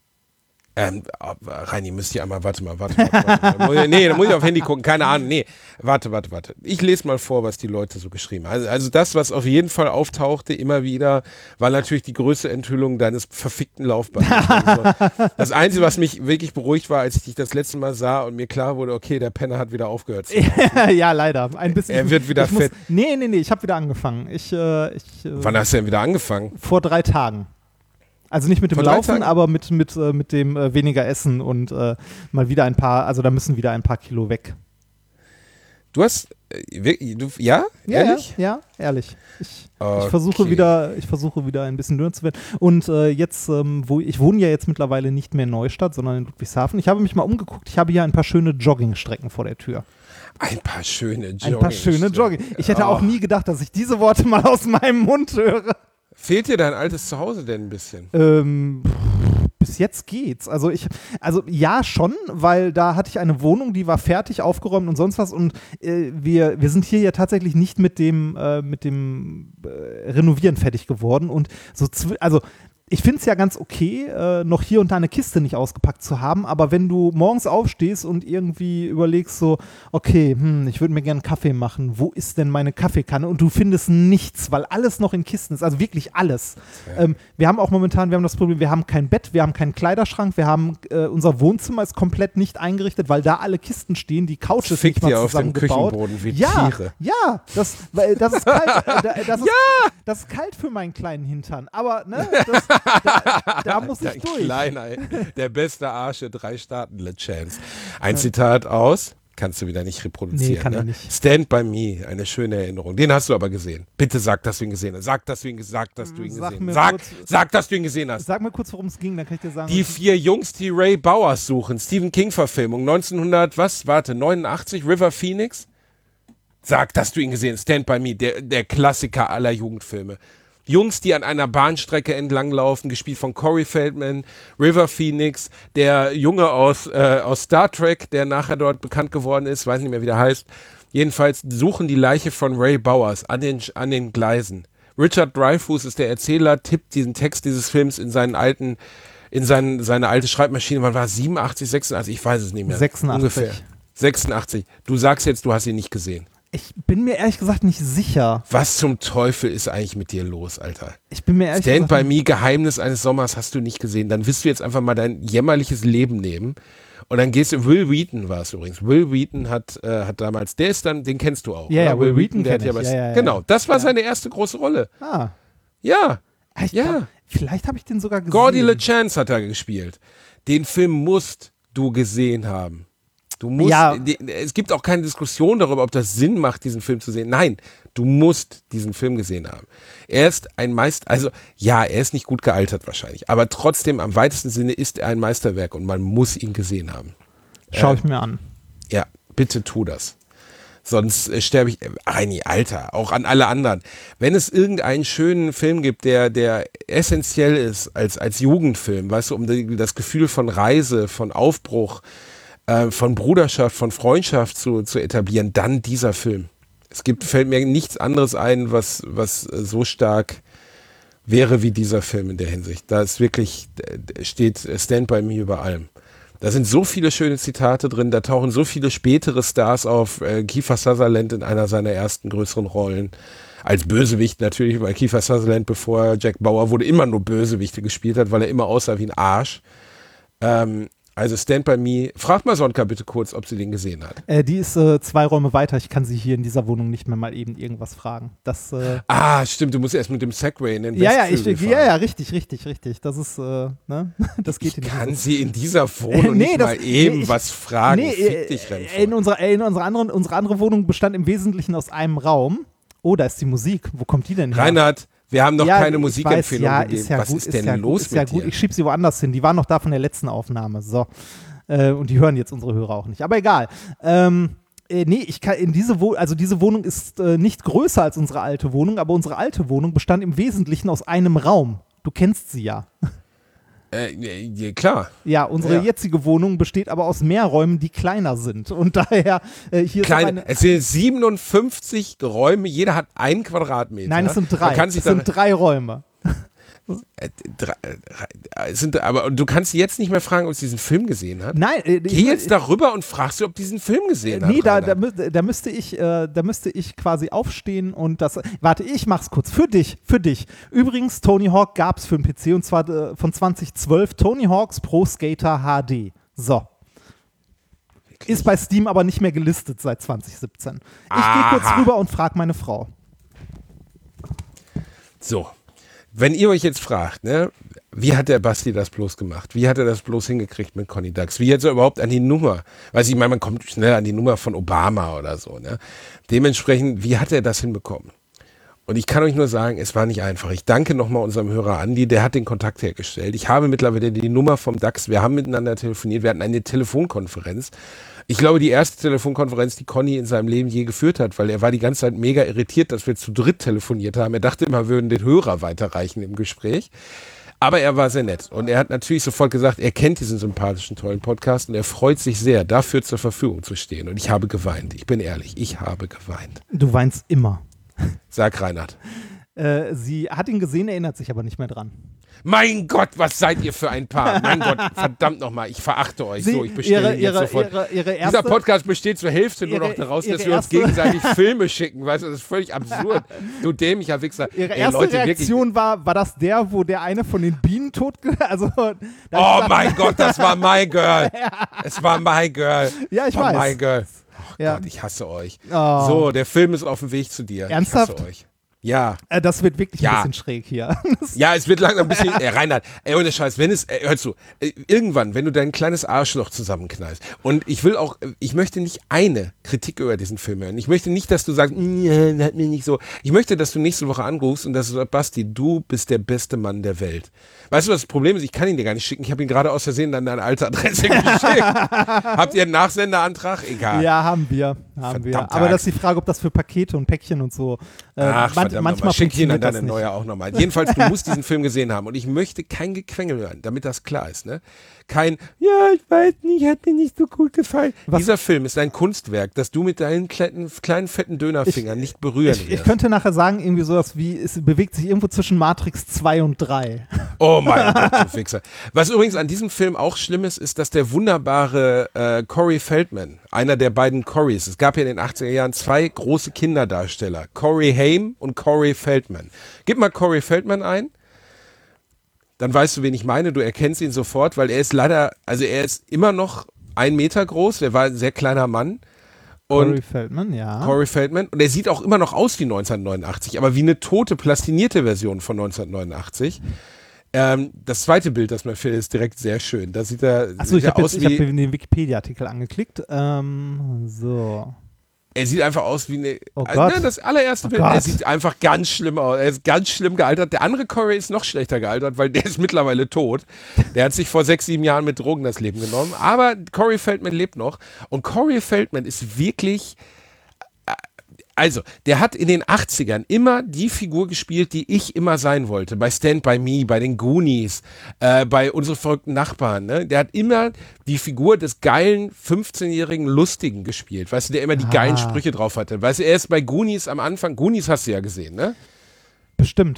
Reini, müsst ihr einmal, warte mal. Nee, da muss ich auf Handy gucken, keine Ahnung. Nee, warte. Ich lese mal vor, was die Leute so geschrieben haben. Also das, was auf jeden Fall auftauchte, immer wieder, war natürlich die größte Enthüllung deines verfickten Laufbahns. Also, das Einzige, was mich wirklich beruhigt war, als ich dich das letzte Mal sah und mir klar wurde, okay, der Penner hat wieder aufgehört zu Ja, leider. Ein bisschen. Er wird wieder fett. Nee, ich habe wieder angefangen. Wann hast du denn wieder angefangen? Vor 3 Tagen. Also nicht mit dem Laufen, aber mit dem weniger Essen und mal wieder da müssen wieder ein paar Kilo weg. Du hast, ja? Ehrlich? Ja, ehrlich. Ich Okay. versuche wieder ein bisschen dünner zu werden. Und jetzt, ich wohne ja jetzt mittlerweile nicht mehr in Neustadt, sondern in Ludwigshafen. Ich habe mich mal umgeguckt. Ich habe hier ein paar schöne Joggingstrecken vor der Tür. Ein paar schöne Jogging. Ich hätte auch nie gedacht, dass ich diese Worte mal aus meinem Mund höre. Fehlt dir dein altes Zuhause denn ein bisschen? Bis jetzt geht's. Also ja schon, weil da hatte ich eine Wohnung, die war fertig, aufgeräumt und sonst was und wir sind hier ja tatsächlich nicht mit dem Renovieren fertig geworden und so, also ich finde es ja ganz okay, noch hier und da eine Kiste nicht ausgepackt zu haben, aber wenn du morgens aufstehst und irgendwie überlegst so, okay, ich würde mir gerne einen Kaffee machen, wo ist denn meine Kaffeekanne? Und du findest nichts, weil alles noch in Kisten ist, also wirklich alles. Ja. Wir haben das Problem, wir haben kein Bett, wir haben keinen Kleiderschrank, unser Wohnzimmer ist komplett nicht eingerichtet, weil da alle Kisten stehen, die Couch ist nicht mal zusammengebaut. Auf dem Küchenboden wie Tiere. Ja, das ist kalt, das ist kalt für meinen kleinen Hintern, aber ne, Da muss ich durch. Kleiner, der beste Arsch in 3 Staaten, Le Chance. Ein Zitat aus, kannst du wieder nicht reproduzieren. Nee, kann er ne? nicht. Stand by Me, eine schöne Erinnerung. Den hast du aber gesehen. Bitte sag, dass du ihn gesehen hast. Sag, dass du ihn gesehen hast. Sag, dass du ihn gesehen hast. Sag mir kurz, worum es ging, dann kann ich dir sagen. Die 4 Jungs, die Ray Bowers suchen. Stephen King-Verfilmung. 89, River Phoenix. Sag, dass du ihn gesehen hast. Stand by Me, der Klassiker aller Jugendfilme. Jungs, die an einer Bahnstrecke entlanglaufen, gespielt von Corey Feldman, River Phoenix, der Junge aus Star Trek, der nachher dort bekannt geworden ist, weiß nicht mehr, wie der heißt. Jedenfalls suchen die Leiche von Ray Bowers an den Gleisen. Richard Dreyfuss ist der Erzähler, tippt diesen Text dieses Films in seine alte Schreibmaschine. Wann war es? 87, 86? Ich weiß es nicht mehr. 86. Ungefähr. 86. Du sagst jetzt, du hast ihn nicht gesehen. Ich bin mir ehrlich gesagt nicht sicher. Was zum Teufel ist eigentlich mit dir los, Alter? Ich bin mir ehrlich Stand gesagt by Me, Geheimnis eines Sommers hast du nicht gesehen. Dann wirst du jetzt einfach mal dein jämmerliches Leben nehmen und dann gehst du, Will Wheaton war es übrigens. Will Wheaton hat damals, den kennst du auch. Ja, oder? Will Wheaton der hat kenn ja ich. was. Ja. Genau, das war seine erste große Rolle. Ah. Ja. Ich glaub, vielleicht habe ich den sogar gesehen. Gordy LeChance hat da gespielt. Den Film musst du gesehen haben. Du musst, es gibt auch keine Diskussion darüber, ob das Sinn macht, diesen Film zu sehen. Nein, du musst diesen Film gesehen haben. Er ist ein Meister, also ja, er ist nicht gut gealtert wahrscheinlich, aber trotzdem am weitesten Sinne ist er ein Meisterwerk und man muss ihn gesehen haben. Schau ich mir an. Ja, bitte tu das. Sonst sterbe ich, Reini, Alter, auch an alle anderen. Wenn es irgendeinen schönen Film gibt, der essentiell ist als Jugendfilm, weißt du, um das Gefühl von Reise, von Aufbruch, von Bruderschaft, von Freundschaft zu etablieren, dann dieser Film. Fällt mir nichts anderes ein, was so stark wäre wie dieser Film in der Hinsicht. Da ist wirklich, steht Stand By Me über allem. Da sind so viele schöne Zitate drin, da tauchen so viele spätere Stars auf. Kiefer Sutherland in einer seiner ersten größeren Rollen. Als Bösewicht natürlich, weil Kiefer Sutherland, bevor Jack Bauer wurde, immer nur Bösewichte gespielt hat, weil er immer aussah wie ein Arsch. Also Stand By Me. Frag mal Sonka bitte kurz, ob sie den gesehen hat. Die ist 2 Räume weiter. Ich kann sie hier in dieser Wohnung nicht mehr mal eben irgendwas fragen. Stimmt. Du musst erst mit dem Segway in den Westflügel fahren. Ja, richtig. Das ist, ne? Das geht ich kann sie in dieser Wohnung nicht mal eben was fragen. Fick dich, unsere andere Wohnung bestand im Wesentlichen aus einem Raum. Oh, da ist die Musik. Wo kommt die denn her? Reinhard, wir haben noch keine Musikempfehlung gegeben. Ist ja was gut, ist denn los mit dir? Ich schiebe sie woanders hin. Die waren noch da von der letzten Aufnahme. So. Und die hören jetzt unsere Hörer auch nicht. Aber egal. Ich kann diese Wohnung ist nicht größer als unsere alte Wohnung, aber unsere alte Wohnung bestand im Wesentlichen aus einem Raum. Du kennst sie ja. Klar. Ja, unsere jetzige Wohnung besteht aber aus mehr Räumen, die kleiner sind. Und daher hier es sind 57 Räume, jeder hat 1 Quadratmeter. Nein, es sind 3. Es sind 3 Räume. Aber du kannst jetzt nicht mehr fragen, ob sie diesen Film gesehen hat. Nein. Geh jetzt darüber und fragst sie, ob diesen Film gesehen hat. Nee, da müsste ich quasi aufstehen und das. Warte, ich mach's kurz. Für dich. Übrigens, Tony Hawk gab's für den PC und zwar von 2012. Tony Hawk's Pro Skater HD. So. Ist bei Steam aber nicht mehr gelistet seit 2017. Ich gehe kurz rüber und frage meine Frau. So. Wenn ihr euch jetzt fragt, ne, wie hat der Basti das bloß gemacht? Wie hat er das bloß hingekriegt mit Conny Dax? Wie hat er überhaupt an die Nummer? Weiß ich, man kommt schnell an die Nummer von Obama oder so. Ne? Dementsprechend, wie hat er das hinbekommen? Und ich kann euch nur sagen, es war nicht einfach. Ich danke nochmal unserem Hörer Andi, der hat den Kontakt hergestellt. Ich habe mittlerweile die Nummer vom Dax. Wir haben miteinander telefoniert. Wir hatten eine Telefonkonferenz. Ich glaube, die erste Telefonkonferenz, die Conny in seinem Leben je geführt hat, weil er war die ganze Zeit mega irritiert, dass wir zu dritt telefoniert haben. Er dachte immer, wir würden den Hörer weiterreichen im Gespräch. Aber er war sehr nett. Und er hat natürlich sofort gesagt, er kennt diesen sympathischen, tollen Podcast und er freut sich sehr, dafür zur Verfügung zu stehen. Und ich habe geweint. Ich bin ehrlich, ich habe geweint. Du weinst immer. Sag Reinhard. Sie hat ihn gesehen, erinnert sich aber nicht mehr dran. Mein Gott, was seid ihr für ein Paar? Mein Gott, verdammt nochmal, ich verachte euch. Ich bestelle jetzt sofort. Dieser Podcast besteht zur Hälfte nur noch daraus, dass wir uns gegenseitig Filme schicken. Weißt du, das ist völlig absurd. Du dämlicher Wichser. Ihre erste Reaktion war das wo der eine von den Bienen oh mein Gott, das war My Girl. Es war My Girl. Ja, ich weiß. My Girl. Oh Gott, ich hasse euch. Oh. So, der Film ist auf dem Weg zu dir. Ernsthaft? Ich hasse euch. Ja. Das wird wirklich ein bisschen schräg hier. Ja, es wird langsam ein bisschen, Reinhard, ohne Scheiß, hör zu, irgendwann, wenn du dein kleines Arschloch zusammenknallst und ich möchte nicht eine Kritik über diesen Film hören. Ich möchte nicht, dass du sagst, das hat mir nicht so. Ich möchte, dass du nächste Woche anrufst und dass du sagst, Basti, du bist der beste Mann der Welt. Weißt du, was das Problem ist? Ich kann ihn dir gar nicht schicken. Ich habe ihn gerade aus Versehen an deine alte Adresse geschickt. Habt ihr einen Nachsenderantrag? Egal. Ja, haben wir. Aber das ist die Frage, ob das für Pakete und Päckchen und so. Manchmal schick ihn an deine das neue auch nochmal. Jedenfalls, du musst diesen Film gesehen haben. Und ich möchte kein Gequengel hören, damit das klar ist. Ne? Kein, ja, ich weiß nicht, hat mir nicht so gut gefallen. Dieser Film ist ein Kunstwerk, das du mit deinen kleinen fetten Dönerfingern nicht berühren wirst. Ich könnte nachher sagen, irgendwie sowas wie, es bewegt sich irgendwo zwischen Matrix 2 und 3. Oh mein Gott, du Fixer. Was übrigens an diesem Film auch schlimm ist, dass der wunderbare Corey Feldman, einer der beiden Corys, es gab ja in den 80er Jahren 2 große Kinderdarsteller, Corey Haim und Corey Feldman. Gib mal Corey Feldman ein, dann weißt du, wen ich meine, du erkennst ihn sofort, weil er ist immer noch 1 Meter groß, der war ein sehr kleiner Mann. Corey Feldman, ja. Corey Feldman. Und er sieht auch immer noch aus wie 1989, aber wie eine tote, plastinierte Version von 1989. Das zweite Bild, das mir fehlt, ist direkt sehr schön. Da sieht er Achso, ich habe aus wie... Ich habe den Wikipedia-Artikel angeklickt. So. Er sieht einfach aus wie eine... Oh Gott. Das allererste Bild, Gott. er sieht einfach ganz schlimm aus. Er ist ganz schlimm gealtert. Der andere Corey ist noch schlechter gealtert, weil der ist mittlerweile tot. Der hat sich vor 6, 7 Jahren mit Drogen das Leben genommen. Aber Corey Feldman lebt noch. Und Corey Feldman ist wirklich... Also, der hat in den 80ern immer die Figur gespielt, die ich immer sein wollte. Bei Stand By Me, bei den Goonies, bei Unsere verrückten Nachbarn. Ne? Der hat immer die Figur des geilen, 15-jährigen Lustigen gespielt. Weißt du, der immer die geilen Sprüche drauf hatte. Weißt du, er ist bei Goonies am Anfang. Goonies hast du ja gesehen, ne? Bestimmt.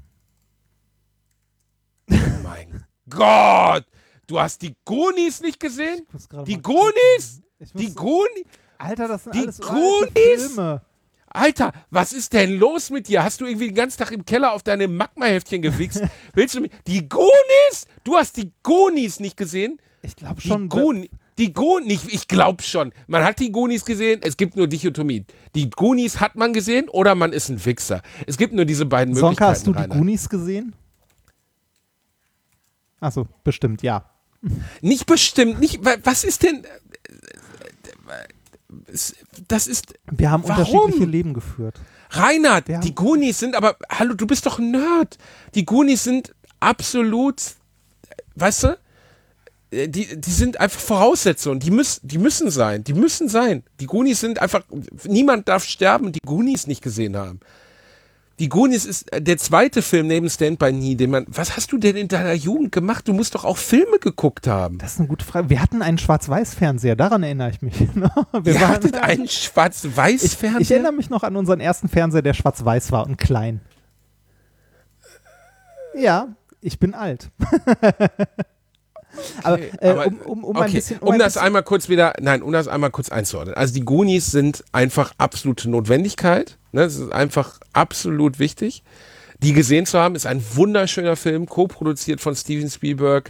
Oh mein Gott! Du hast die Goonies nicht gesehen? Die Goonies? Die Goonies? Alter, das sind die alles Goonies? Filme. Alter, was ist denn los mit dir? Hast du irgendwie den ganzen Tag im Keller auf deine Magma-Heftchen gewichst? Willst du mich... Die Goonies? Du hast die Goonies nicht gesehen? Ich glaube schon. Die Goonies, ich glaube schon. Man hat die Goonies gesehen, es gibt nur Dichotomie. Die Goonies hat man gesehen oder man ist ein Wichser. Es gibt nur diese beiden Möglichkeiten. Sonka, hast du die Rainer. Goonies gesehen? Achso, bestimmt, ja. Nicht bestimmt, nicht... Was ist denn... Das ist... Wir haben warum? unterschiedliche Leben geführt. Reinhard, die Goonies sind aber... Hallo, du bist doch ein Nerd. Die Goonies sind absolut... Weißt du? Die sind einfach Voraussetzungen. Die müssen sein. Die Goonies sind einfach... Niemand darf sterben und die Goonies nicht gesehen haben. Die Goonies ist der zweite Film neben Stand By Me, den man... Was hast du denn in deiner Jugend gemacht? Du musst doch auch Filme geguckt haben. Das ist eine gute Frage. Wir hatten einen Schwarz-Weiß-Fernseher, daran erinnere ich mich. Ihr hattet einen Schwarz-Weiß-Fernseher? Ich erinnere mich noch an unseren ersten Fernseher, der schwarz-weiß war und klein. Ja, ich bin alt. Okay, um das einmal kurz einzuordnen. Also die Goonies sind einfach absolute Notwendigkeit. Ne? Das ist einfach absolut wichtig. Die gesehen zu haben, ist ein wunderschöner Film, co-produziert von Steven Spielberg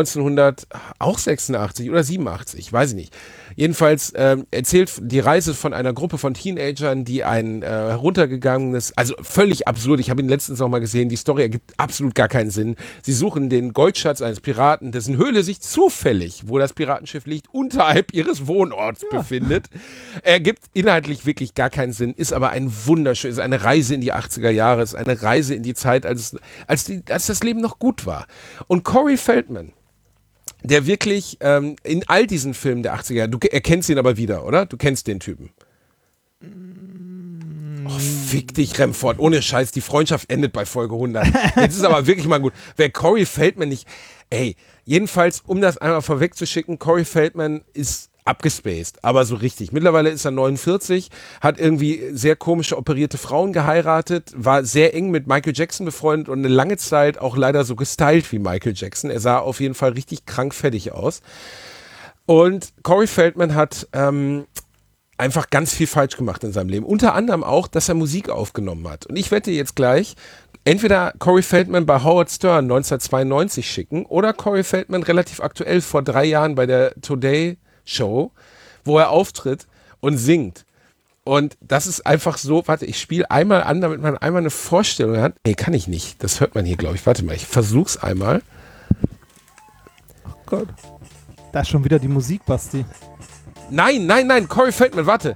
1986 oder 87, weiß ich nicht. Jedenfalls erzählt die Reise von einer Gruppe von Teenagern, die ein heruntergegangenes, also völlig absurd, ich habe ihn letztens noch mal gesehen, die Story ergibt absolut gar keinen Sinn. Sie suchen den Goldschatz eines Piraten, dessen Höhle sich zufällig, wo das Piratenschiff liegt, unterhalb ihres Wohnorts befindet. Ergibt inhaltlich wirklich gar keinen Sinn, ist aber ein wunderschön, ist eine Reise in die 80er Jahre, ist eine Reise in die Zeit, als das Leben noch gut war. Und Corey Feldman, der wirklich in all diesen Filmen der 80er, du erkennst ihn aber wieder, oder? Du kennst den Typen. Oh, fick dich, Remford. Ohne Scheiß, die Freundschaft endet bei Folge 100. Jetzt ist aber wirklich mal gut. Wer Corey Feldman nicht... Ey, jedenfalls, um das einmal vorwegzuschicken, Corey Feldman ist abgespaced, aber so richtig. Mittlerweile ist er 49, hat irgendwie sehr komische operierte Frauen geheiratet, war sehr eng mit Michael Jackson befreundet und eine lange Zeit auch leider so gestylt wie Michael Jackson. Er sah auf jeden Fall richtig krank fettig aus. Und Corey Feldman hat einfach ganz viel falsch gemacht in seinem Leben. Unter anderem auch, dass er Musik aufgenommen hat. Und ich wette jetzt gleich, entweder Corey Feldman bei Howard Stern 1992 schicken oder Corey Feldman relativ aktuell vor 3 Jahren bei der Today Show, wo er auftritt und singt. Und das ist einfach so, warte, ich spiele einmal an, damit man einmal eine Vorstellung hat. Nee, kann ich nicht. Das hört man hier, glaube ich. Warte mal, ich versuch's einmal. Oh Gott. Da ist schon wieder die Musik, Basti. Nein, Corey Feldman, warte.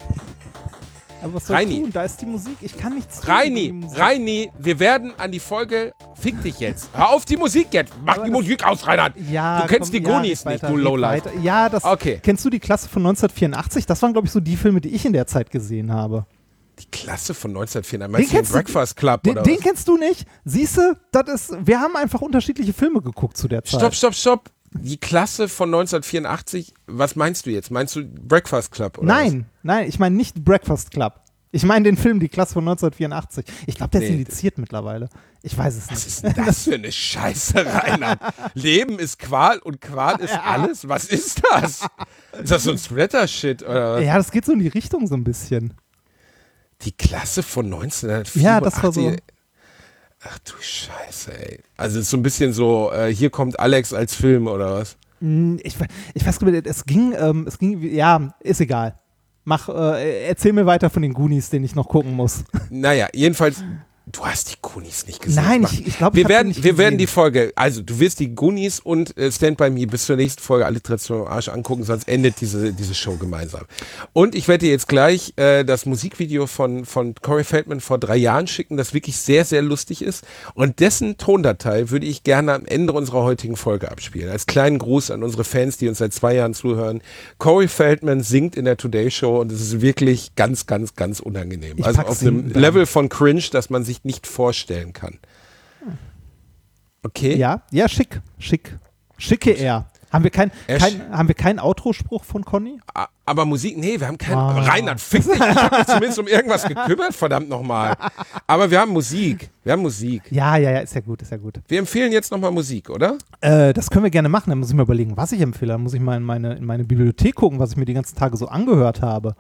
Aber was soll ich tun? Da ist die Musik. Ich kann nichts tun. Reini, wir werden an die Folge. Fick dich jetzt. Hör auf die Musik jetzt. Mach die Musik aus, Reinhard. Ja, du kennst die Goonies nicht, du Lowlife. Ja, das. Okay. Kennst du die Klasse von 1984? Das waren, glaube ich, so die Filme, die ich in der Zeit gesehen habe. Die Klasse von 1984? Meinst du den Breakfast Club oder den was? kennst du nicht? Siehst du, wir haben einfach unterschiedliche Filme geguckt zu der Zeit. Stopp. Die Klasse von 1984, was meinst du jetzt? Meinst du Breakfast Club oder Nein, ich meine nicht Breakfast Club. Ich meine den Film, die Klasse von 1984. Ich glaube, der ist indiziert mittlerweile. Ich weiß es nicht. Was ist denn das für eine Scheiße, Reinhard? Leben ist Qual und Qual ist alles? Was ist das? Ist das so ein Splatter-Shit oder was? Ja, das geht so in die Richtung so ein bisschen. Die Klasse von 1984? Ja, das war so. Ach du Scheiße, ey. Also es ist so ein bisschen so, hier kommt Alex als Film oder was? Ich weiß gar nicht, es ging, ja, ist egal. Erzähl mir weiter von den Goonies, den ich noch gucken muss. Naja, jedenfalls, du hast die Goonies nicht gesehen. Nein, ich glaube, wir werden die Folge, also du wirst die Goonies und Stand By Me bis zur nächsten Folge Alliteration am Arsch angucken, sonst endet diese Show gemeinsam. Und ich werde dir jetzt gleich das Musikvideo von Corey Feldman vor 3 Jahren schicken, das wirklich sehr, sehr lustig ist. Und dessen Tondatei würde ich gerne am Ende unserer heutigen Folge abspielen. Als kleinen Gruß an unsere Fans, die uns seit 2 Jahren zuhören. Corey Feldman singt in der Today Show und es ist wirklich ganz, ganz, ganz unangenehm. Also auf einem Level von Cringe, dass man sich nicht vorstellen kann. Okay? Ja, schick. Schicke er. Haben wir keinen Outro-Spruch von Conny? Aber Musik, nee, wir haben keinen. Reinhard, fick dich. Ich habe mich zumindest um irgendwas gekümmert, verdammt nochmal. Aber wir haben Musik. Ja, ist ja gut. Wir empfehlen jetzt nochmal Musik, oder? Das können wir gerne machen. Dann muss ich mir überlegen, was ich empfehle. Dann muss ich mal in meine Bibliothek gucken, was ich mir die ganzen Tage so angehört habe.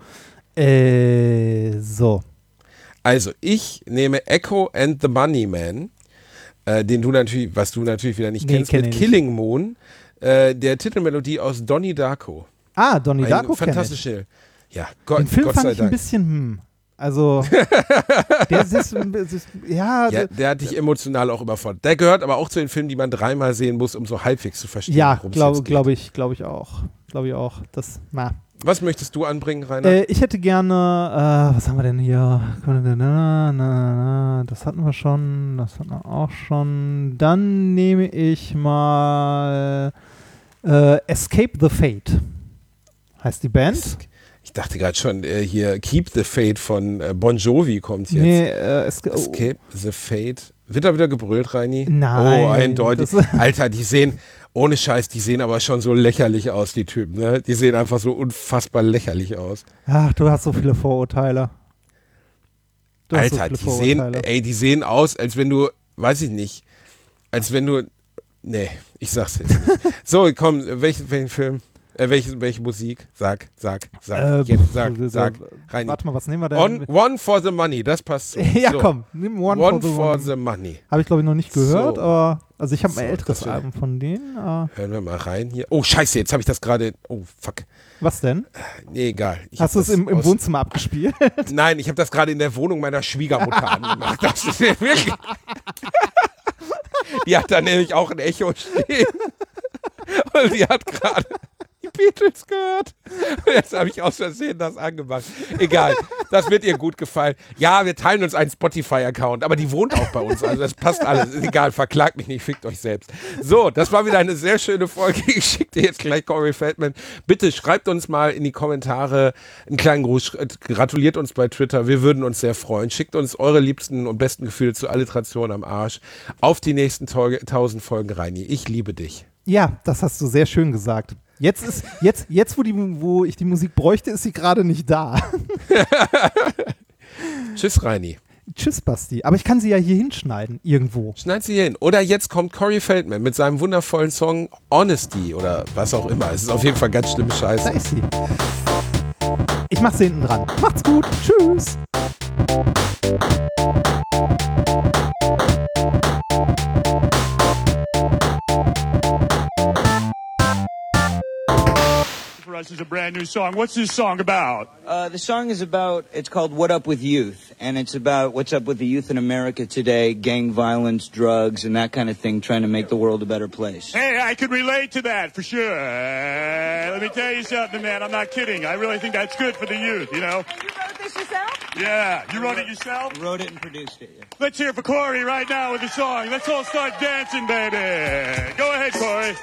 So. Also, ich nehme Echo and the Money Man, was du natürlich wieder nicht kennst, mit Killing Moon, der Titelmelodie aus Donnie Darko. Ah, Donnie Darko fantastische. Ja, den Film fand ich ein bisschen, also, der hat dich emotional auch überfordert. Der gehört aber auch zu den Filmen, die man 3-mal sehen muss, um so halbwegs zu verstehen, worum es geht. Glaube ich auch. Was möchtest du anbringen, Rainer? Ich hätte gerne, was haben wir denn hier? Das hatten wir schon, das hatten wir auch schon. Dann nehme ich mal Escape the Fate. Heißt die Band? Ich dachte gerade schon, hier Keep the Fate von Bon Jovi kommt jetzt. Nee, Escape the Fate. Wird da wieder gebrüllt, Reini? Nein. Oh, eindeutig. Alter, die sehen, ohne Scheiß, die sehen aber schon so lächerlich aus, die Typen. Ne? Die sehen einfach so unfassbar lächerlich aus. Ach, du hast so viele Vorurteile. Alter, die sehen aus, als wenn du, weiß ich nicht, nee, ich sag's jetzt nicht. So, komm, welchen Film? Welche Musik? Sag. Rein. Warte mal, was nehmen wir denn? One for the Money, das passt so. Ja, so. Komm, nimm One for the Money. Habe ich, glaube ich, noch nicht gehört, aber also ich habe ein älteres Album von denen. Hören wir mal rein hier. Oh, scheiße, jetzt habe ich das gerade. Oh, fuck. Was denn? Nee, egal. Hast du es im Wohnzimmer abgespielt? Nein, ich habe das gerade in der Wohnung meiner Schwiegermutter angemacht. Das ist wirklich. Die hat da nämlich auch ein Echo stehen. Und die hat gerade die Beatles gehört. Und jetzt habe ich aus Versehen das angemacht. Egal, das wird ihr gut gefallen. Ja, wir teilen uns einen Spotify-Account, aber die wohnt auch bei uns. Also das passt alles. Ist egal, verklagt mich nicht, fickt euch selbst. So, das war wieder eine sehr schöne Folge. Ich schicke dir jetzt gleich Corey Feldman. Bitte schreibt uns mal in die Kommentare einen kleinen Gruß. Gratuliert uns bei Twitter. Wir würden uns sehr freuen. Schickt uns eure liebsten und besten Gefühle zur Alliteration am Arsch. Auf die nächsten 1000 Folgen, Reini. Ich liebe dich. Ja, das hast du sehr schön gesagt. Jetzt, wo ich die Musik bräuchte, ist sie gerade nicht da. Tschüss, Reini. Tschüss, Basti. Aber ich kann sie ja hier hinschneiden, irgendwo. Schneid sie hier hin. Oder jetzt kommt Corey Feldman mit seinem wundervollen Song Honesty oder was auch immer. Es ist auf jeden Fall ganz schlimme Scheiße. Da ist sie. Ich mach sie hinten dran. Macht's gut. Tschüss. for us is a brand new song. What's this song about? The song is about, it's called What Up With Youth, and it's about what's up with the youth in America today, gang violence, drugs, and that kind of thing, trying to make the world a better place. Hey, I can relate to that for sure. Let me tell you something, man. I'm not kidding. I really think that's good for the youth, you know? You wrote this yourself? Yeah. You wrote it yourself? I wrote it and produced it, yeah. Let's hear it for Corey right now with the song. Let's all start dancing, baby. Go ahead, Corey.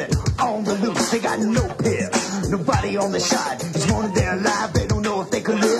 Nobody on the shot. As long as they're alive, they don't know if they could live.